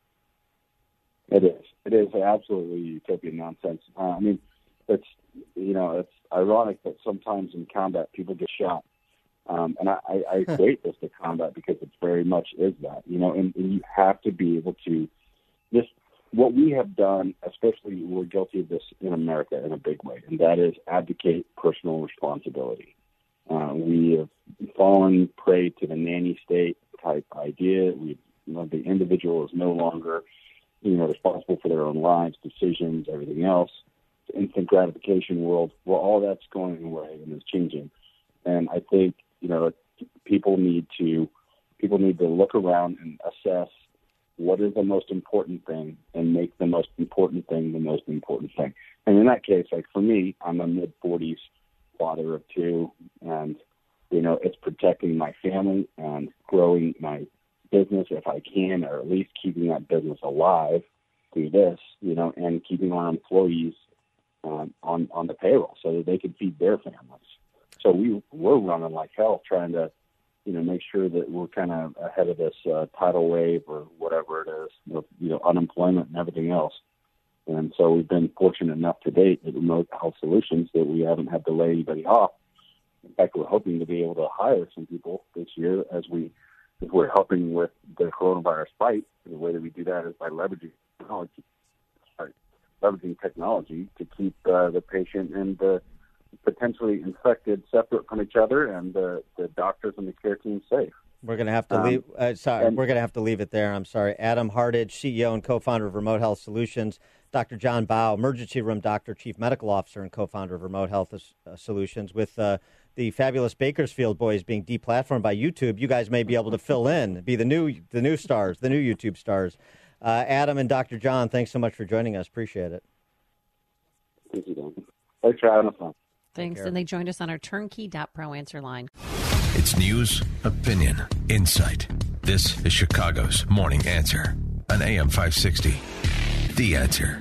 It is. It is absolutely utopian nonsense. Uh, I mean, it's you know, it's ironic that sometimes in combat people get shot. Um, and I, I equate this to combat because it very much is that, you know, and, and you have to be able to, this, what we have done, especially we're guilty of this in America in a big way, and that is abdicate personal responsibility. Uh, we have fallen prey to the nanny state type idea. We, you know, the individual is no longer, you know, responsible for their own lives, decisions, everything else. The instant gratification world, well, all that's going away and is changing. And I think, you know, people need to people need to look around and assess what is the most important thing and make the most important thing the most important thing. And in that case, like for me, I'm a mid-forties father of two, and, you know, it's protecting my family and growing my business if I can, or at least keeping that business alive through this, you know, and keeping our employees um, on, on the payroll so that they can feed their families. So we, we're running like hell trying to, you know, make sure that we're kind of ahead of this uh, tidal wave or whatever it is, with, you know, unemployment and everything else. And so we've been fortunate enough to date at Remote Health Solutions that we haven't had to lay anybody off. In fact, we're hoping to be able to hire some people this year as we, as we're helping with the coronavirus fight. And the way that we do that is by leveraging technology, sorry, leveraging technology to keep uh, the patient and the potentially infected separate from each other, and the, the doctors and the care team safe.
We're going to have to
um,
leave. Uh, sorry,
and,
we're going to have to leave it there. I'm sorry. Adam Hardage, C E O and co-founder of Remote Health Solutions. Doctor John Bao, emergency room doctor, chief medical officer, and co-founder of Remote Health uh, Solutions. With uh, the fabulous Bakersfield boys being deplatformed by YouTube, you guys may be able to fill in, be the new the new stars, the new YouTube stars. Uh, Adam and Doctor John, thanks so much for joining us. Appreciate it.
Thank you, Dan. Thanks for having us on.
Thanks. And they joined us on our turnkey dot pro answer line.
It's news, opinion, insight. This is Chicago's Morning Answer on A M five sixty. The Answer.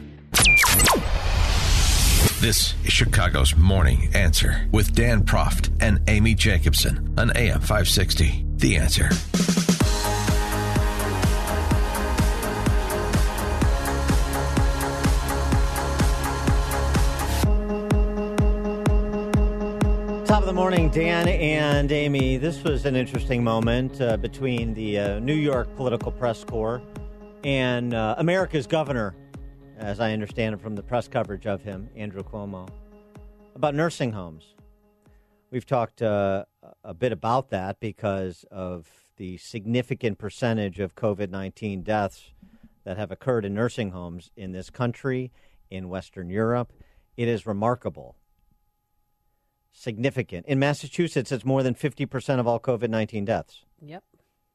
This is Chicago's Morning Answer with Dan Proft and Amy Jacobson on A M five sixty. The Answer.
Top of the morning, Dan and Amy. This was an interesting moment uh, between the uh, New York Political Press Corps and uh, America's governor, as I understand it from the press coverage of him, Andrew Cuomo, about nursing homes. We've talked uh, a bit about that because of the significant percentage of COVID nineteen deaths that have occurred in nursing homes in this country, in Western Europe. It is remarkable. Significant. In Massachusetts, it's more than fifty percent of all COVID nineteen deaths.
Yep.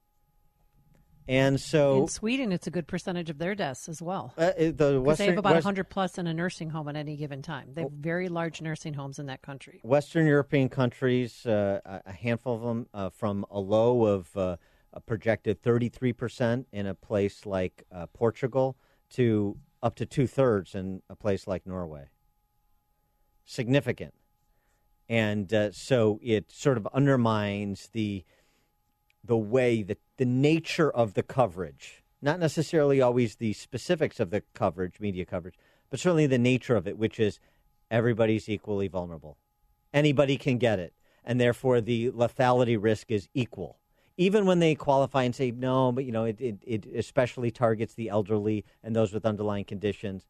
And so...
In Sweden, it's a good percentage of their deaths as well.
Uh, the
Western, they have about
West,
one hundred plus in a nursing home at any given time. They have very large nursing homes in that country.
Western European countries, uh, a handful of them, uh, from a low of uh, a projected thirty-three percent in a place like uh, Portugal to up to two-thirds in a place like Norway. Significant. And uh, so it sort of undermines the the way that the nature of the coverage, not necessarily always the specifics of the coverage, media coverage, but certainly the nature of it, which is everybody's equally vulnerable. Anybody can get it, and therefore the lethality risk is equal. Even when they qualify and say, no, but, you know, it, it, it especially targets the elderly and those with underlying conditions,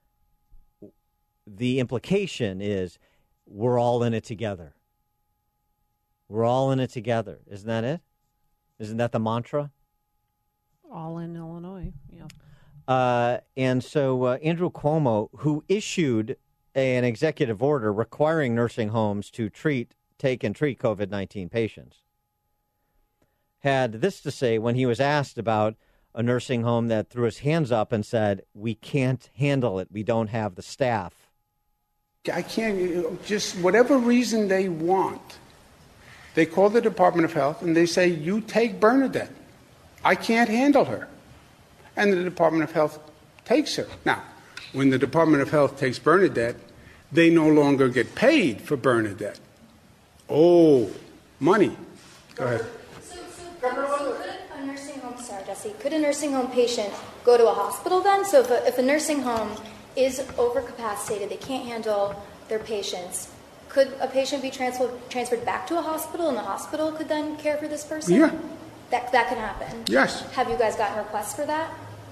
the implication is we're all in it together. We're all in it together. Isn't that it? Isn't that the mantra?
All in Illinois, yeah.
Uh, and so uh, Andrew Cuomo, who issued an executive order requiring nursing homes to treat, take and treat COVID nineteen patients, had this to say when he was asked about a nursing home that threw its hands up and said, we can't handle it. We don't have the staff.
I can't, just whatever reason they want, they call the Department of Health and they say, you take Bernadette. I can't handle her. And the Department of Health takes her. Now, when the Department of Health takes Bernadette, they no longer get paid for Bernadette. Oh, money. Go ahead.
So, so, so could a nursing home, sorry, Jesse, could a nursing home patient go to a hospital then? So if a, if a nursing home is overcapacitated, they can't handle their patients, could a patient be transferred transferred back to a hospital and the hospital could then care for this person?
Yeah.
That, that can happen?
Yes.
Have you guys gotten requests for that?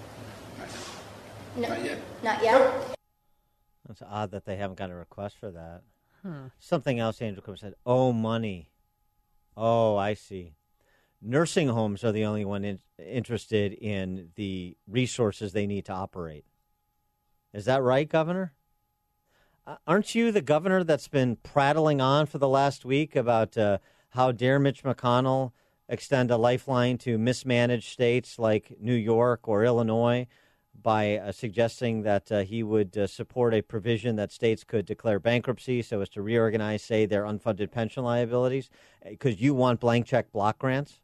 No,
not yet.
Not yet?
It's odd that they haven't got a request for that.
Hmm.
Something else Angel Cooper said, oh, money. Oh, I see. Nursing homes are the only one in, interested in the resources they need to operate. Is that right, Governor? Uh, aren't you the governor that's been prattling on for the last week about uh, how dare Mitch McConnell extend a lifeline to mismanaged states like New York or Illinois by uh, suggesting that uh, he would uh, support a provision that states could declare bankruptcy so as to reorganize, say, their unfunded pension liabilities, because you want blank check block grants?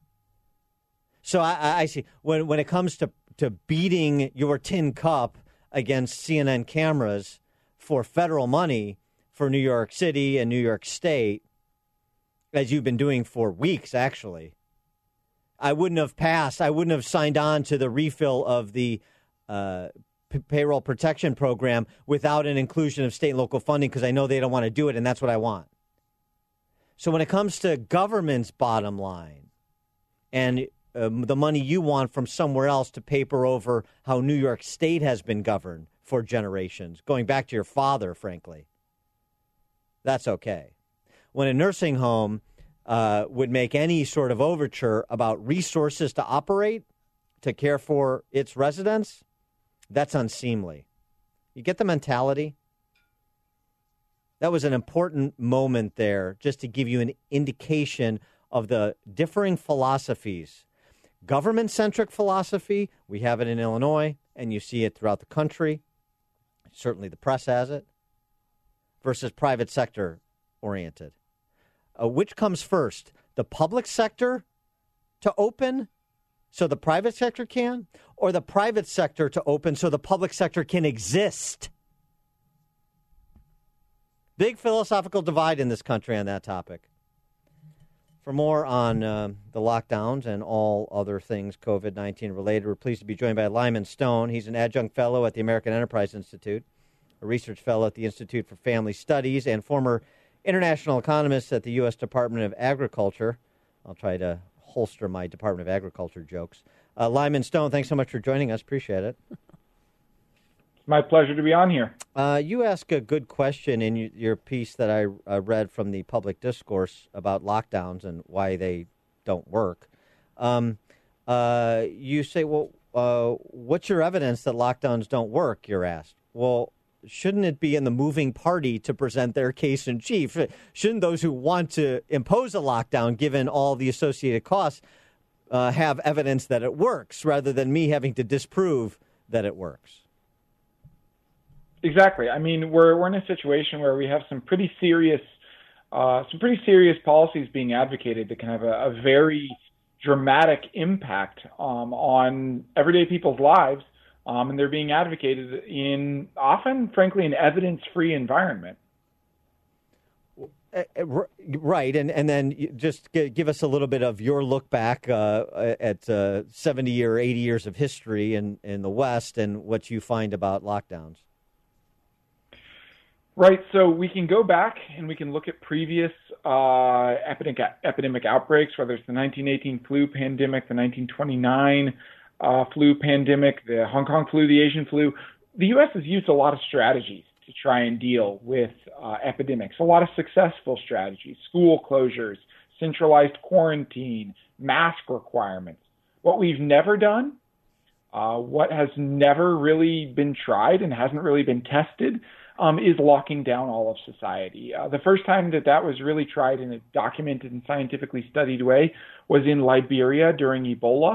So I, I see. When when it comes to, to beating your tin cup against C N N cameras for federal money for New York City and New York State, as you've been doing for weeks, actually, I wouldn't have passed. I wouldn't have signed on to the refill of the uh, p- payroll protection program without an inclusion of state and local funding, because I know they don't want to do it, and that's what I want. So when it comes to government's bottom line and um, the money you want from somewhere else to paper over how New York State has been governed for generations, going back to your father, frankly, that's okay. When a nursing home uh, would make any sort of overture about resources to operate, to care for its residents, that's unseemly. You get the mentality? That was an important moment there, just to give you an indication of the differing philosophies. Government-centric philosophy, we have it in Illinois, and you see it throughout the country. Certainly the press has it. Versus private sector-oriented. Uh, which comes first? The public sector to open so the private sector can, or the private sector to open so the public sector can exist? Big philosophical divide in this country on that topic. For more on uh, the lockdowns and all other things COVID nineteen related, we're pleased to be joined by Lyman Stone. He's an adjunct fellow at the American Enterprise Institute, a research fellow at the Institute for Family Studies, and former international economist at the U S Department of Agriculture. I'll try to holster my Department of Agriculture jokes. Uh, Lyman Stone, thanks so much for joining us. Appreciate it.
It's my pleasure to be on here.
Uh, you ask a good question in your piece that I uh, read from the Public Discourse about lockdowns and why they don't work. Um, uh, you say, well, uh, what's your evidence that lockdowns don't work, you're asked. Well, shouldn't it be in the moving party to present their case in chief? Shouldn't those who want to impose a lockdown, given all the associated costs, uh, have evidence that it works, rather than me having to disprove that it works?
Exactly. I mean, we're we're in a situation where we have some pretty serious, uh, some pretty serious policies being advocated that can have a, a very dramatic impact um, on everyday people's lives. Um, and they're being advocated in often, frankly, an evidence-free environment.
Uh, right, and and then just g- give us a little bit of your look back uh, at uh, seventy or eighty years of history in, in the West and what you find about lockdowns.
Right, so we can go back and we can look at previous uh, epidemic epidemic outbreaks, whether it's the nineteen eighteen flu pandemic, the nineteen twenty-nine Uh, flu pandemic, the Hong Kong flu, the Asian flu. The U S has used a lot of strategies to try and deal with uh, epidemics, a lot of successful strategies, school closures, centralized quarantine, mask requirements. What we've never done, uh, what has never really been tried and hasn't really been tested, um, is locking down all of society. Uh, the first time that that was really tried in a documented and scientifically studied way was in Liberia during Ebola.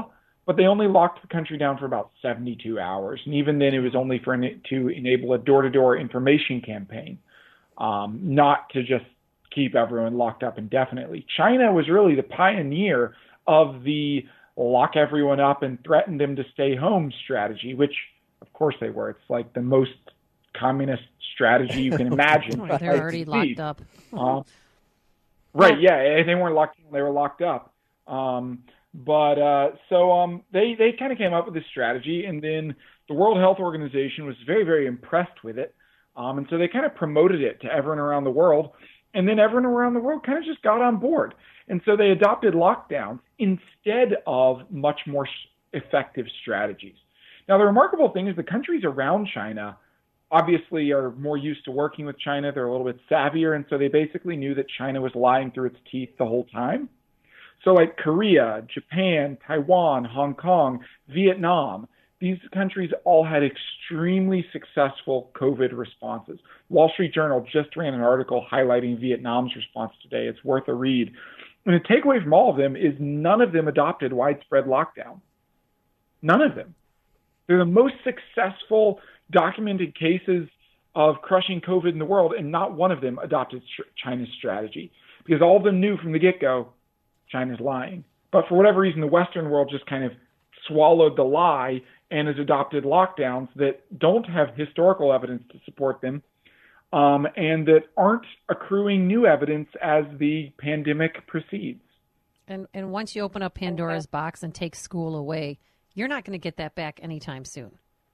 but they only locked the country down for about seventy-two hours. And even then, it was only for to enable a door-to-door information campaign, um, not to just keep everyone locked up indefinitely. China was really the pioneer of the lock everyone up and threaten them to stay home strategy, which, of course, they were. It's like the most communist strategy you can imagine.
Right, they're already locked up.
Uh, right, yeah, they weren't locked in, they were locked up. Um, but uh, so um, they, they kind of came up with this strategy, and then the World Health Organization was very, very impressed with it. Um, and so they kind of promoted it to everyone around the world, and then everyone around the world kind of just got on board. And so they adopted lockdowns instead of much more effective strategies. Now, the remarkable thing is the countries around China obviously are more used to working with China. They're a little bit savvier, and so they basically knew that China was lying through its teeth the whole time. So like Korea, Japan, Taiwan, Hong Kong, Vietnam, these countries all had extremely successful COVID responses. Wall Street Journal just ran an article highlighting Vietnam's response today. It's worth a read. And the takeaway from all of them is none of them adopted widespread lockdown. None of them. They're the most successful documented cases of crushing COVID in the world, and not one of them adopted China's strategy, because all of them knew from the get-go China's lying. But for whatever reason, the Western world just kind of swallowed the lie and has adopted lockdowns that don't have historical evidence to support them, um, and that aren't accruing new evidence as the pandemic proceeds.
And and once you open up Pandora's box and take school away, you're not going to get that back anytime soon.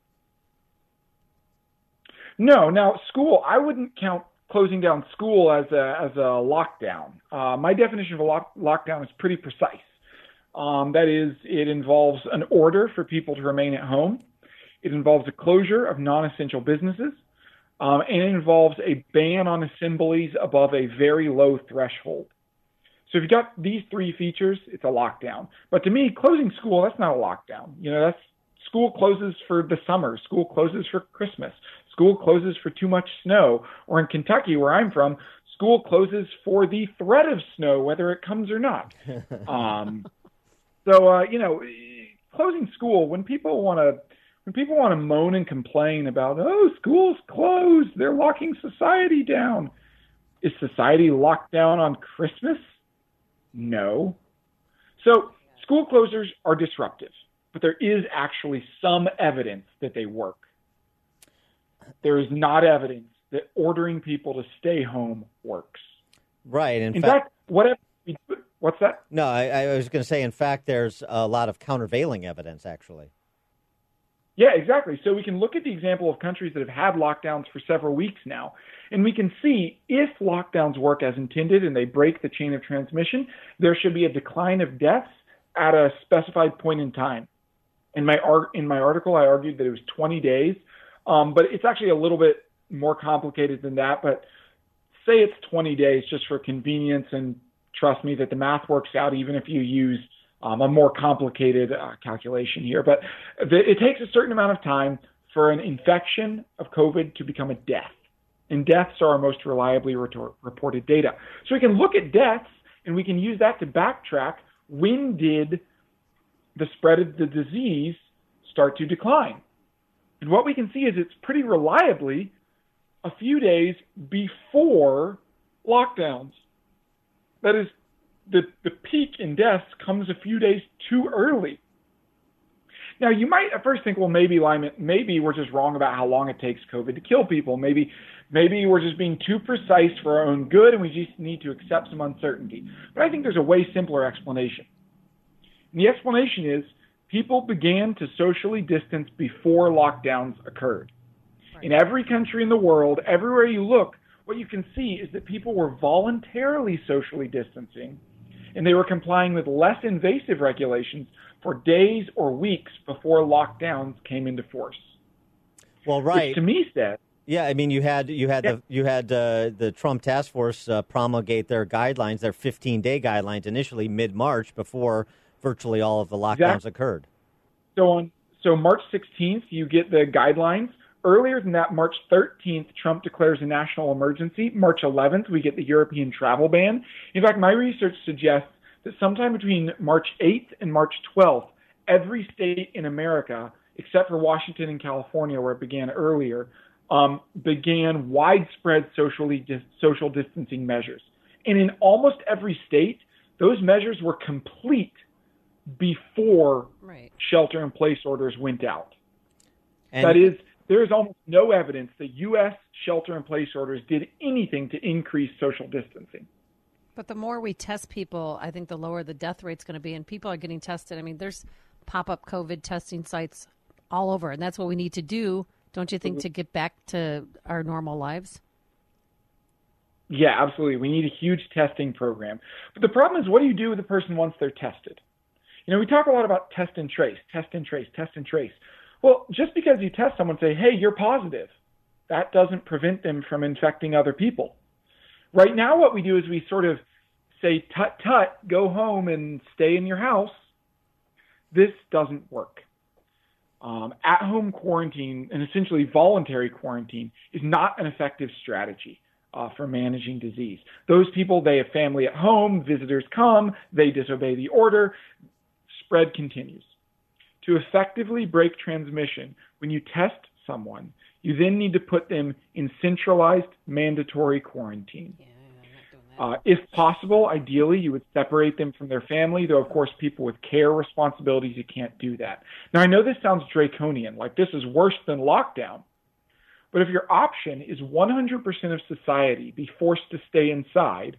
No, now school, I wouldn't count closing down school as a as a lockdown. Uh, my definition of a lock, lockdown is pretty precise. Um, that is, it involves an order for people to remain at home. It involves a closure of non-essential businesses. Um, and it involves a ban on assemblies above a very low threshold. So if you've got these three features, it's a lockdown. But to me, closing school, that's not a lockdown. You know, that's school closes for the summer. School closes for Christmas. School closes for too much snow. Or in Kentucky, where I'm from, school closes for the threat of snow, whether it comes or not. Um, so, uh, you know, closing school, when people want to when people want to moan and complain about, oh, school's closed, they're locking society down. Is society locked down on Christmas? No. So school closures are disruptive, but there is actually some evidence that they work. There is not evidence that ordering people to stay home works.
Right. In,
in
fact,
fact, whatever. What's that?
No, I, I was going to say, in fact, there's a lot of countervailing evidence, actually.
Yeah, exactly. So we can look at the example of countries that have had lockdowns for several weeks now, and we can see if lockdowns work as intended and they break the chain of transmission, there should be a decline of deaths at a specified point in time. In my art, in my article, I argued that it was twenty days, um, but it's actually a little bit more complicated than that. But say it's twenty days just for convenience, and trust me that the math works out even if you use Um, a more complicated uh, calculation here, but the, it takes a certain amount of time for an infection of COVID to become a death. And deaths are our most reliably retor- reported data. So we can look at deaths and we can use that to backtrack when did the spread of the disease start to decline. And what we can see is it's pretty reliably a few days before lockdowns. That is, The, the peak in deaths comes a few days too early. Now, you might at first think, well, maybe Lyman, maybe we're just wrong about how long it takes COVID to kill people. Maybe, maybe we're just being too precise for our own good, and we just need to accept some uncertainty. But I think there's a way simpler explanation. And the explanation is people began to socially distance before lockdowns occurred. Right. In every country in the world, everywhere you look, what you can see is that people were voluntarily socially distancing, and they were complying with less invasive regulations for days or weeks before lockdowns came into force.
Well, right.
Which to me said,
yeah, I mean, you had you had
yeah.
the you had uh, the Trump task force uh, promulgate their guidelines, their fifteen-day guidelines, initially mid-March, before virtually all of the lockdowns
exactly.
occurred.
So on so March sixteenth, you get the guidelines. Earlier than that, March thirteenth, Trump declares a national emergency. March eleventh, we get the European travel ban. In fact, my research suggests that sometime between March eighth and March twelfth, every state in America, except for Washington and California, where it began earlier, um, began widespread socially dis- social distancing measures. And in almost every state, those measures were complete before
right.
shelter-in-place orders went out.
And
that is, there is almost no evidence that U S shelter-in-place orders did anything to increase social distancing.
But the more we test people, I think the lower the death rate's going to be, and people are getting tested. I mean, there's pop-up COVID testing sites all over, and that's what we need to do, don't you think, to get back to our normal lives?
Yeah, absolutely. We need a huge testing program. But the problem is, what do you do with a person once they're tested? You know, we talk a lot about test and trace, test and trace, test and trace. Well, just because you test someone and say, hey, you're positive, that doesn't prevent them from infecting other people. Right now, what we do is we sort of say, tut, tut, go home and stay in your house. This doesn't work. Um, at-home quarantine, and essentially voluntary quarantine, is not an effective strategy uh, for managing disease. Those people, they have family at home, visitors come, they disobey the order, spread continues. To effectively break transmission, when you test someone, you then need to put them in centralized mandatory quarantine. Yeah, uh, if possible, ideally, you would separate them from their family, though, of course, people with care responsibilities, you can't do that. Now, I know this sounds draconian, like this is worse than lockdown, but if your option is one hundred percent of society be forced to stay inside,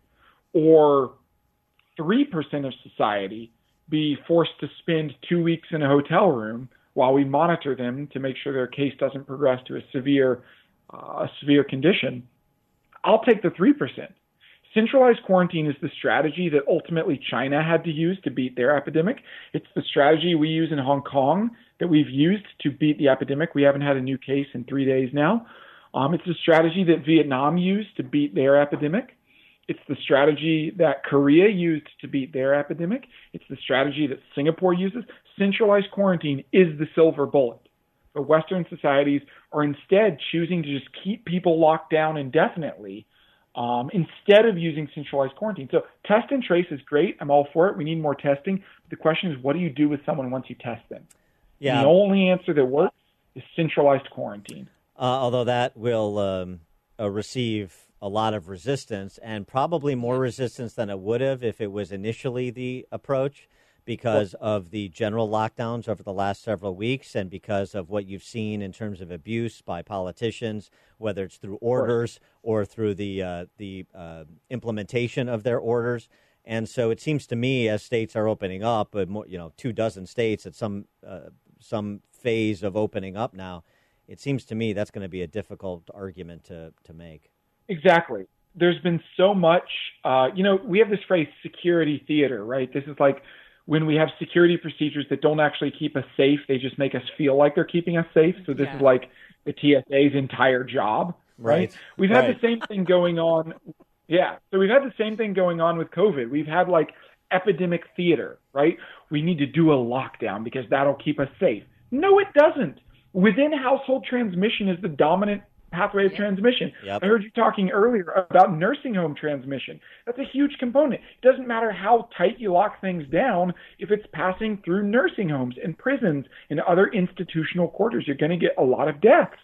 or three percent of society be forced to spend two weeks in a hotel room while we monitor them to make sure their case doesn't progress to a severe, uh, a severe condition, I'll take the three percent. Centralized quarantine is the strategy that ultimately China had to use to beat their epidemic. It's the strategy we use in Hong Kong that we've used to beat the epidemic. We haven't had a new case in three days now. Um, it's the strategy that Vietnam used to beat their epidemic. It's the strategy that Korea used to beat their epidemic. It's the strategy that Singapore uses. Centralized quarantine is the silver bullet. But Western societies are instead choosing to just keep people locked down indefinitely um, instead of using centralized quarantine. So test and trace is great. I'm all for it. We need more testing. The question is, what do you do with someone once you test them?
Yeah.
And the only answer that works is centralized quarantine.
Uh, although that will um, uh, receive a lot of resistance, and probably more resistance than it would have if it was initially the approach, because of the general lockdowns over the last several weeks and because of what you've seen in terms of abuse by politicians, whether it's through orders or through the uh, the uh, implementation of their orders. And so it seems to me, as states are opening up, uh, more, you know, two dozen states at some uh, some phase of opening up now, it seems to me that's going to be a difficult argument to, to make.
Exactly. There's been so much, uh, you know, we have this phrase security theater, right? This is like when we have security procedures that don't actually keep us safe, they just make us feel like they're keeping us safe. So this
Yeah.
is like the T S A's entire job, right?
Right.
We've had
Right.
the same thing going on. Yeah. So we've had the same thing going on with COVID. We've had like epidemic theater, right? We need to do a lockdown because that'll keep us safe. No, it doesn't. Within household transmission is the dominant pathway of transmission.
Yep.
I heard you talking earlier about nursing home transmission. That's a huge component. It doesn't matter how tight you lock things down if it's passing through nursing homes and prisons and other institutional quarters. You're going to get a lot of deaths.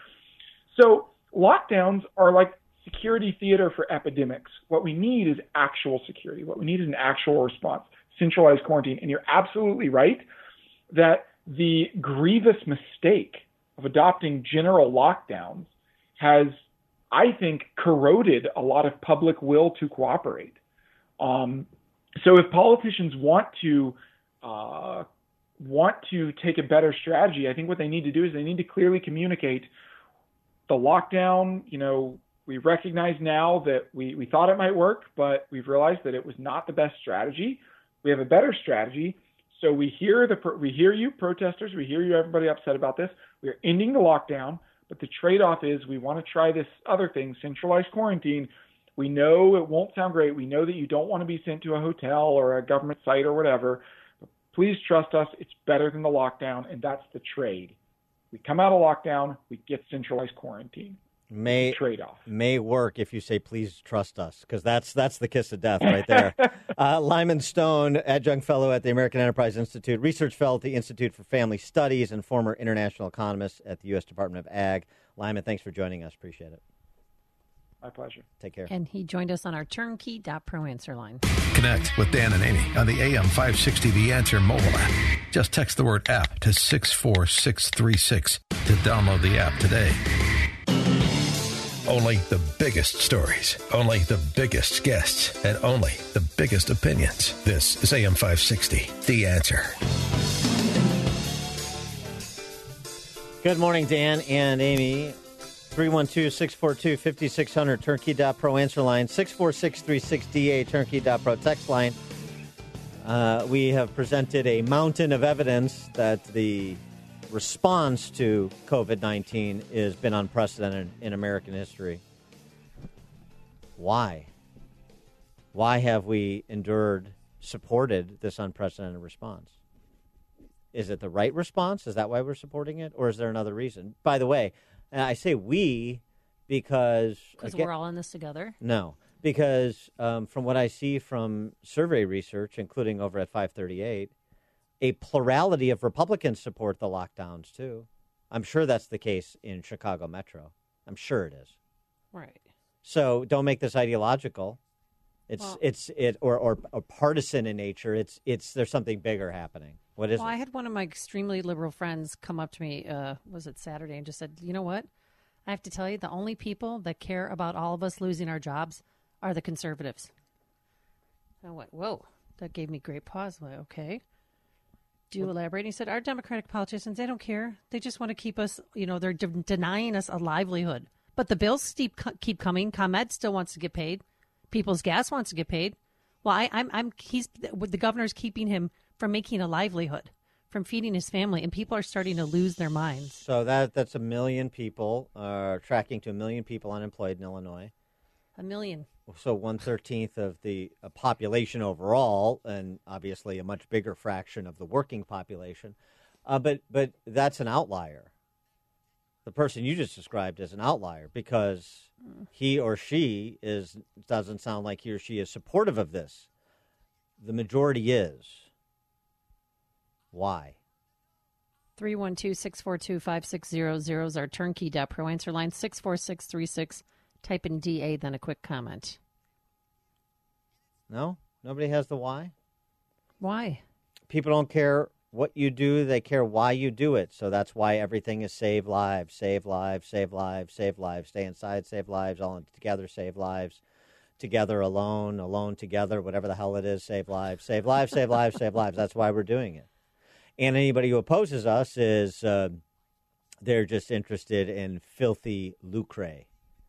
So lockdowns are like security theater for epidemics. What we need is actual security. What we need is an actual response, centralized quarantine. And you're absolutely right that the grievous mistake of adopting general lockdowns has, I think, corroded a lot of public will to cooperate. Um, so if politicians want to uh, want to take a better strategy, I think what they need to do is they need to clearly communicate the lockdown. You know, we recognize now that we, we thought it might work, but we've realized that it was not the best strategy. We have a better strategy. So we hear the we hear you, protesters. We hear you, everybody upset about this. We are ending the lockdown. But the trade-off is we want to try this other thing, centralized quarantine. We know it won't sound great. We know that you don't want to be sent to a hotel or a government site or whatever. But please trust us. It's better than the lockdown, and that's the trade. We come out of lockdown. We get centralized quarantine.
may
trade-off.
May work if you say, please trust us, because that's that's the kiss of death right there. uh, Lyman Stone, adjunct fellow at the American Enterprise Institute, research fellow at the Institute for Family Studies, and former international economist at the U S Department of Ag. Lyman, thanks for joining us. Appreciate it.
My pleasure.
Take care.
And he joined us on our turnkey dot pro answer line.
Connect with Dan and Amy on the A M five sixty The Answer mobile app. Just text the word app to six four six three six to download the app today. Only the biggest stories, only the biggest guests, and only the biggest opinions. This is A M five sixty The Answer.
Good morning, Dan and Amy. three one two, six four two, five six zero zero, turnkey dot pro answer line, six four six three six D A, turnkey dot pro text line. Uh, we have presented a mountain of evidence that the response to COVID nineteen has been unprecedented in American history. Why? Why have we endured, supported this unprecedented response? Is it the right response? Is that why we're supporting it? Or is there another reason? By the way, and I say we because...
Because
again,
we're all in this together?
No, because um, from what I see from survey research, including over at five thirty-eight, a plurality of Republicans support the lockdowns, too. I'm sure that's the case in Chicago Metro. I'm sure it is.
Right.
So don't make this ideological. It's
well,
it's it or, or or partisan in nature. It's it's there's something bigger happening. What is
well,
it?
I had one of my extremely liberal friends come up to me, uh, was it Saturday, and just said, you know what? I have to tell you, the only people that care about all of us losing our jobs are the conservatives. I went, whoa, that gave me great pause. Like, okay. Do you elaborate? He said, our Democratic politicians, they don't care. They just want to keep us, you know, they're de- denying us a livelihood. But the bills keep, keep coming. ComEd still wants to get paid. People's Gas wants to get paid. Well, I, I'm, I'm, he's, the governor's keeping him from making a livelihood, from feeding his family, and people are starting to lose their minds.
So that that's a million people, uh, tracking to a million people unemployed in Illinois.
A million.
So one thirteenth of the uh, population overall, and obviously a much bigger fraction of the working population. Uh, but but that's an outlier. The person you just described is an outlier because he or she is doesn't sound like he or she is supportive of this. The majority is. Why?
three one two, six four two, five six zero zero is our turnkey dot pro answer line. six four six three six. Type in D A, then a quick comment.
No? Nobody has the why?
Why?
People don't care what you do. They care why you do it. So that's why everything is save lives, save lives, save lives, save lives. Stay inside, save lives. All together, save lives. Together, alone, alone, together, whatever the hell it is, save lives. Save lives, save lives, save lives. That's why we're doing it. And anybody who opposes us is uh, they're just interested in filthy lucre.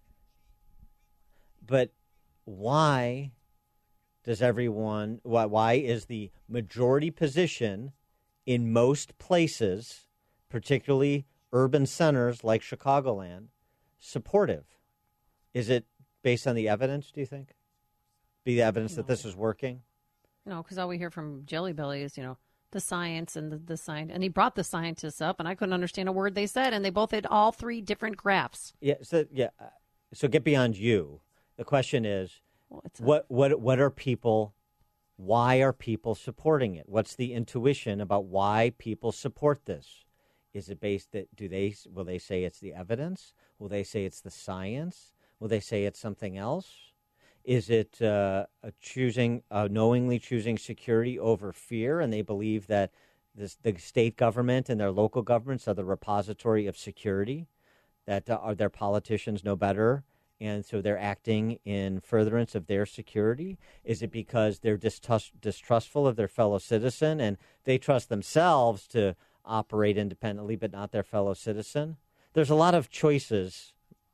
But why does everyone, why, why is the majority position in most places, particularly urban centers like Chicagoland, supportive? Is it based on the evidence, do you think? Be the evidence no. that this is working?
No, because all we hear from Jelly Belly is, you know, the science and the, the science. And he brought the scientists up, and I couldn't understand a word they said, and they both had all three different graphs.
Yeah, so, yeah, so get beyond you. The question is, well, what what what are people, why are people supporting it? What's the intuition about why people support this? Is it based that, do they, will they say it's the evidence? Will they say it's the science? Will they say it's something else? Is it uh, a choosing, uh, knowingly choosing security over fear, and they believe that this, the state government and their local governments are the repository of security, that uh, are their politicians know better, and so they're acting in furtherance of their security? Is it because they're distrust, distrustful of their fellow citizen and they trust themselves to operate independently but not their fellow citizen? There's a lot of choices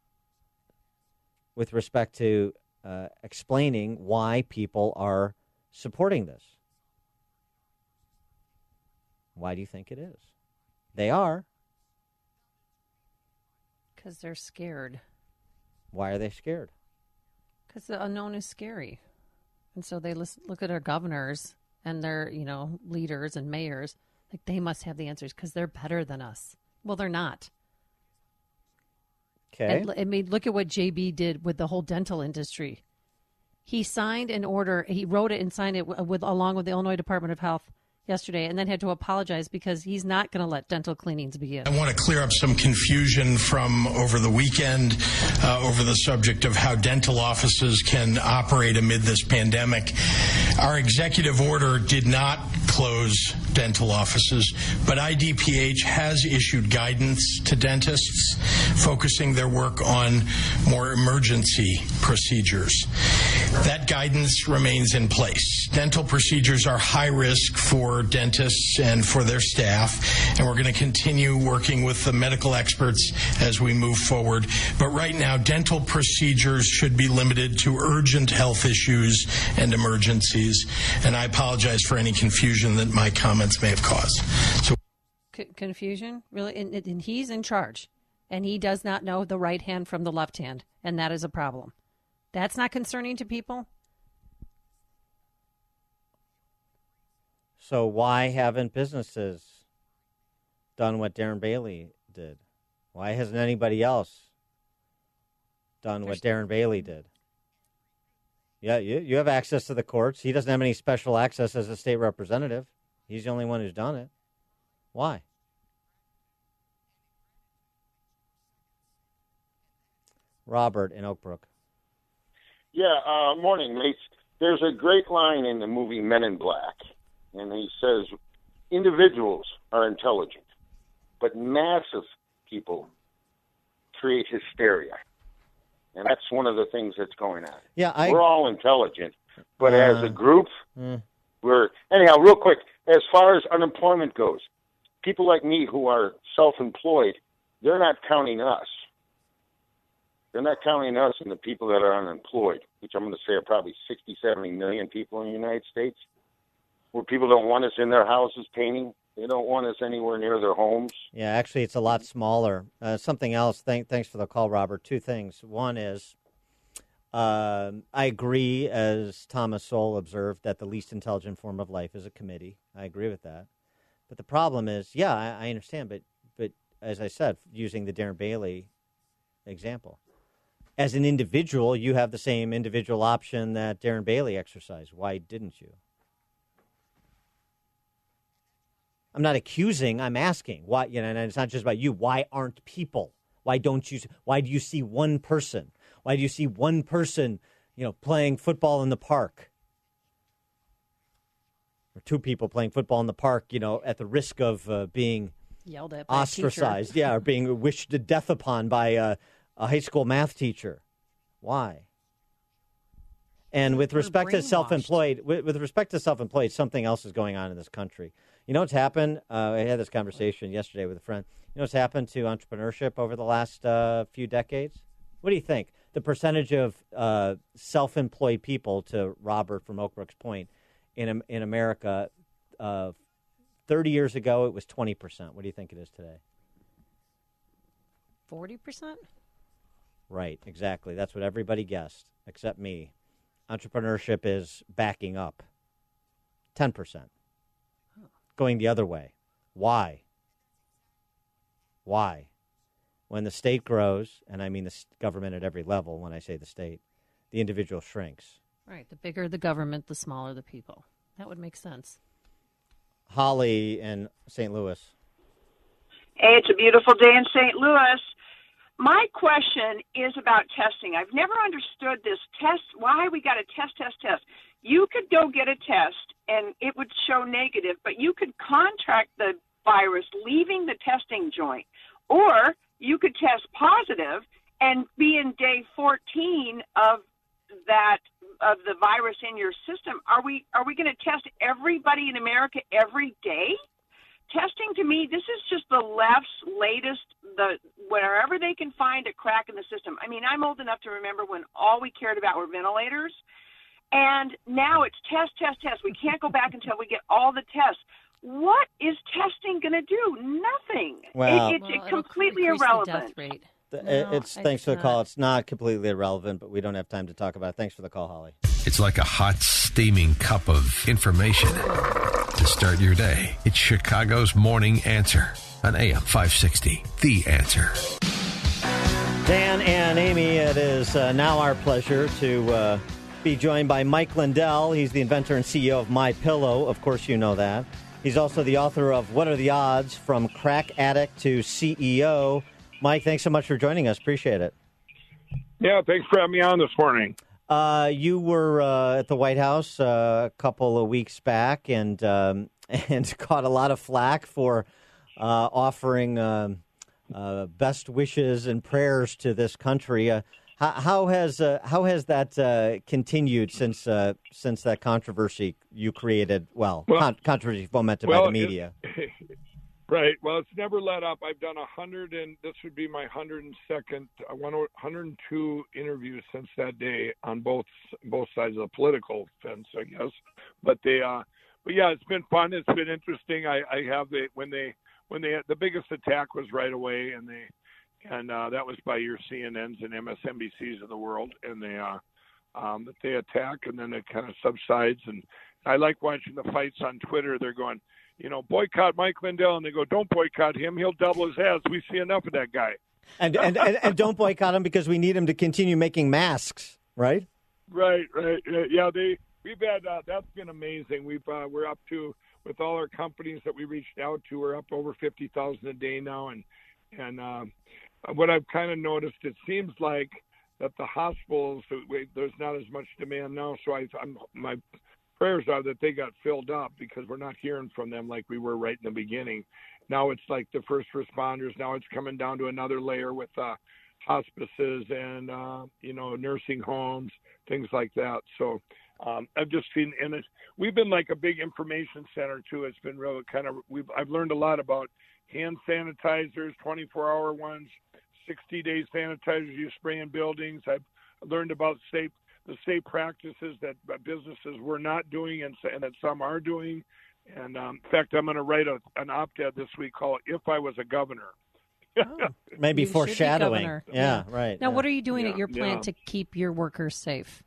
with respect to uh, explaining why people are supporting this. Why do you think it is? They are.
Because they're scared.
Why are they scared?
Because the unknown is scary. And so they listen, look at our governors and their, you know, leaders and mayors, like they must have the answers because they're better than us. Well, they're not.
Okay.
And, I mean, look at what J B did with the whole dental industry. He signed an order. He wrote it and signed it with, with along with the Illinois Department of Health yesterday, and then had to apologize because he's not going to let dental cleanings begin.
I want to clear up some confusion from over the weekend uh, over the subject of how dental offices can operate amid this pandemic. Our executive order did not close dental offices, but I D P H has issued guidance to dentists focusing their work on more emergency procedures. That guidance remains in place. Dental procedures are high risk for dentists and for their staff, and we're going to continue working with the medical experts as we move forward. But right now, dental procedures should be limited to urgent health issues and emergencies, and I apologize for any confusion that my comments may have caused. So,
C- confusion? Really? And, and he's in charge, and he does not know the right hand from the left hand, and that is a problem. That's not concerning to people?
So why haven't businesses done what Darren Bailey did? Why hasn't anybody else done what Darren Bailey did? Yeah, you, you have access to the courts. He doesn't have any special access as a state representative. He's the only one who's done it. Why? Robert in Oak Brook.
Yeah, uh, morning, mates. There's a great line in the movie Men in Black, and he says, individuals are intelligent, but massive people create hysteria. And that's one of the things that's going on.
Yeah, I,
We're all intelligent, but
uh,
as a group,
mm.
we're... Anyhow, real quick, as far as unemployment goes, people like me who are self-employed, they're not counting us. They're not counting us and the people that are unemployed, which I'm going to say are probably sixty, seventy million people in the United States, where people don't want us in their houses painting. They don't want us anywhere near their homes.
Yeah, actually, it's a lot smaller. Uh, something else. Thank, thanks for the call, Robert. Two things. One is, uh, I agree, as Thomas Sowell observed, that the least intelligent form of life is a committee. I agree with that. But the problem is, yeah, I, I understand, but but as I said, using the Darren Bailey example, as an individual, you have the same individual option that Darren Bailey exercised. Why didn't you? I'm not accusing, I'm asking. Why, you know, and it's not just about you. Why aren't people? Why don't you why do you see one person? Why do you see one person, you know, playing football in the park? Or two people playing football in the park, you know, at the risk of uh, being
yelled at by
ostracized, yeah, or being wished to death upon by uh, a high school math teacher. Why? And with respect to self-employed, with, with respect to self-employed, something else is going on in this country. You know what's happened? Uh, I had this conversation yesterday with a friend. You know what's happened to entrepreneurship over the last uh, few decades? What do you think? The percentage of uh, self-employed people, to Robert from Oak Brook's point, in in America, uh, thirty years ago it was twenty percent. What do you think it is today?
forty percent?
Right, exactly. That's what everybody guessed, except me. Entrepreneurship is backing up. ten percent. Going the other way. Why? Why? When the state grows, and I mean the government at every level when I say the state, the individual shrinks.
Right. The bigger the government, the smaller the people. That would make sense.
Holly in Saint Louis.
Hey, it's a beautiful day in Saint Louis. My question is about testing. I've never understood this test, why we got to test, test, test. You could go get a test, and it would show negative, but you could contract the virus leaving the testing joint. Or you could test positive and be in day fourteen of that of the virus in your system. Are we are we going to test everybody in America every day? Testing, to me, this is just the left's latest, the wherever they can find a crack in the system. I mean, I'm old enough to remember when all we cared about were ventilators, and now it's test, test, test. We can't go back until we get all the tests. What is testing going to do? Nothing.
Well,
it, it's
well,
completely
increase
irrelevant.
The death rate.
The,
No,
it's
it's
thanks for the
not.
call. It's not completely irrelevant, but we don't have time to talk about it. Thanks for the call, Holly.
It's like a hot, steaming cup of information to start your day. It's Chicago's Morning Answer on A M five sixty. The Answer.
Dan and Amy, it is uh, now our pleasure to uh, be joined by Mike Lindell. He's the inventor and C E O of MyPillow. Of course, you know that. He's also the author of What Are the Odds? From Crack Addict to C E O. Mike, thanks so much for joining us. Appreciate it.
Yeah, thanks for having me on this morning.
Uh, you were uh, at the White House uh, a couple of weeks back and um, and caught a lot of flack for uh, offering um, uh, best wishes and prayers to this country. Uh, how, how has uh, how has that uh, continued since uh, since that controversy you created? Well,
well
con- controversy fomented
well,
by the media.
It, right. Well, it's never let up. I've done a hundred, and this would be my hundred and second, uh, one hundred and two interviews since that day on both both sides of the political fence, I guess. But they, uh, but yeah, it's been fun. It's been interesting. I, I have the when they when they the biggest attack was right away, and they and uh, that was by your C N Ns and M S N B Cs of the world, and they uh, um, that they attack, and then it kind of subsides. And I like watching the fights on Twitter. They're going, you know, boycott Mike Lindell, and they go, don't boycott him. He'll double his ass. We see enough of that guy.
And and, and and don't boycott him because we need him to continue making masks, right?
Right, right. Yeah, they we've had uh, that's been amazing. We've uh, we're up to with all our companies that we reached out to, we're up over fifty thousand a day now, and and uh, what I've kind of noticed, it seems like that the hospitals there's not as much demand now. So I, I'm my prayers are that they got filled up because we're not hearing from them like we were right in the beginning. Now it's like the first responders. Now it's coming down to another layer with uh, hospices and uh, you know nursing homes, things like that. So. Um, I've just seen, and it's, we've been like a big information center too. It's been real kind of, we've, I've learned a lot about hand sanitizers, twenty-four hour ones, sixty day sanitizers you spray in buildings. I've learned about safe, the safe practices that businesses were not doing and, and that some are doing. And um, in fact, I'm going to write a, an op-ed this week called If I Was a Governor.
Oh,
Maybe foreshadowing.
Yeah,
yeah, right.
Now,
yeah.
what are you doing
Yeah,
at your plant
yeah.
to keep your workers safe?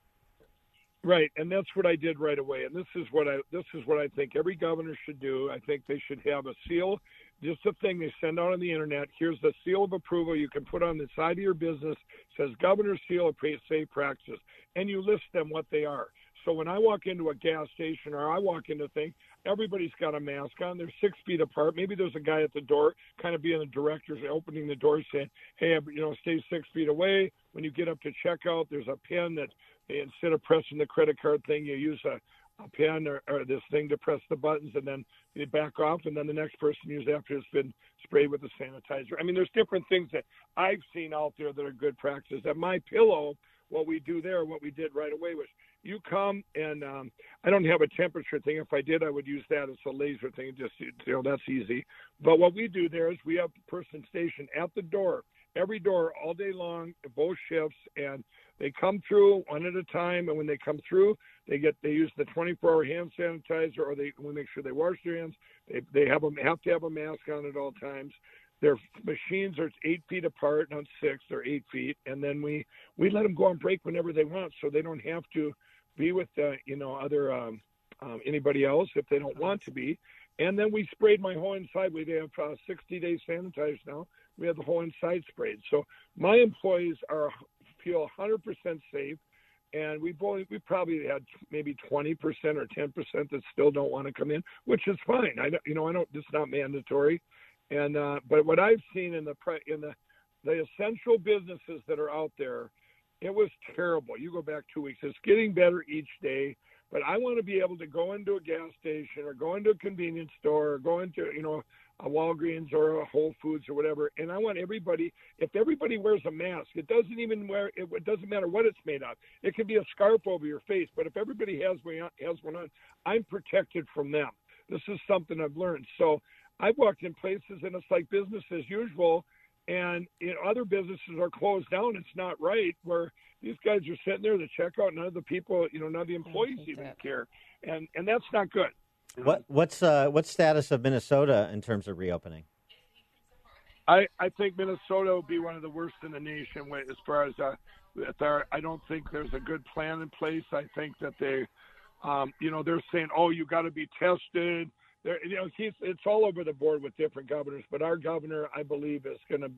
Right, and that's what I did right away. And this is what I this is what I think every governor should do. I think they should have a seal, just a thing they send out on the internet. Here's the seal of approval you can put on the side of your business. It says Governor's Seal of Safe Practices, and you list them what they are. So when I walk into a gas station or I walk into a thing, everybody's got a mask on. They're six feet apart. Maybe there's a guy at the door, kind of being the directors, opening the door, saying, "Hey, you know, stay six feet away." When you get up to checkout, there's a pin that instead of pressing the credit card thing, you use a, a pen or, or this thing to press the buttons, and then you back off, and then the next person uses after it's been sprayed with the sanitizer. I mean, there's different things that I've seen out there that are good practices. At MyPillow, what we do there, what we did right away was you come and um, I don't have a temperature thing. If I did, I would use that as a laser thing. Just, you know, that's easy. But what we do there is we have a person stationed at the door, every door all day long, both shifts, and they come through one at a time, and when they come through, they get they use the twenty-four hour hand sanitizer, or they we make sure they wash their hands. They they have them have to have a mask on at all times. Their machines are eight feet apart, not six. They're eight feet, and then we we let them go on break whenever they want, so they don't have to be with uh, you know other um, um, anybody else if they don't want to be. And then we sprayed my whole inside. We have uh, sixty days sanitized now. We have the whole inside sprayed. So my employees are feel one hundred percent safe, and we've only we probably had maybe twenty percent or ten percent that still don't want to come in, which is fine. I you know I don't it's not mandatory, and uh, but what I've seen in the pre, in the the essential businesses that are out there, it was terrible. You go back two weeks. It's getting better each day. But I want to be able to go into a gas station or go into a convenience store or go into, you know, a Walgreens or a Whole Foods or whatever. And I want everybody, if everybody wears a mask, it doesn't even wear, it, it doesn't matter what it's made of. It could be a scarf over your face. But if everybody has one, has one on, I'm protected from them. This is something I've learned. So I've walked in places and it's like business as usual. And you know, other businesses are closed down. It's not right where these guys are sitting there to check out. None of the people, you know, none of the employees even care. And and that's not good.
What what's uh, what status of Minnesota in terms of reopening?
I, I think Minnesota will be one of the worst in the nation as far as uh, there. I don't think there's a good plan in place. I think that they, um, you know, they're saying, oh, you got to be tested. There, you know, he's, it's all over the board with different governors, but our governor, I believe, is going to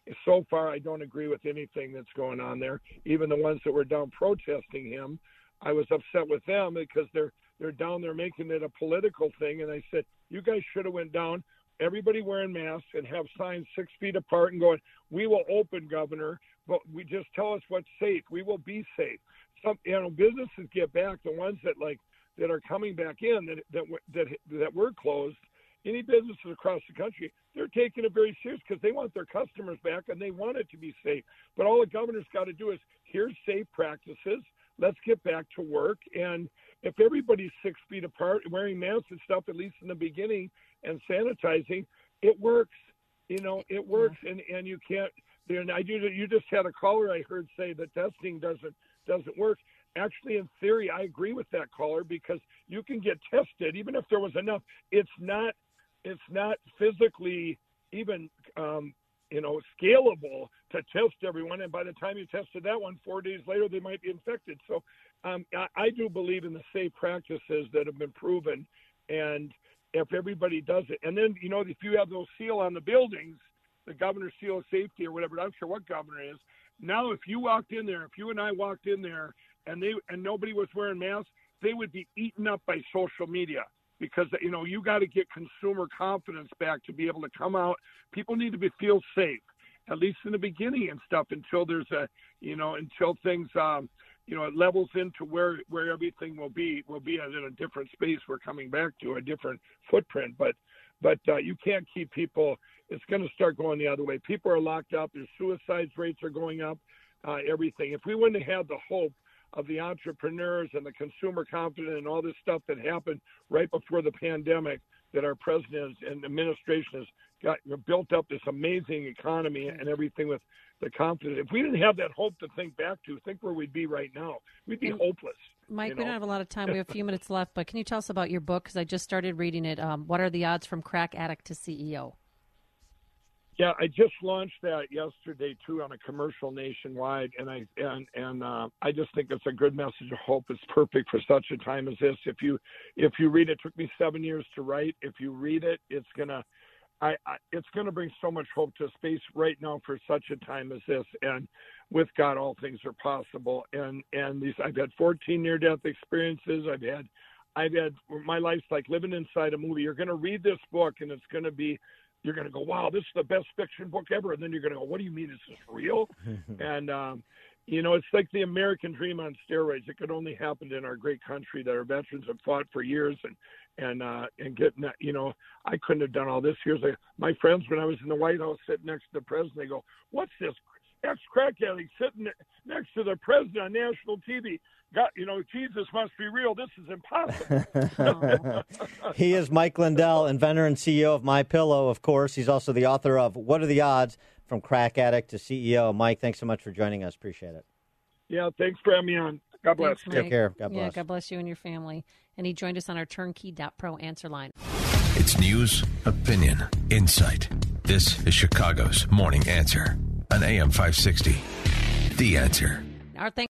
So far, I don't agree with anything that's going on there. Even the ones that were down protesting him, I was upset with them because they're they're down there making it a political thing. And I said, you guys should have went down, everybody wearing masks and have signs six feet apart and going, we will open, Governor, but we just tell us what's safe. We will be safe. Some, you know, businesses get back, the ones that like that are coming back in that that that that were closed. Any businesses across the country, they're taking it very serious because they want their customers back and they want it to be safe. But all the governor's got to do is, here's safe practices. Let's get back to work. And if everybody's six feet apart, wearing masks and stuff, at least in the beginning, and sanitizing, it works. You know, it works. Yeah. And, and you can't, and I do, you just had a caller I heard say that testing doesn't doesn't work. Actually, in theory, I agree with that caller because you can get tested, even if there was enough. It's not, it's not physically even, um, you know, scalable to test everyone. And by the time you tested that one, four days later, they might be infected. So um, I, I do believe in the safe practices that have been proven. And if everybody does it, and then, you know, if you have those seal on the buildings, the governor's seal of safety or whatever, I don't care what governor it is. Now, if you walked in there, if you and I walked in there and they and nobody was wearing masks, they would be eaten up by social media because, you know, you got to get consumer confidence back to be able to come out. People need to be feel safe, at least in the beginning and stuff, until there's a, you know, until things, um, you know, it levels into where, where everything will be, will be in a different space. We're coming back to a different footprint, but, but uh, you can't keep people. It's going to start going the other way. People are locked up. Their suicide rates are going up, uh, everything. If we wouldn't have had the hope of the entrepreneurs and the consumer confidence and all this stuff that happened right before the pandemic, that our president and administration has got built up this amazing economy and everything with the confidence. If we didn't have that hope to think back to, think where we'd be right now. We'd be hopeless.
Mike,
you know?
We don't have a lot of time. We have a few minutes left, but can you tell us about your book? Because I just started reading it. Um, what are the odds from crack addict to C E O?
Yeah, I just launched that yesterday too on a commercial nationwide, and I and and uh, I just think it's a good message of hope. It's perfect for such a time as this. If you if you read it, it took me seven years to write. If you read it, it's gonna, I, I it's gonna bring so much hope to space right now for such a time as this. And with God, all things are possible. And and these, I've had fourteen near-death experiences. I've had, I've had my life's like living inside a movie. You're gonna read this book, and it's gonna be. You're going to go, wow, this is the best fiction book ever. And then you're going to go, what do you mean? Is this real? and, um, you know, it's like the American dream on steroids. It could only happen in our great country that our veterans have fought for years and, and, uh, and getting that, you know, I couldn't have done all this. Here's a, my friends, when I was in the White House sitting next to the president, they go, what's this ex-crack addict sitting next to the president on national T V? God, you know, Jesus must be real. This is impossible.
He is Mike Lindell, inventor and C E O of MyPillow, of course. He's also the author of What Are the Odds? From Crack Addict to C E O. Mike, thanks so much for joining us. Appreciate it.
Yeah, thanks for having me on. God bless.
Thanks,
Take care. God bless.
Yeah, God bless you and your family. And he joined us on our Turnkey dot pro answer line.
It's news, opinion, insight. This is Chicago's Morning Answer on A M five sixty. The Answer.
Our thanks